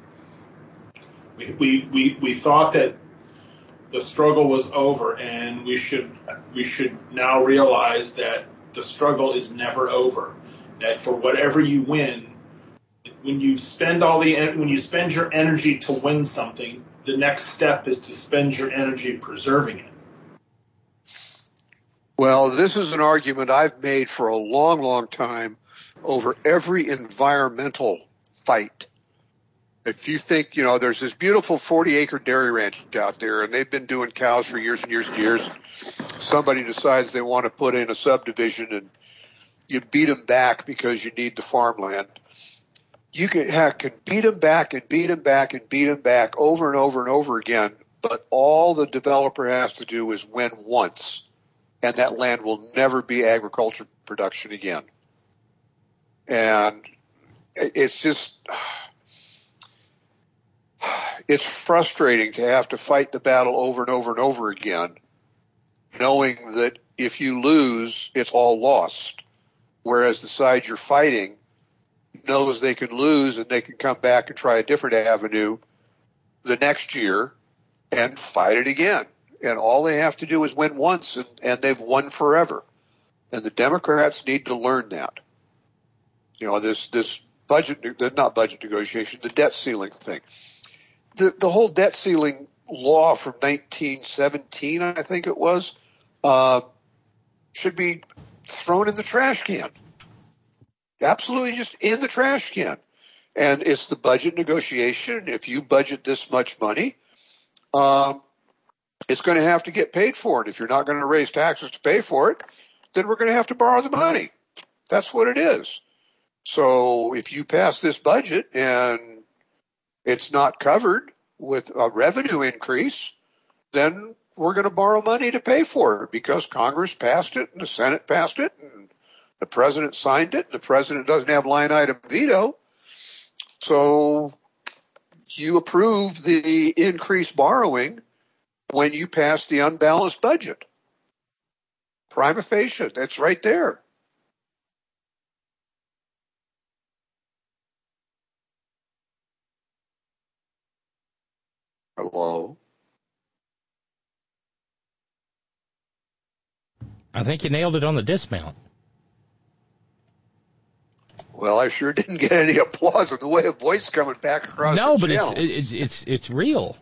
We thought that the struggle was over, and we should now realize that the struggle is never over. That for whatever you win, when you spend your energy to win something, the next step is to spend your energy preserving it. Well, this is an argument I've made for a long, long time over every environmental fight. If you think, there's this beautiful 40-acre dairy ranch out there, and they've been doing cows for years and years and years. Somebody decides they want to put in a subdivision, and you beat them back because you need the farmland. You can beat them back and beat them back and beat them back over and over and over again, but all the developer has to do is win once, and that land will never be agriculture production again. And it's just, it's frustrating to have to fight the battle over and over and over again, knowing that if you lose, it's all lost. Whereas the side you're fighting knows they can lose and they can come back and try a different avenue the next year and fight it again. And all they have to do is win once, and they've won forever. And the Democrats need to learn that. This not budget negotiation, the debt ceiling thing. The whole debt ceiling law from 1917, I think it was, should be thrown in the trash can. Absolutely just in the trash can. And it's the budget negotiation. If you budget this much money, it's going to have to get paid for. And if you're not going to raise taxes to pay for it, then we're going to have to borrow the money. That's what it is. So if you pass this budget and it's not covered with a revenue increase, then we're going to borrow money to pay for it because Congress passed it and the Senate passed it and the president signed it and the president doesn't have line item veto. So you approve the increased borrowing when you pass the unbalanced budget. Prima facie, that's right there. Hello? I think you nailed it on the dismount. Well, I sure didn't get any applause in the way of voice coming back across No, the but channel. it's real.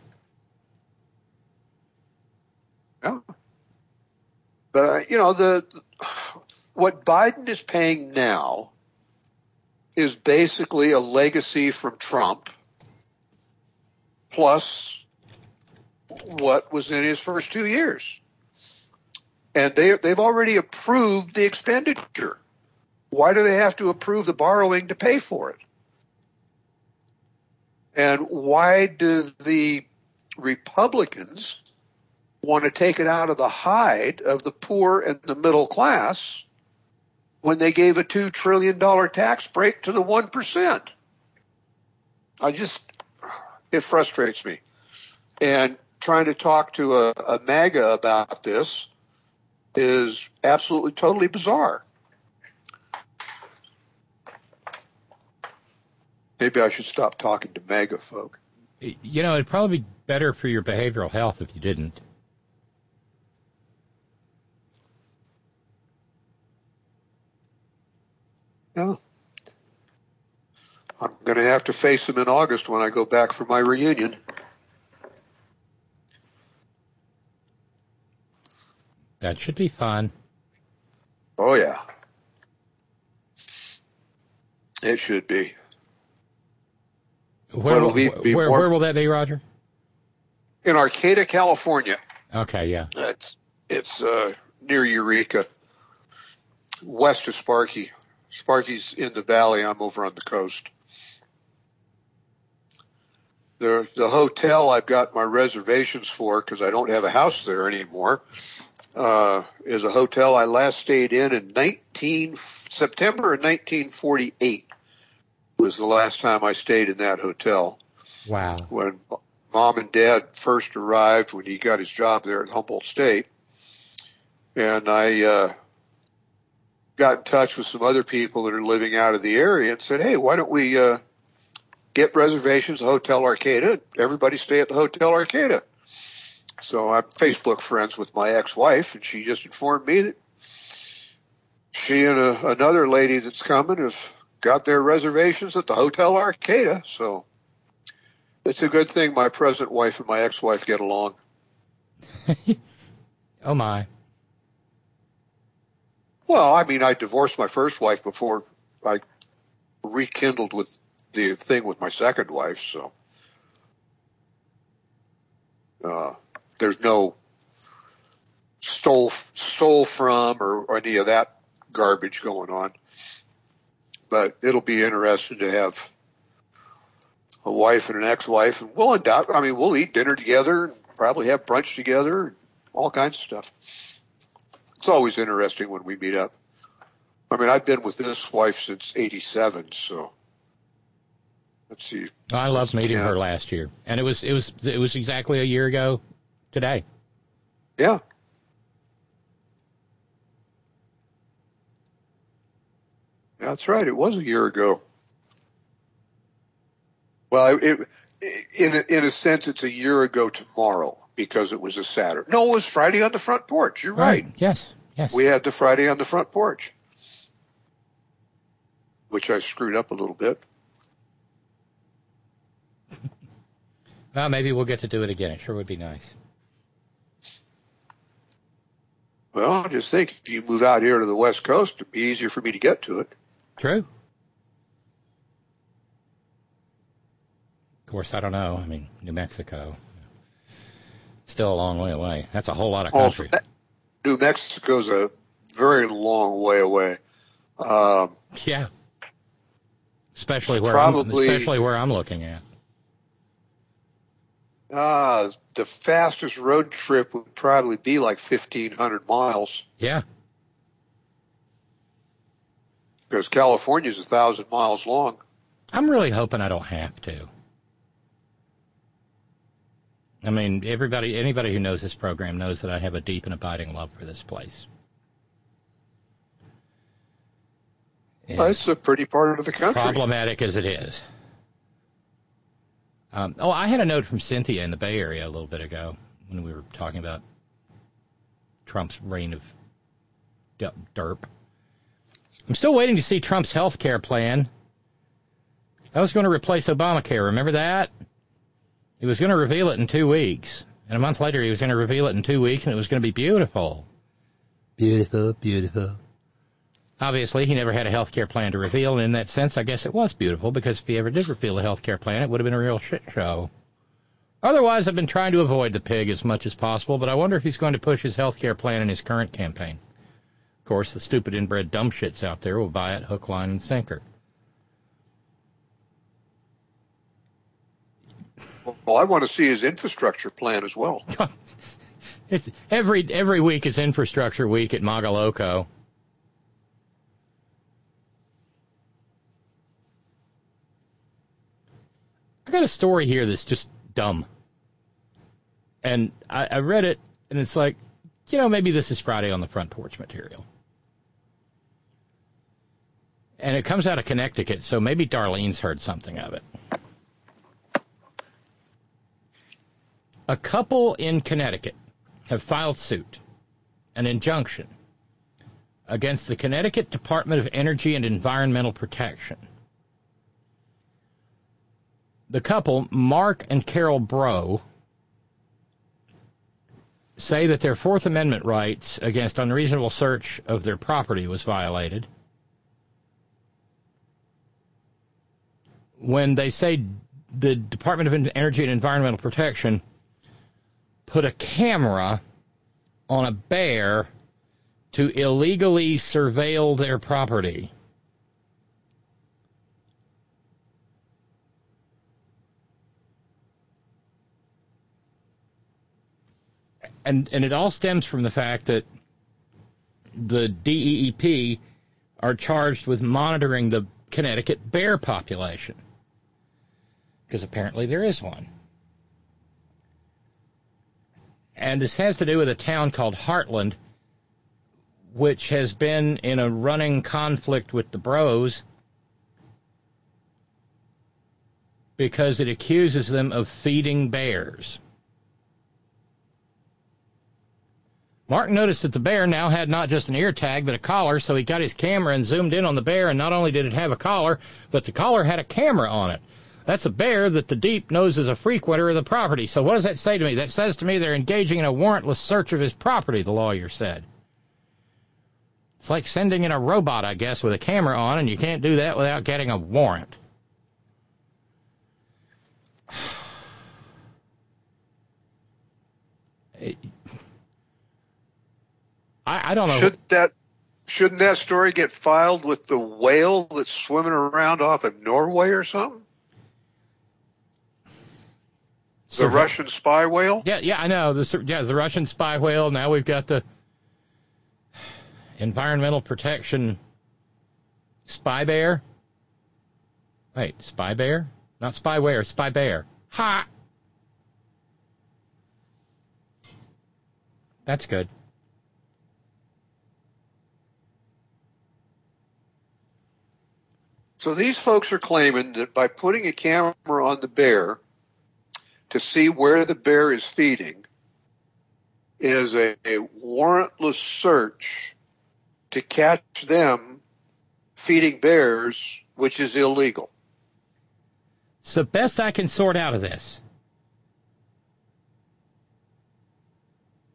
Yeah. But, what Biden is paying now is basically a legacy from Trump plus what was in his first 2 years. And they've already approved the expenditure. Why do they have to approve the borrowing to pay for it? And why do the Republicans want to take it out of the hide of the poor and the middle class when they gave a $2 trillion tax break to the 1%? It frustrates me. And trying to talk to a MAGA about this is absolutely, totally bizarre. Maybe I should stop talking to MAGA folk. It'd probably be better for your behavioral health if you didn't. No. I'm going to have to face them in August when I go back for my reunion. That should be fun. Oh, yeah. It should be. Where will that be, Roger? In Arcata, California. Okay, yeah. It's near Eureka, west of Sparky. Sparky's in the valley. I'm over on the coast. The hotel I've got my reservations for, because I don't have a house there anymore, is a hotel I last stayed in September of 1948. Was the last time I stayed in that hotel. Wow. When Mom and Dad first arrived, when he got his job there at Humboldt State. And I got in touch with some other people that are living out of the area and said, hey, why don't we get reservations at Hotel Arcata? Everybody stay at the Hotel Arcata. So I'm Facebook friends with my ex-wife, and she just informed me that she and another lady that's coming have got their reservations at the Hotel Arcata. So it's a good thing my present wife and my ex-wife get along. Oh, my. Well, I mean, I divorced my first wife before I rekindled with the thing with my second wife, so there's no stole from or any of that garbage going on. But it'll be interesting to have a wife and an ex-wife, and we'll eat dinner together and probably have brunch together, and all kinds of stuff. It's always interesting when we meet up. I mean, I've been with this wife since '87, so let's see. I loved meeting her last year, and it was exactly a year ago today. Yeah. That's right. It was a year ago. Well, in a sense, it's a year ago tomorrow because it was a Saturday. No, it was Friday on the front porch. You're right. Yes. We had the Friday on the front porch, which I screwed up a little bit. Well, maybe we'll get to do it again. It sure would be nice. Well, just think, if you move out here to the West Coast, it'd be easier for me to get to it. True. Of course, I don't know. I mean, New Mexico, still a long way away. That's a whole lot of country. New Mexico's a very long way away. Yeah. Especially where I'm looking at. The fastest road trip would probably be like 1,500 miles. Yeah. Because California's 1,000 miles long. I'm really hoping I don't have to. I mean, anybody who knows this program knows that I have a deep and abiding love for this place. It's a pretty part of the country. Problematic as it is. I had a note from Cynthia in the Bay Area a little bit ago when we were talking about Trump's reign of derp. I'm still waiting to see Trump's health care plan. That was going to replace Obamacare. Remember that? He was going to reveal it in 2 weeks. And a month later, he was going to reveal it in 2 weeks, and it was going to be beautiful. Beautiful, beautiful. Obviously, he never had a health care plan to reveal, and in that sense, I guess it was beautiful, because if he ever did reveal a health care plan, it would have been a real shit show. Otherwise, I've been trying to avoid the pig as much as possible, but I wonder if he's going to push his health care plan in his current campaign. Of course, the stupid inbred dumb shits out there will buy it hook, line, and sinker. Well, I want to see his infrastructure plan as well. It's every week is infrastructure week at Magaloco. I got a story here that's just dumb. And I read it, and it's like, maybe this is Friday on the Front Porch material. And it comes out of Connecticut, so maybe Darlene's heard something of it. A couple in Connecticut have filed suit, an injunction, against the Connecticut Department of Energy and Environmental Protection. The couple, Mark and Carol Bro, say that their Fourth Amendment rights against unreasonable search of their property was violated when they say the Department of Energy and Environmental Protection put a camera on a bear to illegally surveil their property. And it all stems from the fact that the DEEP are charged with monitoring the Connecticut bear population, because apparently there is one. And this has to do with a town called Heartland, which has been in a running conflict with the Bros because it accuses them of feeding bears. Mark noticed that the bear now had not just an ear tag, but a collar, so he got his camera and zoomed in on the bear, and not only did it have a collar, but the collar had a camera on it. That's a bear that the Deep knows is a frequenter of the property. So what does that say to me? That says to me they're engaging in a warrantless search of his property, the lawyer said. It's like sending in a robot, I guess, with a camera on, and you can't do that without getting a warrant. I don't know. Shouldn't that story get filed with the whale that's swimming around off of Norway or something? The Russian spy whale? Yeah, I know. The Russian spy whale. Now we've got the environmental protection spy bear. Wait, spy bear? Not spyware, spy bear. Ha! That's good. So these folks are claiming that by putting a camera on the bear to see where the bear is feeding is a warrantless search to catch them feeding bears, which is illegal. So best I can sort out of this,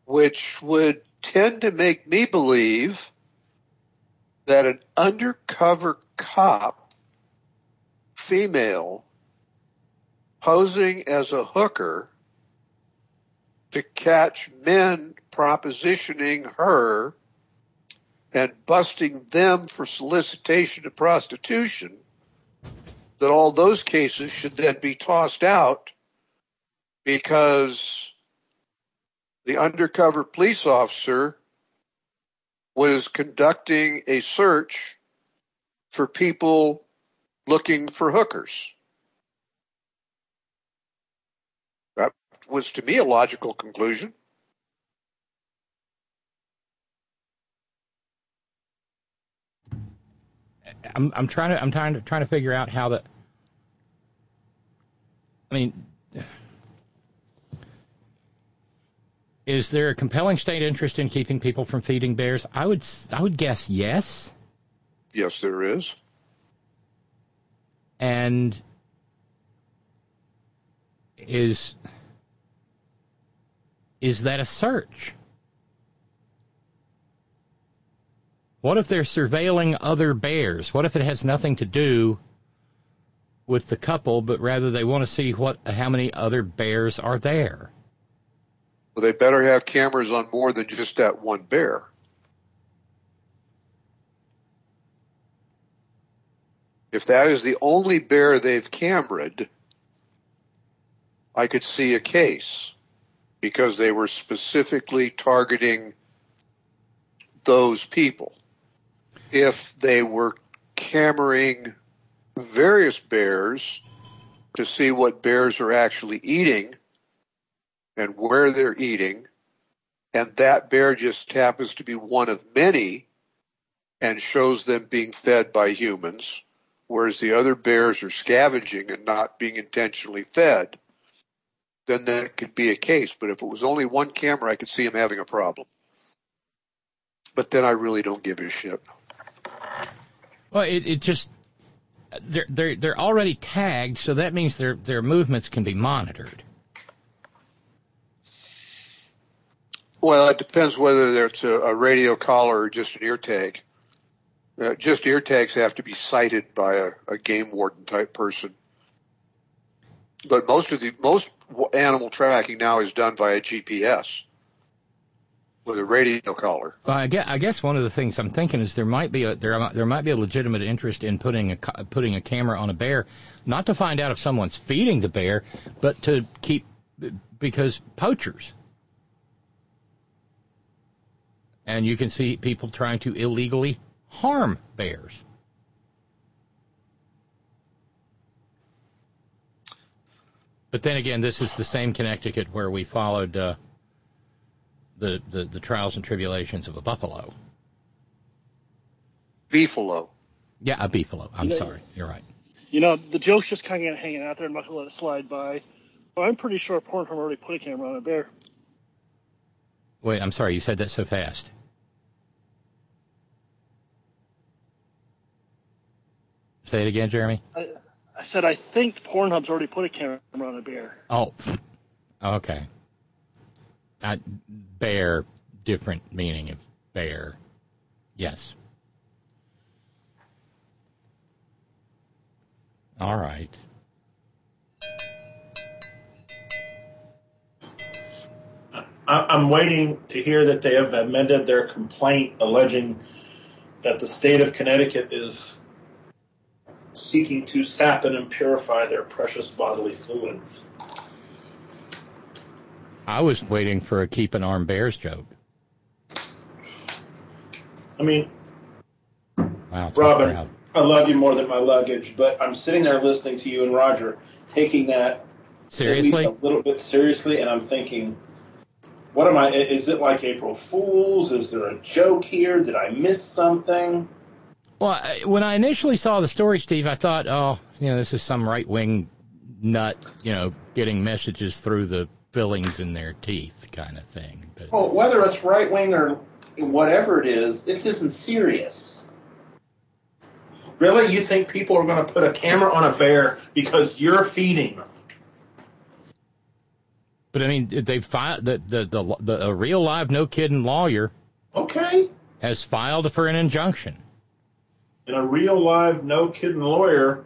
which would tend to make me believe that an undercover cop, female, posing as a hooker to catch men propositioning her and busting them for solicitation of prostitution, that all those cases should then be tossed out because the undercover police officer was conducting a search for people looking for hookers. That was, to me, a logical conclusion. I'm trying to figure out how that. I mean, is there a compelling state interest in keeping people from feeding bears? I would guess yes. Yes, there is. And is that a search? What if they're surveilling other bears? What if it has nothing to do with the couple, but rather they want to see how many other bears are there? Well, they better have cameras on more than just that one bear. If that is the only bear they've cameraed, I could see a case because they were specifically targeting those people. If they were cameraing various bears to see what bears are actually eating and where they're eating, and that bear just happens to be one of many and shows them being fed by humans, whereas the other bears are scavenging and not being intentionally fed, then that could be a case. But if it was only one camera, I could see him having a problem. But then I really don't give a shit. Well, it just they're already tagged, so that means their movements can be monitored. Well, it depends whether it's a radio collar or just an ear tag. Just ear tags have to be cited by a game warden type person. But most animal tracking now is done via GPS with a radio collar. Well, I guess one of the things I'm thinking is there might be a legitimate interest in putting a camera on a bear, not to find out if someone's feeding the bear, but to keep, because poachers. And you can see people trying to illegally harm bears. But then again, this is the same Connecticut where we followed the trials and tribulations of a buffalo. Beefalo. Yeah, a beefalo. I'm sorry. You're right. You know, the joke's just kind of hanging out there. I'm not going to let it slide by. But I'm pretty sure Pornhub already put a camera on a bear. Wait, I'm sorry. You said that so fast. Say it again, Jeremy. I said I think Pornhub's already put a camera on a bear. Oh, okay. Bear, different meaning of bear. Yes. All right. I'm waiting to hear that they have amended their complaint alleging that the state of Connecticut is seeking to sap and purify their precious bodily fluids. I was waiting for a keep an armed bears joke. I mean, wow, Robin, I love you more than my luggage, but I'm sitting there listening to you and Roger taking that seriously, at least a little bit seriously, and I'm thinking, what am I? Is it like April Fool's? Is there a joke here? Did I miss something? Well, when I initially saw the story, Steve, I thought, this is some right-wing nut, getting messages through the fillings in their teeth kind of thing. But, well, whether it's right-wing or whatever it is, this isn't serious. Really? You think people are going to put a camera on a bear because you're feeding them? But I mean, they filed a real live no kidding lawyer. Okay. Has filed for an injunction. And a real live no kidding lawyer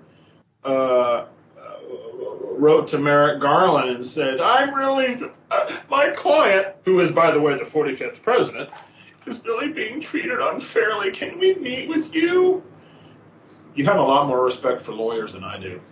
wrote to Merrick Garland and said, "I'm really my client, who is by the way the 45th president, is really being treated unfairly. Can we meet with you?" You have a lot more respect for lawyers than I do.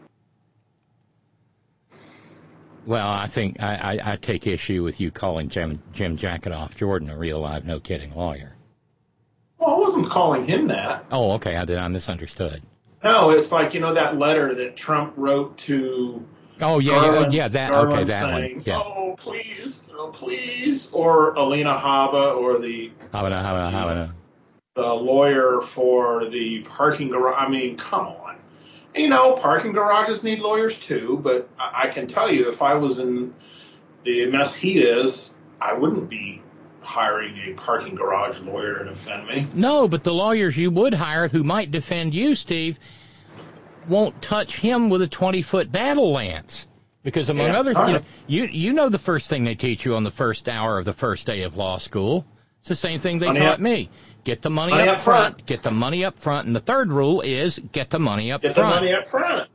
Well, I think I take issue with you calling Jim Jacketoff Jordan a real live no kidding lawyer. Well, I wasn't calling him that. Oh, okay. I misunderstood. No, it's like, that letter that Trump wrote to Garland, that saying, one. Yeah. Oh, please, or Alina Habba, or the lawyer for the parking garage. I mean, come on. Parking garages need lawyers too, but I can tell you, if I was in the mess he is, I wouldn't be hiring a parking garage lawyer to defend me. No, but the lawyers you would hire who might defend you, Steve, won't touch him with a 20-foot battle lance. Because among other things, you know the first thing they teach you on the first hour of the first day of law school. It's the same thing they taught me. Get the money up front. Get the money up front. And the third rule is get the money up front. Get the money up front.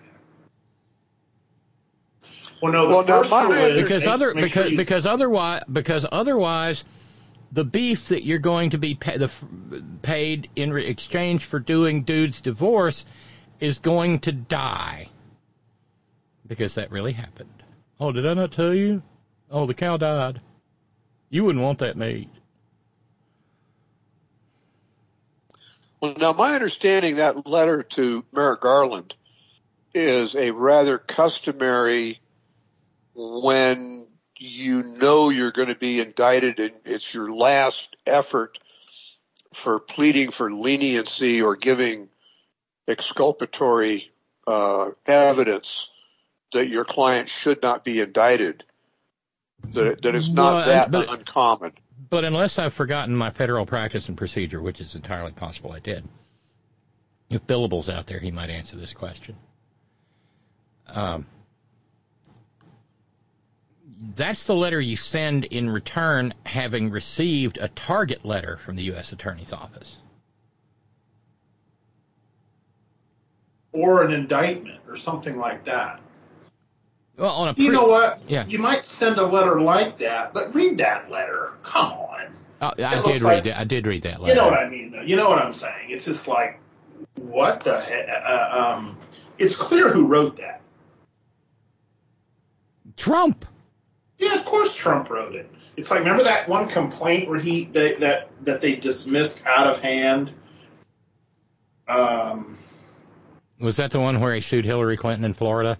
Well, no, the first rule is because otherwise, the beef that you're going to be paid in exchange for doing dude's divorce is going to die. Because that really happened. Oh, did I not tell you? Oh, the cow died. You wouldn't want that meat. Well, now, my understanding, that letter to Merrick Garland is a rather customary when you know you're going to be indicted and it's your last effort for pleading for leniency or giving exculpatory evidence that your client should not be indicted, that is not uncommon. But unless I've forgotten my federal practice and procedure, which is entirely possible I did, if Billable's out there, he might answer this question. That's the letter you send in return having received a target letter from the U.S. Attorney's Office. Or an indictment or something like that. Well, you know what? Yeah. You might send a letter like that, but read that letter. Come on. I did read that letter. You know what I mean, though. You know what I'm saying. It's just like, what the heck? It's clear who wrote that. Trump. Yeah, of course Trump wrote it. It's like, remember that one complaint where that they dismissed out of hand? Was that the one where he sued Hillary Clinton in Florida?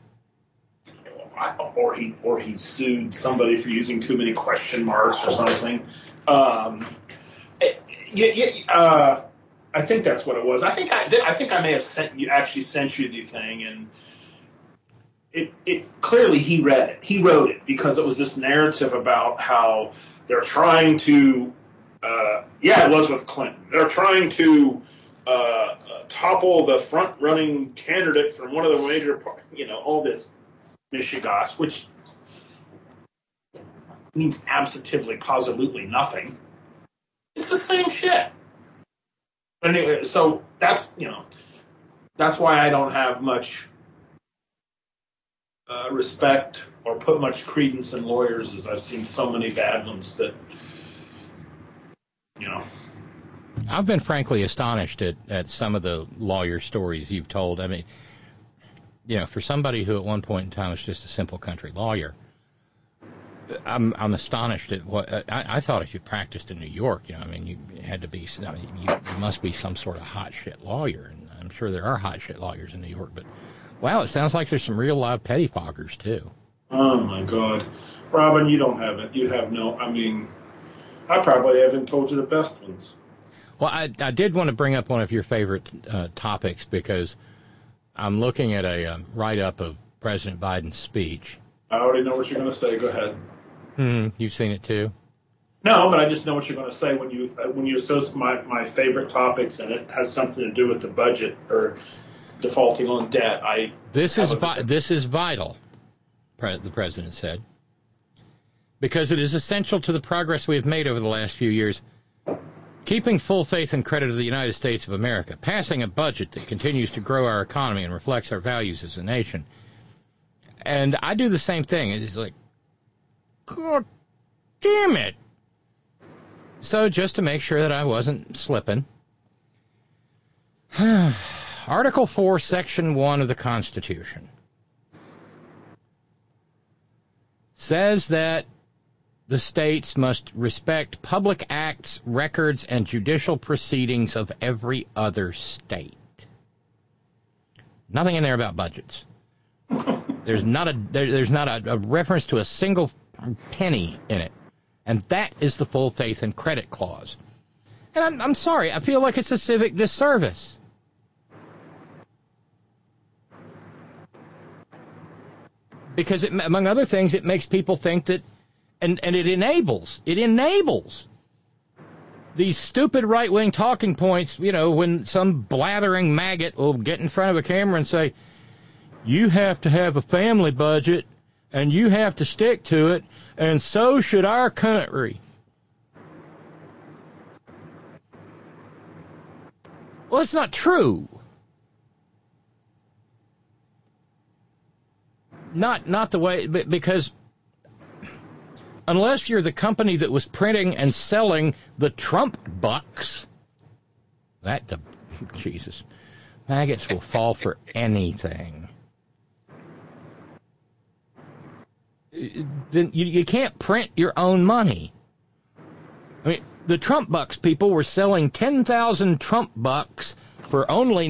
Or he sued somebody for using too many question marks or something. I think that's what it was. I think I may have sent you the thing, and it clearly he read it. He wrote it because it was this narrative about how they're trying to. It was with Clinton. They're trying to topple the front-running candidate from one of the major, all this mishigas, which means absolutely nothing. It's the same shit. But anyway, so that's why I don't have much respect or put much credence in lawyers, as I've seen so many bad ones that, I've been frankly astonished at some of the lawyer stories you've told. I mean, for somebody who at one point in time was just a simple country lawyer, I'm astonished at what I thought. If you practiced in New York, you had to be. You must be some sort of hot shit lawyer, and I'm sure there are hot shit lawyers in New York. But wow, it sounds like there's some real live pettifoggers too. Oh my God, Robin, you don't have it. You have no. I mean, I probably haven't told you the best ones. Well, I did want to bring up one of your favorite topics because I'm looking at a write-up of President Biden's speech. I already know what you're going to say. Go ahead. You've seen it too? No, but I just know what you're going to say when you associate my favorite topics and it has something to do with the budget or defaulting on debt. This is vital, the president said. because it is essential to the progress we have made over the last few years. Keeping full faith and credit of the United States of America, passing a budget that continues to grow our economy and reflects our values as a nation. And I do the same thing. It's like, God damn it. So just to make sure that I wasn't slipping, Article 4, Section 1 of the Constitution says that the states must respect public acts, records, and judicial proceedings of every other state. Nothing in there about budgets. There's not a reference to a single penny in it. And that is the full faith and credit clause. And I'm sorry, I feel like it's a civic disservice. Because, among other things, it makes people think that, and it enables these stupid right-wing talking points, when some blathering maggot will get in front of a camera and say, you have to have a family budget, and you have to stick to it, and so should our country. Well, it's not true. Not the way, because unless you're the company that was printing and selling the Trump bucks, Jesus, maggots will fall for anything. Then you can't print your own money. I mean, the Trump bucks people were selling 10,000 Trump bucks for only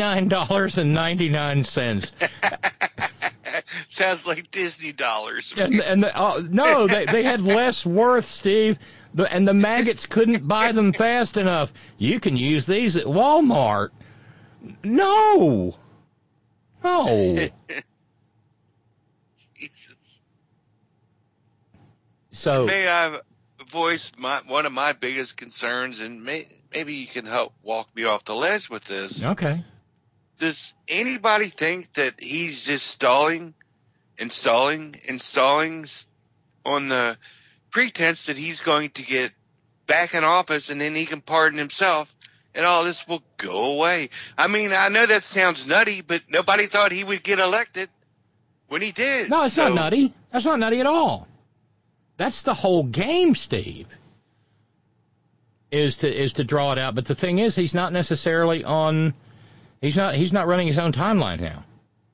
$99.99. Sounds like Disney dollars. No, they had less worth, Steve, and the maggots couldn't buy them fast enough. You can use these at Walmart. No. So, may I voice one of my biggest concerns, and maybe you can help walk me off the ledge with this. Okay. Does anybody think that he's just installing on the pretense that he's going to get back in office and then he can pardon himself and all this will go away? I mean, I know that sounds nutty, but nobody thought he would get elected when he did. No, it's not nutty. That's not nutty at all. That's the whole game, Steve, is to draw it out. But the thing is, he's not necessarily on. He's not running his own timeline now.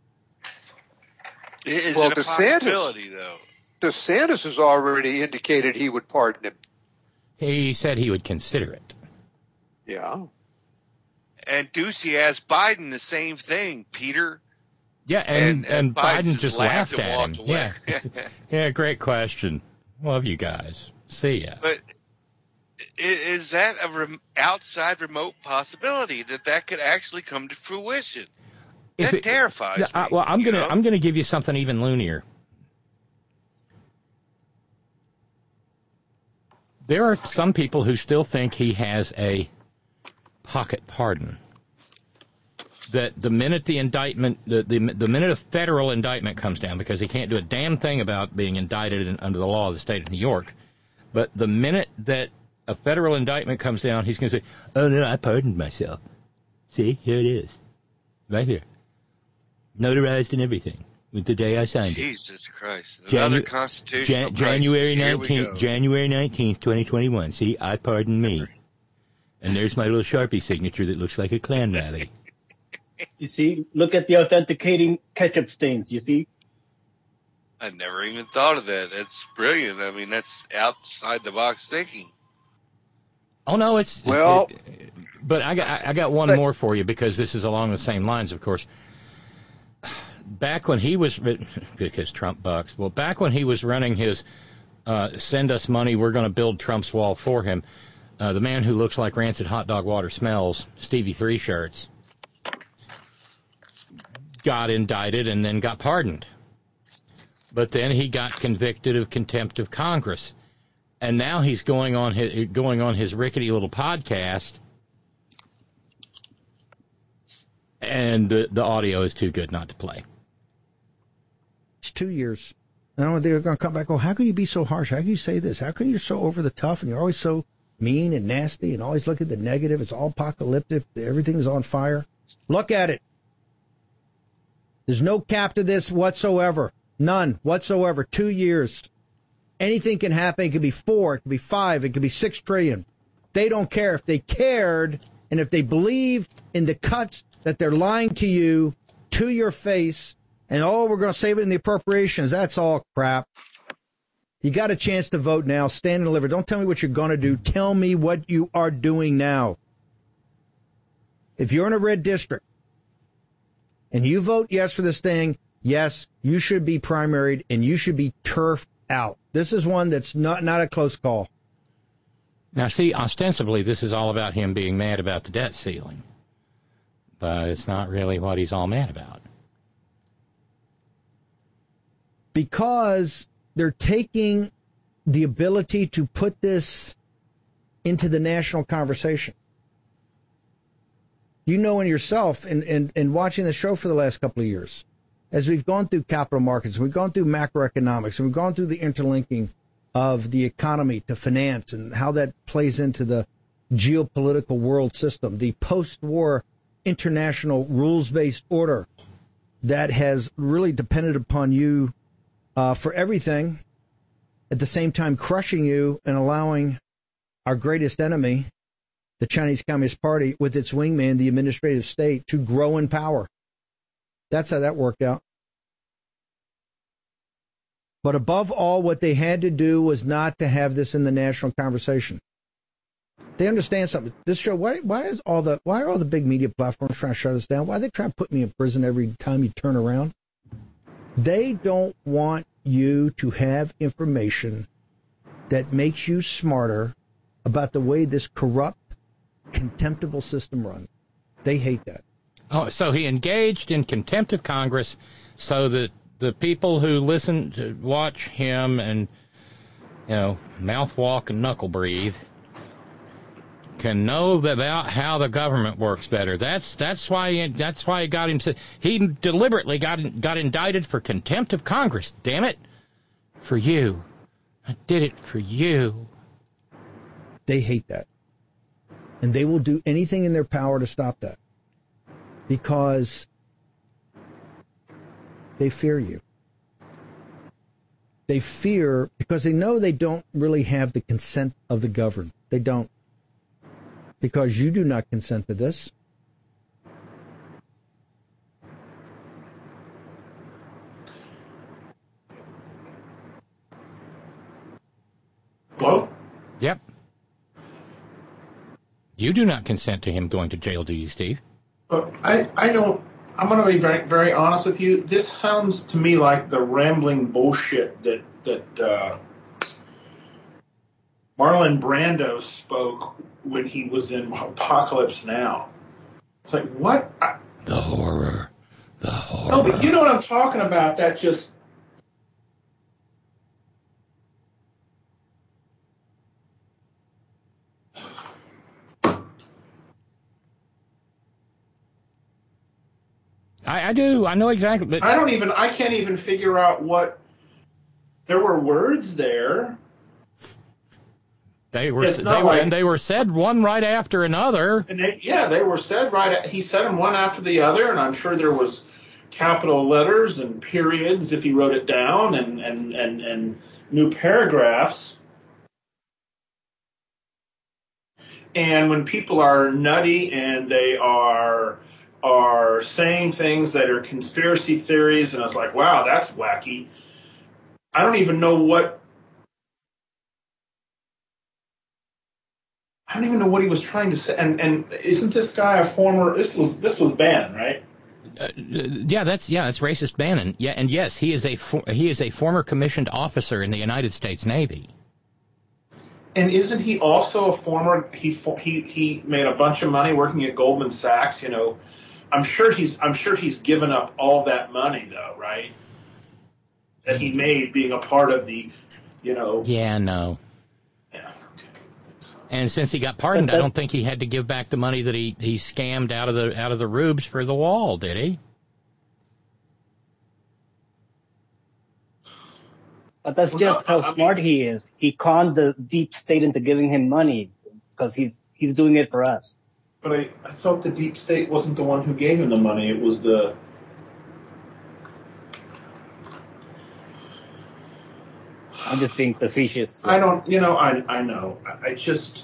Is it a possibility, though? DeSantis has already indicated he would pardon him. He said he would consider it. Yeah. And Ducey asked Biden the same thing, Peter. Yeah, and Biden just laughed at him. Yeah. Yeah, great question. Love you guys. See ya. But is that a outside remote possibility that could actually come to fruition? That terrifies me. Well, I'm gonna give you something even loonier. There are some people who still think he has a pocket pardon. That the minute the indictment, the minute a federal indictment comes down, because he can't do a damn thing about being indicted under the law of the state of New York, but the minute that a federal indictment comes down, he's going to say, oh, no, I pardoned myself. See, here it is. Right here. Notarized and everything with the day I signed it. Jesus Christ. Another constitutional January 19th, 2021. See, I pardoned me. And there's my little Sharpie signature that looks like a Klan rally. You see, look at the authenticating ketchup stains, you see? I never even thought of that. That's brilliant. I mean, that's outside the box thinking. Oh, no, it's... Well... but I got one more for you, because this is along the same lines, of course. Back when he was... Because Trump bucks. Well, back when he was running his send us money, we're going to build Trump's wall for him, the man who looks like rancid hot dog water smells, Stevie Three Shirts, got indicted and then got pardoned. But then he got convicted of contempt of Congress. And now he's going on his rickety little podcast, and the audio is too good not to play. It's 2 years. And they're going to come back, how can you be so harsh? How can you say this? How can you so over the tough and you're always so mean and nasty and always look at the negative? It's all apocalyptic. Everything's on fire. Look at it. There's no cap to this whatsoever. None whatsoever. 2 years. Anything can happen. It could be 4, it could be 5, it could be 6 trillion. They don't care. If they cared and if they believed in the cuts that they're lying to you to your face and, we're going to save it in the appropriations, that's all crap. You got a chance to vote now. Stand and deliver. Don't tell me what you're going to do. Tell me what you are doing now. If you're in a red district and you vote yes for this thing, yes, you should be primaried and you should be turfed out. This is one that's not a close call. Now, see, ostensibly, this is all about him being mad about the debt ceiling. But it's not really what he's all mad about. Because they're taking the ability to put this into the national conversation. You know in yourself, and watching the show for the last couple of years, as we've gone through capital markets, we've gone through macroeconomics, and we've gone through the interlinking of the economy to finance and how that plays into the geopolitical world system, the post-war international rules-based order that has really depended upon you for everything, at the same time crushing you and allowing our greatest enemy, the Chinese Communist Party, with its wingman, the administrative state, to grow in power. That's how that worked out. But above all, what they had to do was not to have this in the national conversation. They understand something. This show, why are all the big media platforms trying to shut us down? Why are they trying to put me in prison every time you turn around? They don't want you to have information that makes you smarter about the way this corrupt, contemptible system runs. They hate that. Oh, so he engaged in contempt of Congress so that the people who listen to watch him and, mouth walk and knuckle breathe can know about how the government works better. That's why he got him. He deliberately got indicted for contempt of Congress. Damn it, for you. I did it for you. They hate that, and they will do anything in their power to stop that because they fear you. They fear because they know they don't really have the consent of the governed. They don't. Because you do not consent to this. Hello? Yep. You do not consent to him going to jail, do you, Steve? I don't. I'm going to be very, very honest with you. This sounds to me like the rambling bullshit that Marlon Brando spoke when he was in Apocalypse Now. It's like, what? The horror. No, but you know what I'm talking about. That just... I do. I know exactly. But I can't even figure out what... There were words there. They were said one right after another. And they were said right. He said them one after the other, and I'm sure there was capital letters and periods if he wrote it down, and new paragraphs. And when people are nutty and they are saying things that are conspiracy theories, and I was like, wow, that's wacky. I don't even know what. I don't even know what he was trying to say. And isn't this guy a former? This was Bannon, right? That's racist Bannon. Yeah, and yes, he is a former commissioned officer in the United States Navy. And isn't he also a former? He made a bunch of money working at Goldman Sachs. I'm sure he's given up all that money though, right? That he made being a part of the, Yeah, no. Yeah. And since he got pardoned, I don't think he had to give back the money that he scammed out of the rubes for the wall, did he? But that's just how smart he is. He conned the deep state into giving him money because he's doing it for us. But I thought the deep state wasn't the one who gave him the money. It was the... I'm just being facetious. I don't, I know. I just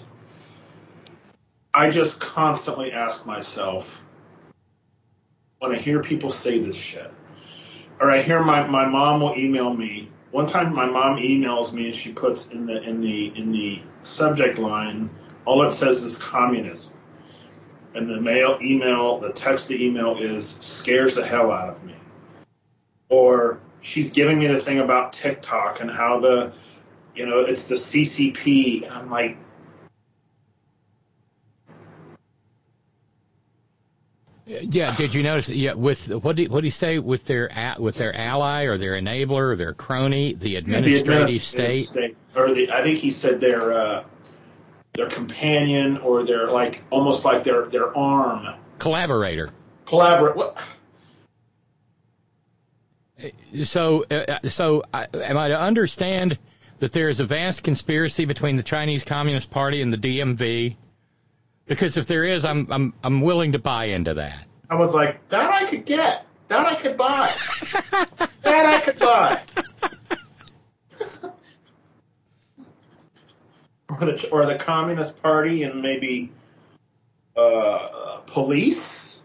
constantly ask myself when I hear people say this shit, or I hear my mom will email me. One time my mom emails me and she puts in the subject line, all it says is communism. And the text the email is scares the hell out of me. Or she's giving me the thing about TikTok and how it's the CCP. And I'm like, yeah. Did you notice? Yeah. With what do you say with their ally or their enabler or their crony, the administrative state? I think he said their companion or their almost like their arm. Collaborate. What? So am I to understand that there is a vast conspiracy between the Chinese Communist Party and the DMV? Because if there is, I'm willing to buy into that. I was like, that I could get. That I could buy. That I could buy. Or the Communist Party and maybe police.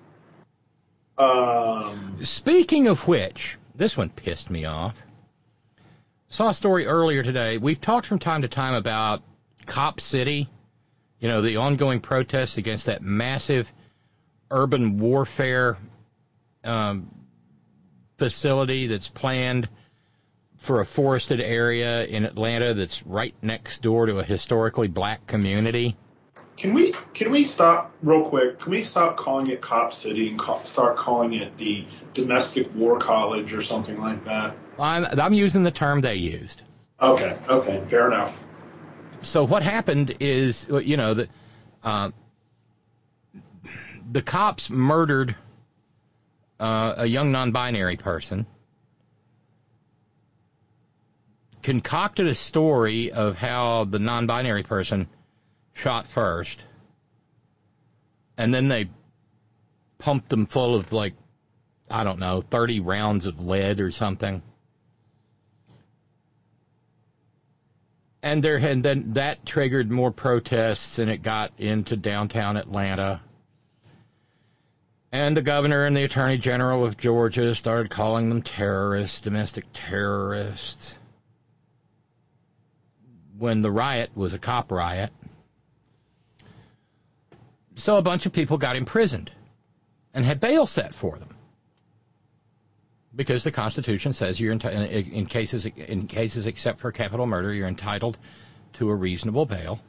Speaking of which, this one pissed me off. Saw a story earlier today. We've talked from time to time about Cop City, the ongoing protests against that massive urban warfare facility that's planned for a forested area in Atlanta that's right next door to a historically black community. Can we stop real quick? Can we stop calling it Cop City and start calling it the Domestic War College or something like that? I'm using the term they used. Okay, fair enough. So what happened is, the cops murdered a young non-binary person, concocted a story of how the non-binary person shot first, and then they pumped them full of 30 rounds of lead or something. And then that triggered more protests, and it got into downtown Atlanta. And the governor and the attorney general of Georgia started calling them terrorists, domestic terrorists, when the riot was a cop riot. So a bunch of people got imprisoned and had bail set for them, because the Constitution says you're in cases except for capital murder, you're entitled to a reasonable bail.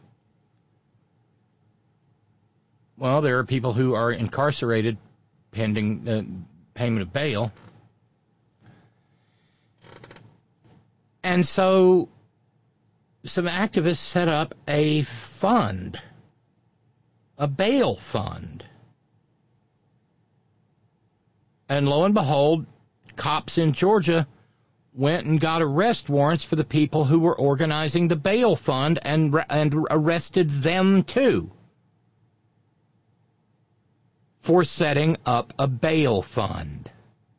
Well, there are people who are incarcerated pending payment of bail, and so some activists set up a fund, a bail fund. And lo and behold, cops in Georgia went and got arrest warrants for the people who were organizing the bail fund and arrested them too for setting up a bail fund.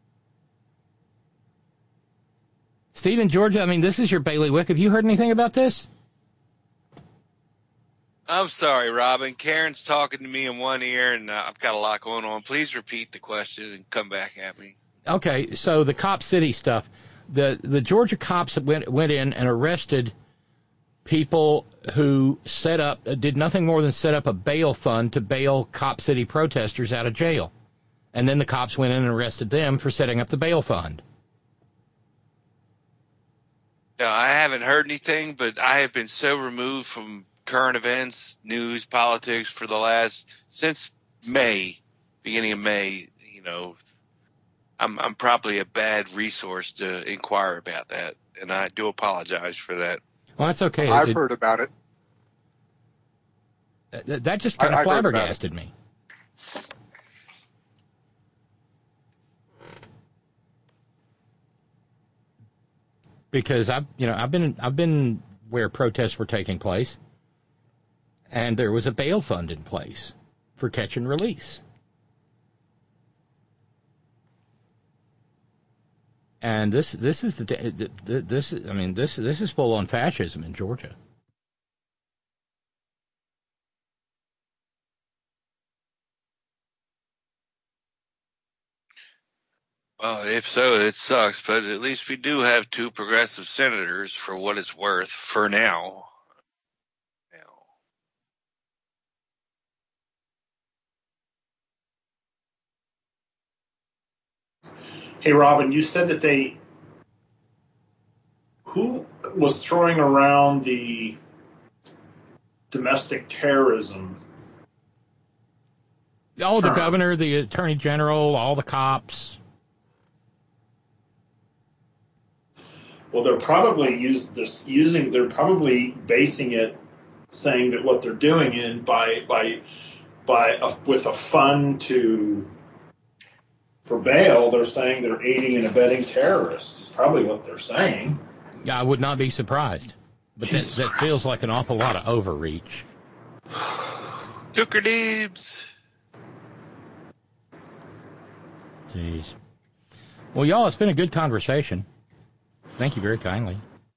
Steve in Georgia, this is your bailiwick. Have you heard anything about this? I'm sorry, Robin. Karen's talking to me in one ear, and I've got a lot going on. Please repeat the question and come back at me. Okay, so the Cop City stuff. The Georgia cops went in and arrested people who did nothing more than set up a bail fund to bail Cop City protesters out of jail. And then the cops went in and arrested them for setting up the bail fund. No, I haven't heard anything, but I have been so removed from current events, news, politics since May, beginning of May, I'm probably a bad resource to inquire about that, and I do apologize for that. Well, that's okay. I've heard about it. That just kind of flabbergasted me. because I've been where protests were taking place, and there was a bail fund in place for catch and release. And this is this is full on fascism in Georgia. Well, if so, it sucks, but at least we do have 2 progressive senators for what it's worth for now. Hey, Robin, you said that who was throwing around the domestic terrorism? Oh, the governor, the attorney general, all the cops. Well, they're probably they're probably basing it, saying that what they're doing in with a fund for bail, they're saying they're aiding and abetting terrorists. Is probably what they're saying. Yeah, I would not be surprised. But that feels like an awful lot of overreach. Tucker Deebs. Jeez. Well, y'all, it's been a good conversation. Thank you very kindly.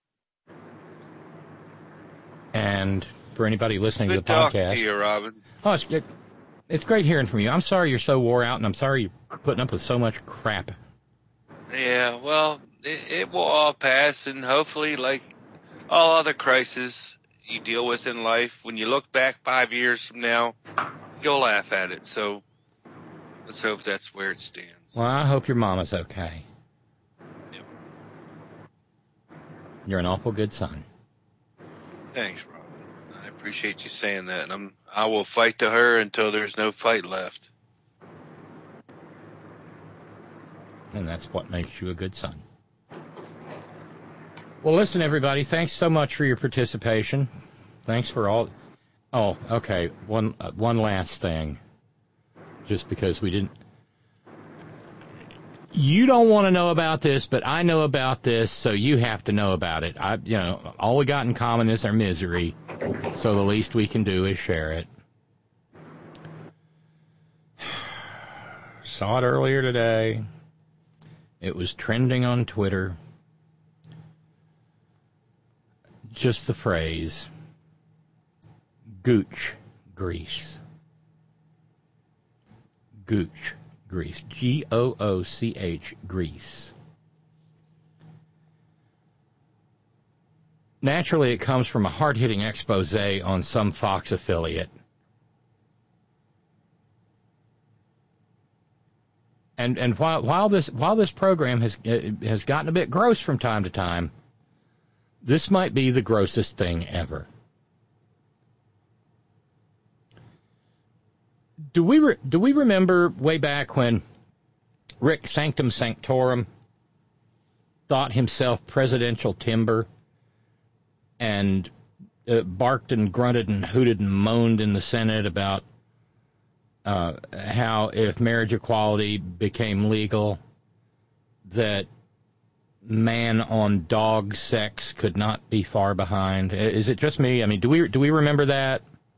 And for anybody listening to the podcast. Good talking to you, Robin. Oh, it's great hearing from you. I'm sorry you're so wore out, and I'm sorry you're putting up with so much crap. Yeah, well, it will all pass, and hopefully, like all other crises you deal with in life, when you look back 5 years from now, you'll laugh at it. So let's hope that's where it stands. Well, I hope your mama's okay. Yep. You're an awful good son. Thanks, Robin. I appreciate you saying that, and I will fight to her until there's no fight left. And that's what makes you a good son. Well, listen, everybody, thanks so much for your participation. Thanks for all. Oh, okay. One last thing. Just because we didn't. You don't want to know about this, but I know about this, so you have to know about it. All we got in common is our misery, so the least we can do is share it. Saw it earlier today. It was trending on Twitter. Just the phrase, gooch grease. Gooch grease. Gooch grease. Naturally, it comes from a hard-hitting expose on some Fox affiliate. And while this program has gotten a bit gross from time to time, this might be the grossest thing ever. Do we remember way back when Rick Sanctum Sanctorum thought himself presidential timber and barked and grunted and hooted and moaned in the Senate about how if marriage equality became legal, that man on dog sex could not be far behind? Is it just me? I mean, do we remember that?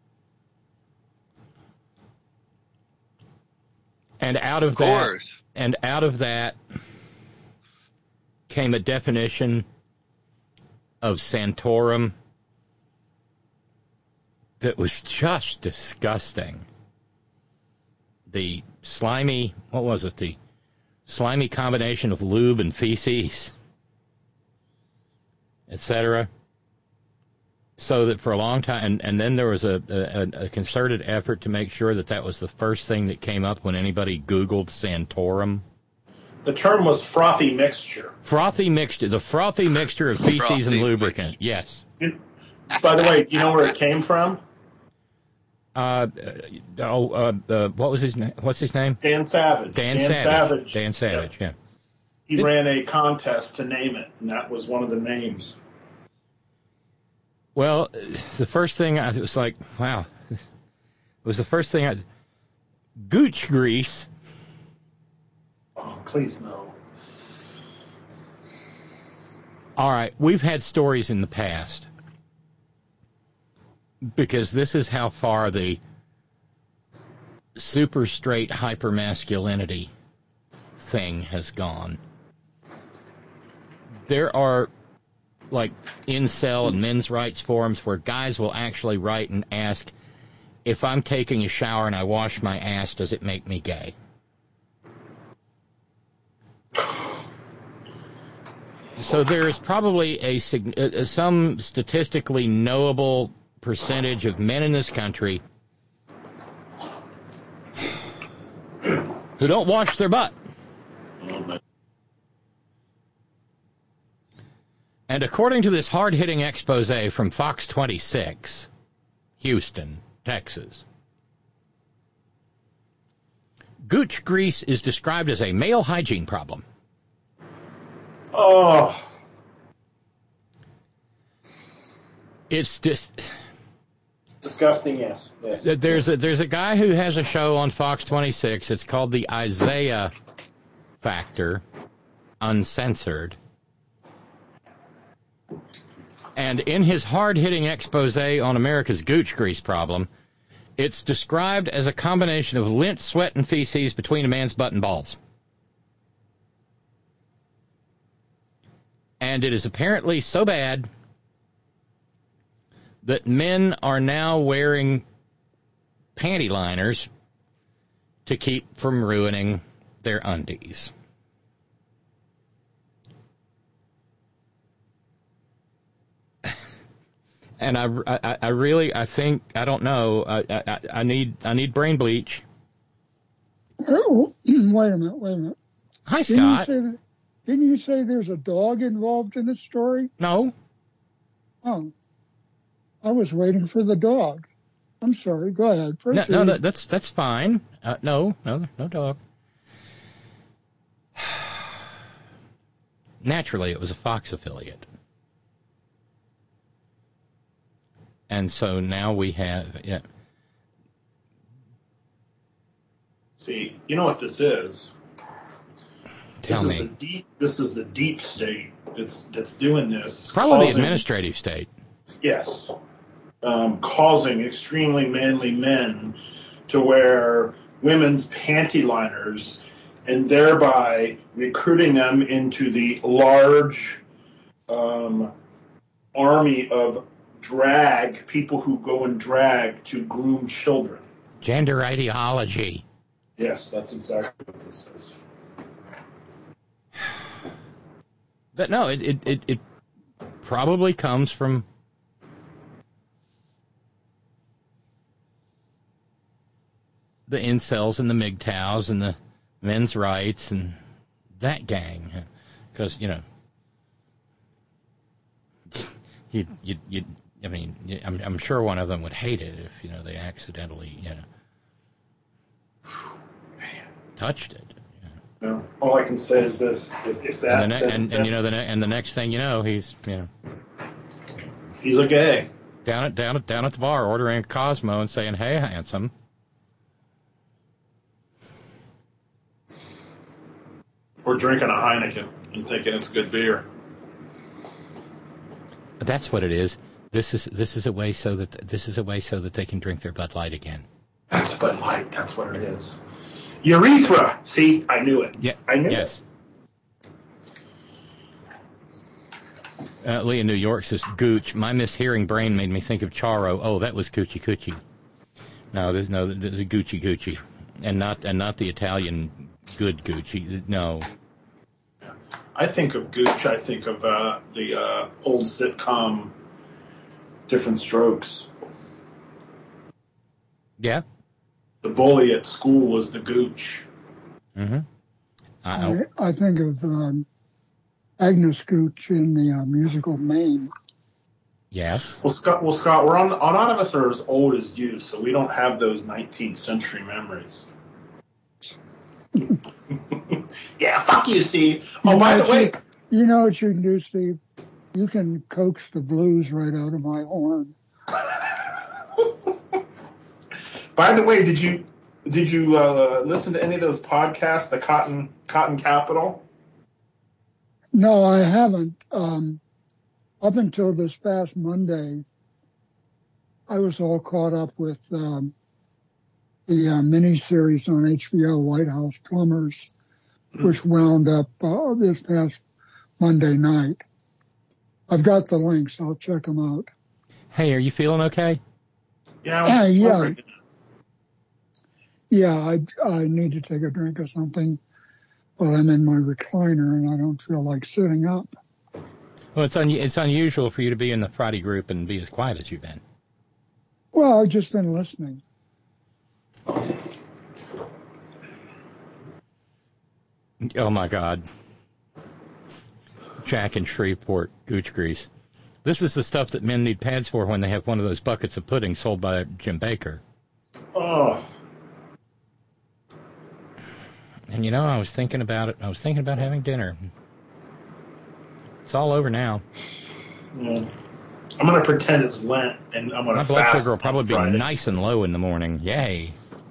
And out of that came a definition of Santorum that was just disgusting. The slimy, what was it? The slimy combination of lube and feces, etc. So that for a long time, and then there was a concerted effort to make sure that was the first thing that came up when anybody Googled Santorum. The term was frothy mixture. Frothy mixture, the frothy mixture of feces and lubricant. Yes. By the way, do you know where it came from? What was his name? What's his name? Dan Savage. Dan Savage. Dan Savage. Yeah. He ran a contest to name it, and that was one of the names. Well, the first thing it was like, wow. It was the first thing gooch grease. Oh, please no. All right, we've had stories in the past, because this is how far the super straight hypermasculinity thing has gone. There are, like, incel and men's rights forums where guys will actually write and ask, if I'm taking a shower and I wash my ass, does it make me gay? So there is probably some statistically knowable percentage of men in this country who don't wash their butt. And according to this hard-hitting expose from Fox 26, Houston, Texas, gooch grease is described as a male hygiene problem. Oh. It's just Disgusting, yes. There's a guy who has a show on Fox 26. It's called the Isaiah Factor, Uncensored. And in his hard-hitting expose on America's gooch grease problem, it's described as a combination of lint, sweat, and feces between a man's butt and balls. And it is apparently so bad that men are now wearing panty liners to keep from ruining their undies. And I really think, I don't know, I need brain bleach. Oh, wait a minute. Hi, Scott. Didn't you say there's a dog involved in this story? No. Oh. I was waiting for the dog. I'm sorry. Go ahead. Proceed. No, that's fine. No dog. Naturally, it was a Fox affiliate. And so now we have, yeah. See, you know what this is? Tell me. This is the deep state that's doing this. Probably the administrative state. Yes. Causing extremely manly men to wear women's panty liners and thereby recruiting them into the large army of drag, people who go and drag to groom children. Gender ideology. Yes, that's exactly what this is. But no, it probably comes from the incels and the MGTOWs and the men's rights and that gang. Because, you know, I'm sure one of them would hate it if, you know, they accidentally, you know, touched it. You know, all I can say is this: if that, and the next thing you know, he's, you know, he's a gay down at the bar ordering a Cosmo and saying, "Hey, handsome." Or drinking a Heineken and thinking it's good beer. That's what it is. This is a way so that they can drink their Bud Light again. That's Bud Light. That's what it is. Urethra. See, I knew it. Yeah. I knew it. Lee in New York says, "Gooch. My mishearing brain made me think of Charo. Oh, that was Coochie Coochie. No, there's a Gucci Gucci, and not the Italian good Gucci. No. I think of Gooch. I think of the old sitcom Different Strokes. Yeah. The bully at school was the Gooch. Mm-hmm. I think of Agnes Gooch in the musical Mame. Yes. Well, Scott, we're on. None of us are as old as you, so we don't have those 19th century memories. Yeah, fuck you, Steve. Oh, by the way, you know what you can do, Steve? You can coax the blues right out of my horn. By the way, did you listen to any of those podcasts, the Cotton Capital? No, I haven't. up until this past Monday, I was all caught up with the miniseries on HBO, White House Plumbers, which wound up this past Monday night. I've got the links. I'll check them out. Hey, are you feeling okay? Yeah. Yeah, I need to take a drink of something, but I'm in my recliner and I don't feel like sitting up. Well, it's unusual for you to be in the Friday group and be as quiet as you've been. Well, I've just been listening. Oh, my God. Jack in Shreveport, gooch grease. This is the stuff that men need pads for when they have one of those buckets of pudding sold by Jim Baker. Oh. And, I was thinking about it. I was thinking about having dinner. It's all over now. Yeah. I'm going to pretend it's Lent, and I'm going to fast. My blood sugar will probably be nice and low in the morning. Yay.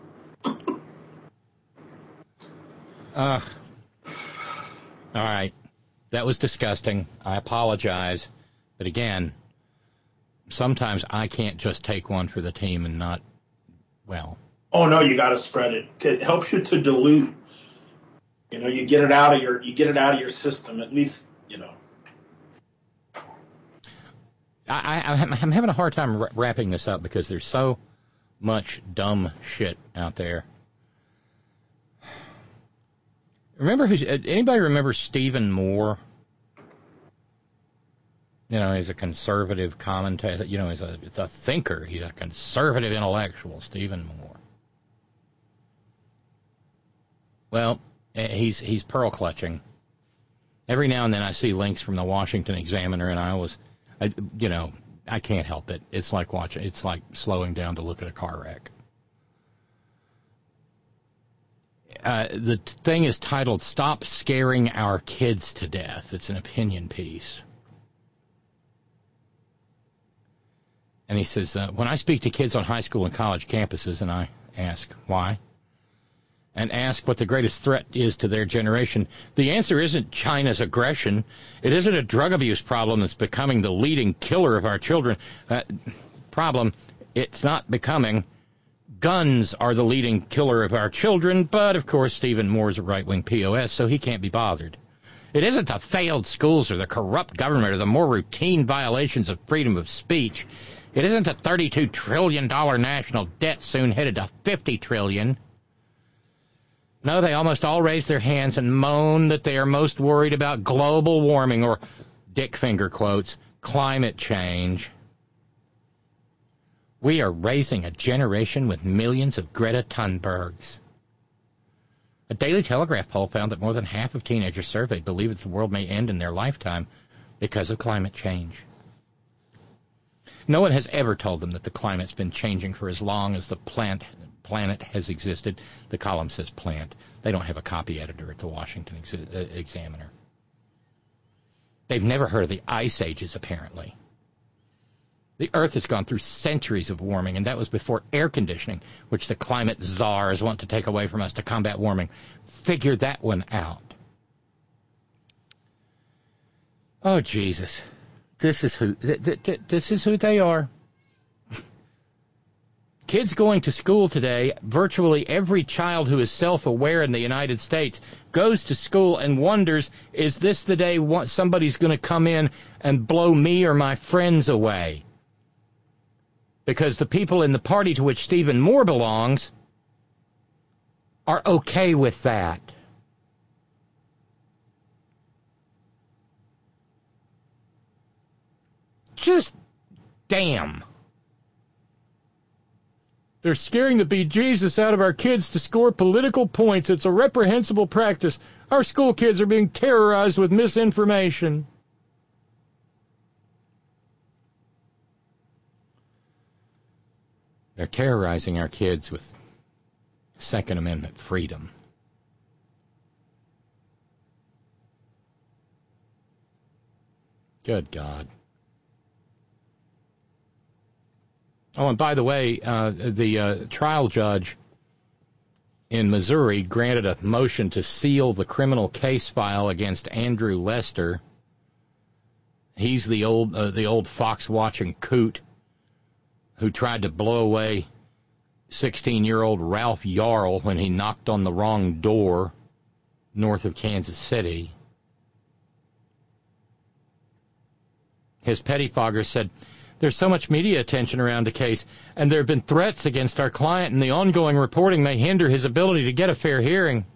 All right. That was disgusting. I apologize. But again, sometimes I can't just take one for the team and not, well. Oh, no, you got to spread it. It helps you to dilute. You get it out of your system, at least, I'm having a hard time wrapping this up because there's so much dumb shit out there. Anybody remember Stephen Moore? He's a conservative commentator. He's a thinker. He's a conservative intellectual, Stephen Moore. Well, he's pearl clutching. Every now and then I see links from the Washington Examiner, and I can't help it. It's like slowing down to look at a car wreck. The thing is titled, "Stop Scaring Our Kids to Death." It's an opinion piece. And he says, when I speak to kids on high school and college campuses, and I ask why, and ask what the greatest threat is to their generation, the answer isn't China's aggression. It isn't a drug abuse problem that's becoming the leading killer of our children. It's not becoming. Guns are the leading killer of our children, but, of course, Stephen Moore's a right-wing POS, so he can't be bothered. It isn't the failed schools or the corrupt government or the more routine violations of freedom of speech. It isn't a $32 trillion national debt soon headed to $50 trillion. No, they almost all raise their hands and moan that they are most worried about global warming or, dick finger quotes, climate change. We are raising a generation with millions of Greta Thunbergs. A Daily Telegraph poll found that more than half of teenagers surveyed believe that the world may end in their lifetime because of climate change. No one has ever told them that the climate's been changing for as long as the planet has existed. The column says plant. They don't have a copy editor at the Washington Examiner. They've never heard of the ice ages, apparently. The Earth has gone through centuries of warming, and that was before air conditioning, which the climate czars want to take away from us to combat warming. Figure that one out. Oh, Jesus. This is who they are. Kids going to school today, virtually every child who is self-aware in the United States goes to school and wonders, is this the day somebody's going to come in and blow me or my friends away? Because the people in the party to which Stephen Moore belongs are okay with that. Just damn. They're scaring the bejesus out of our kids to score political points. It's a reprehensible practice. Our school kids are being terrorized with misinformation. They're terrorizing our kids with Second Amendment freedom. Good God. Oh, and by the way, the trial judge in Missouri granted a motion to seal the criminal case file against Andrew Lester He's the old fox-watching coot who tried to blow away 16-year-old Ralph Yarl when he knocked on the wrong door north of Kansas City. His pettifogger said, "There's so much media attention around the case, and there have been threats against our client, and the ongoing reporting may hinder his ability to get a fair hearing."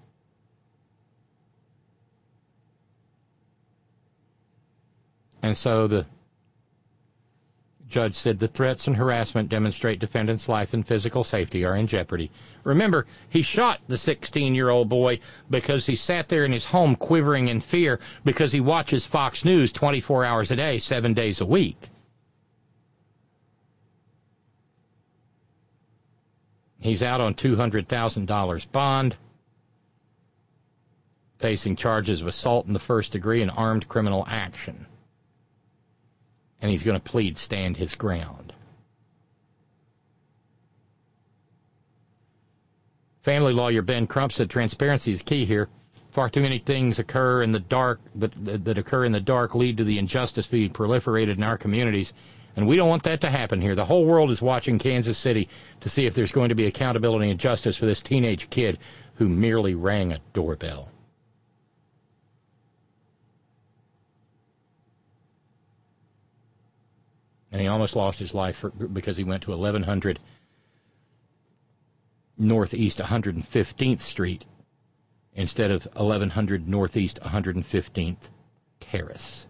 And so the judge said the threats and harassment demonstrate defendant's life and physical safety are in jeopardy. Remember, he shot the 16-year-old boy because he sat there in his home quivering in fear because he watches Fox News 24 hours a day, 7 days a week. He's out on $200,000 bond, facing charges of assault in the first degree and armed criminal action. And he's going to plead stand his ground. Family lawyer Ben Crump said transparency is key here. Far too many things occur in the dark that occur in the dark lead to the injustice being proliferated in our communities, and we don't want that to happen here. The whole world is watching Kansas City to see if there's going to be accountability and justice for this teenage kid who merely rang a doorbell. And he almost lost his life because he went to 1100 Northeast 115th Street instead of 1100 Northeast 115th Terrace.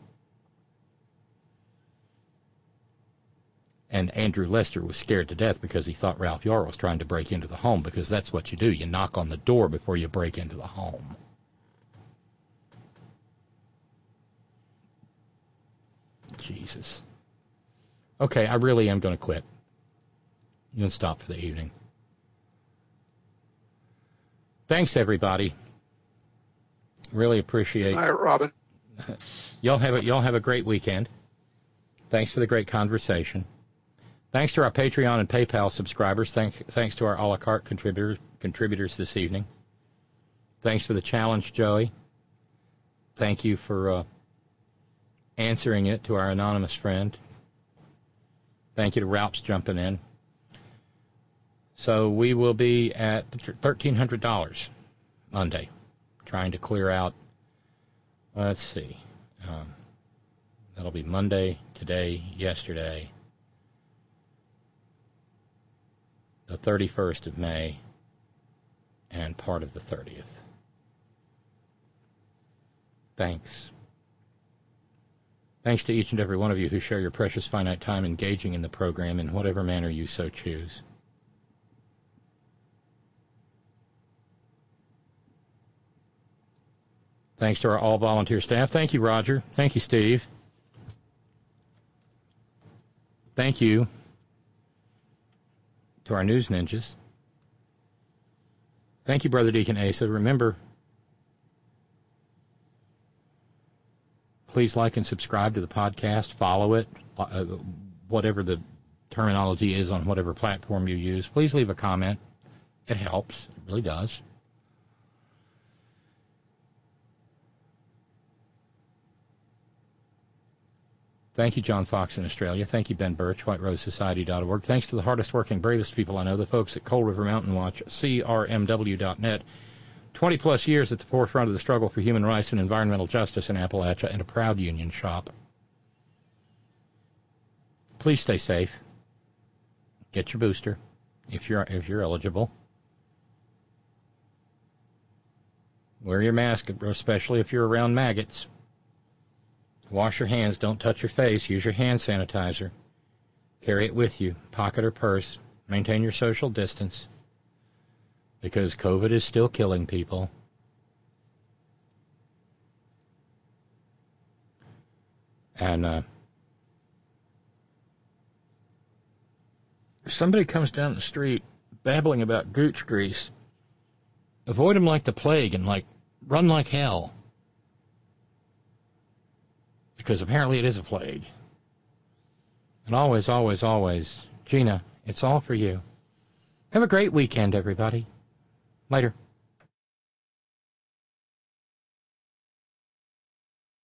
And Andrew Lester was scared to death because he thought Ralph Yarl was trying to break into the home, because that's what you do. You knock on the door before you break into the home. Jesus. Okay, I really am going to quit. I'm going to stop for the evening. Thanks, everybody. Really appreciate. All right, Robin. Y'all have a great weekend. Thanks for the great conversation. Thanks to our Patreon and PayPal subscribers. Thanks to our a la carte contributors this evening. Thanks for the challenge, Joey. Thank you for answering it to our anonymous friend. Thank you to Ralph's jumping in. So we will be at $1,300 Monday, trying to clear out, let's see, that'll be Monday, today, yesterday, the 31st of May, and part of the 30th. Thanks. Thanks to each and every one of you who share your precious finite time engaging in the program in whatever manner you so choose. Thanks to our all-volunteer staff. Thank you, Roger. Thank you, Steve. Thank you to our news ninjas. Thank you, Brother Deacon Asa. Remember, please like and subscribe to the podcast. Follow it, whatever the terminology is on whatever platform you use. Please leave a comment. It helps. It really does. Thank you, John Fox in Australia. Thank you, Ben Birch, WhiteRoseSociety.org. Thanks to the hardest working, bravest people I know, the folks at Coal River Mountain Watch, CRMW.net. 20-plus years at the forefront of the struggle for human rights and environmental justice in Appalachia, and a proud union shop. Please stay safe. Get your booster if you're eligible. Wear your mask, especially if you're around maggots. Wash your hands. Don't touch your face. Use your hand sanitizer. Carry it with you, pocket or purse. Maintain your social distance, because COVID is still killing people. And if somebody comes down the street babbling about gooch grease, avoid them like the plague and run like hell. Because apparently it is a plague. And always, always, always, Gina, it's all for you. Have a great weekend, everybody. Later.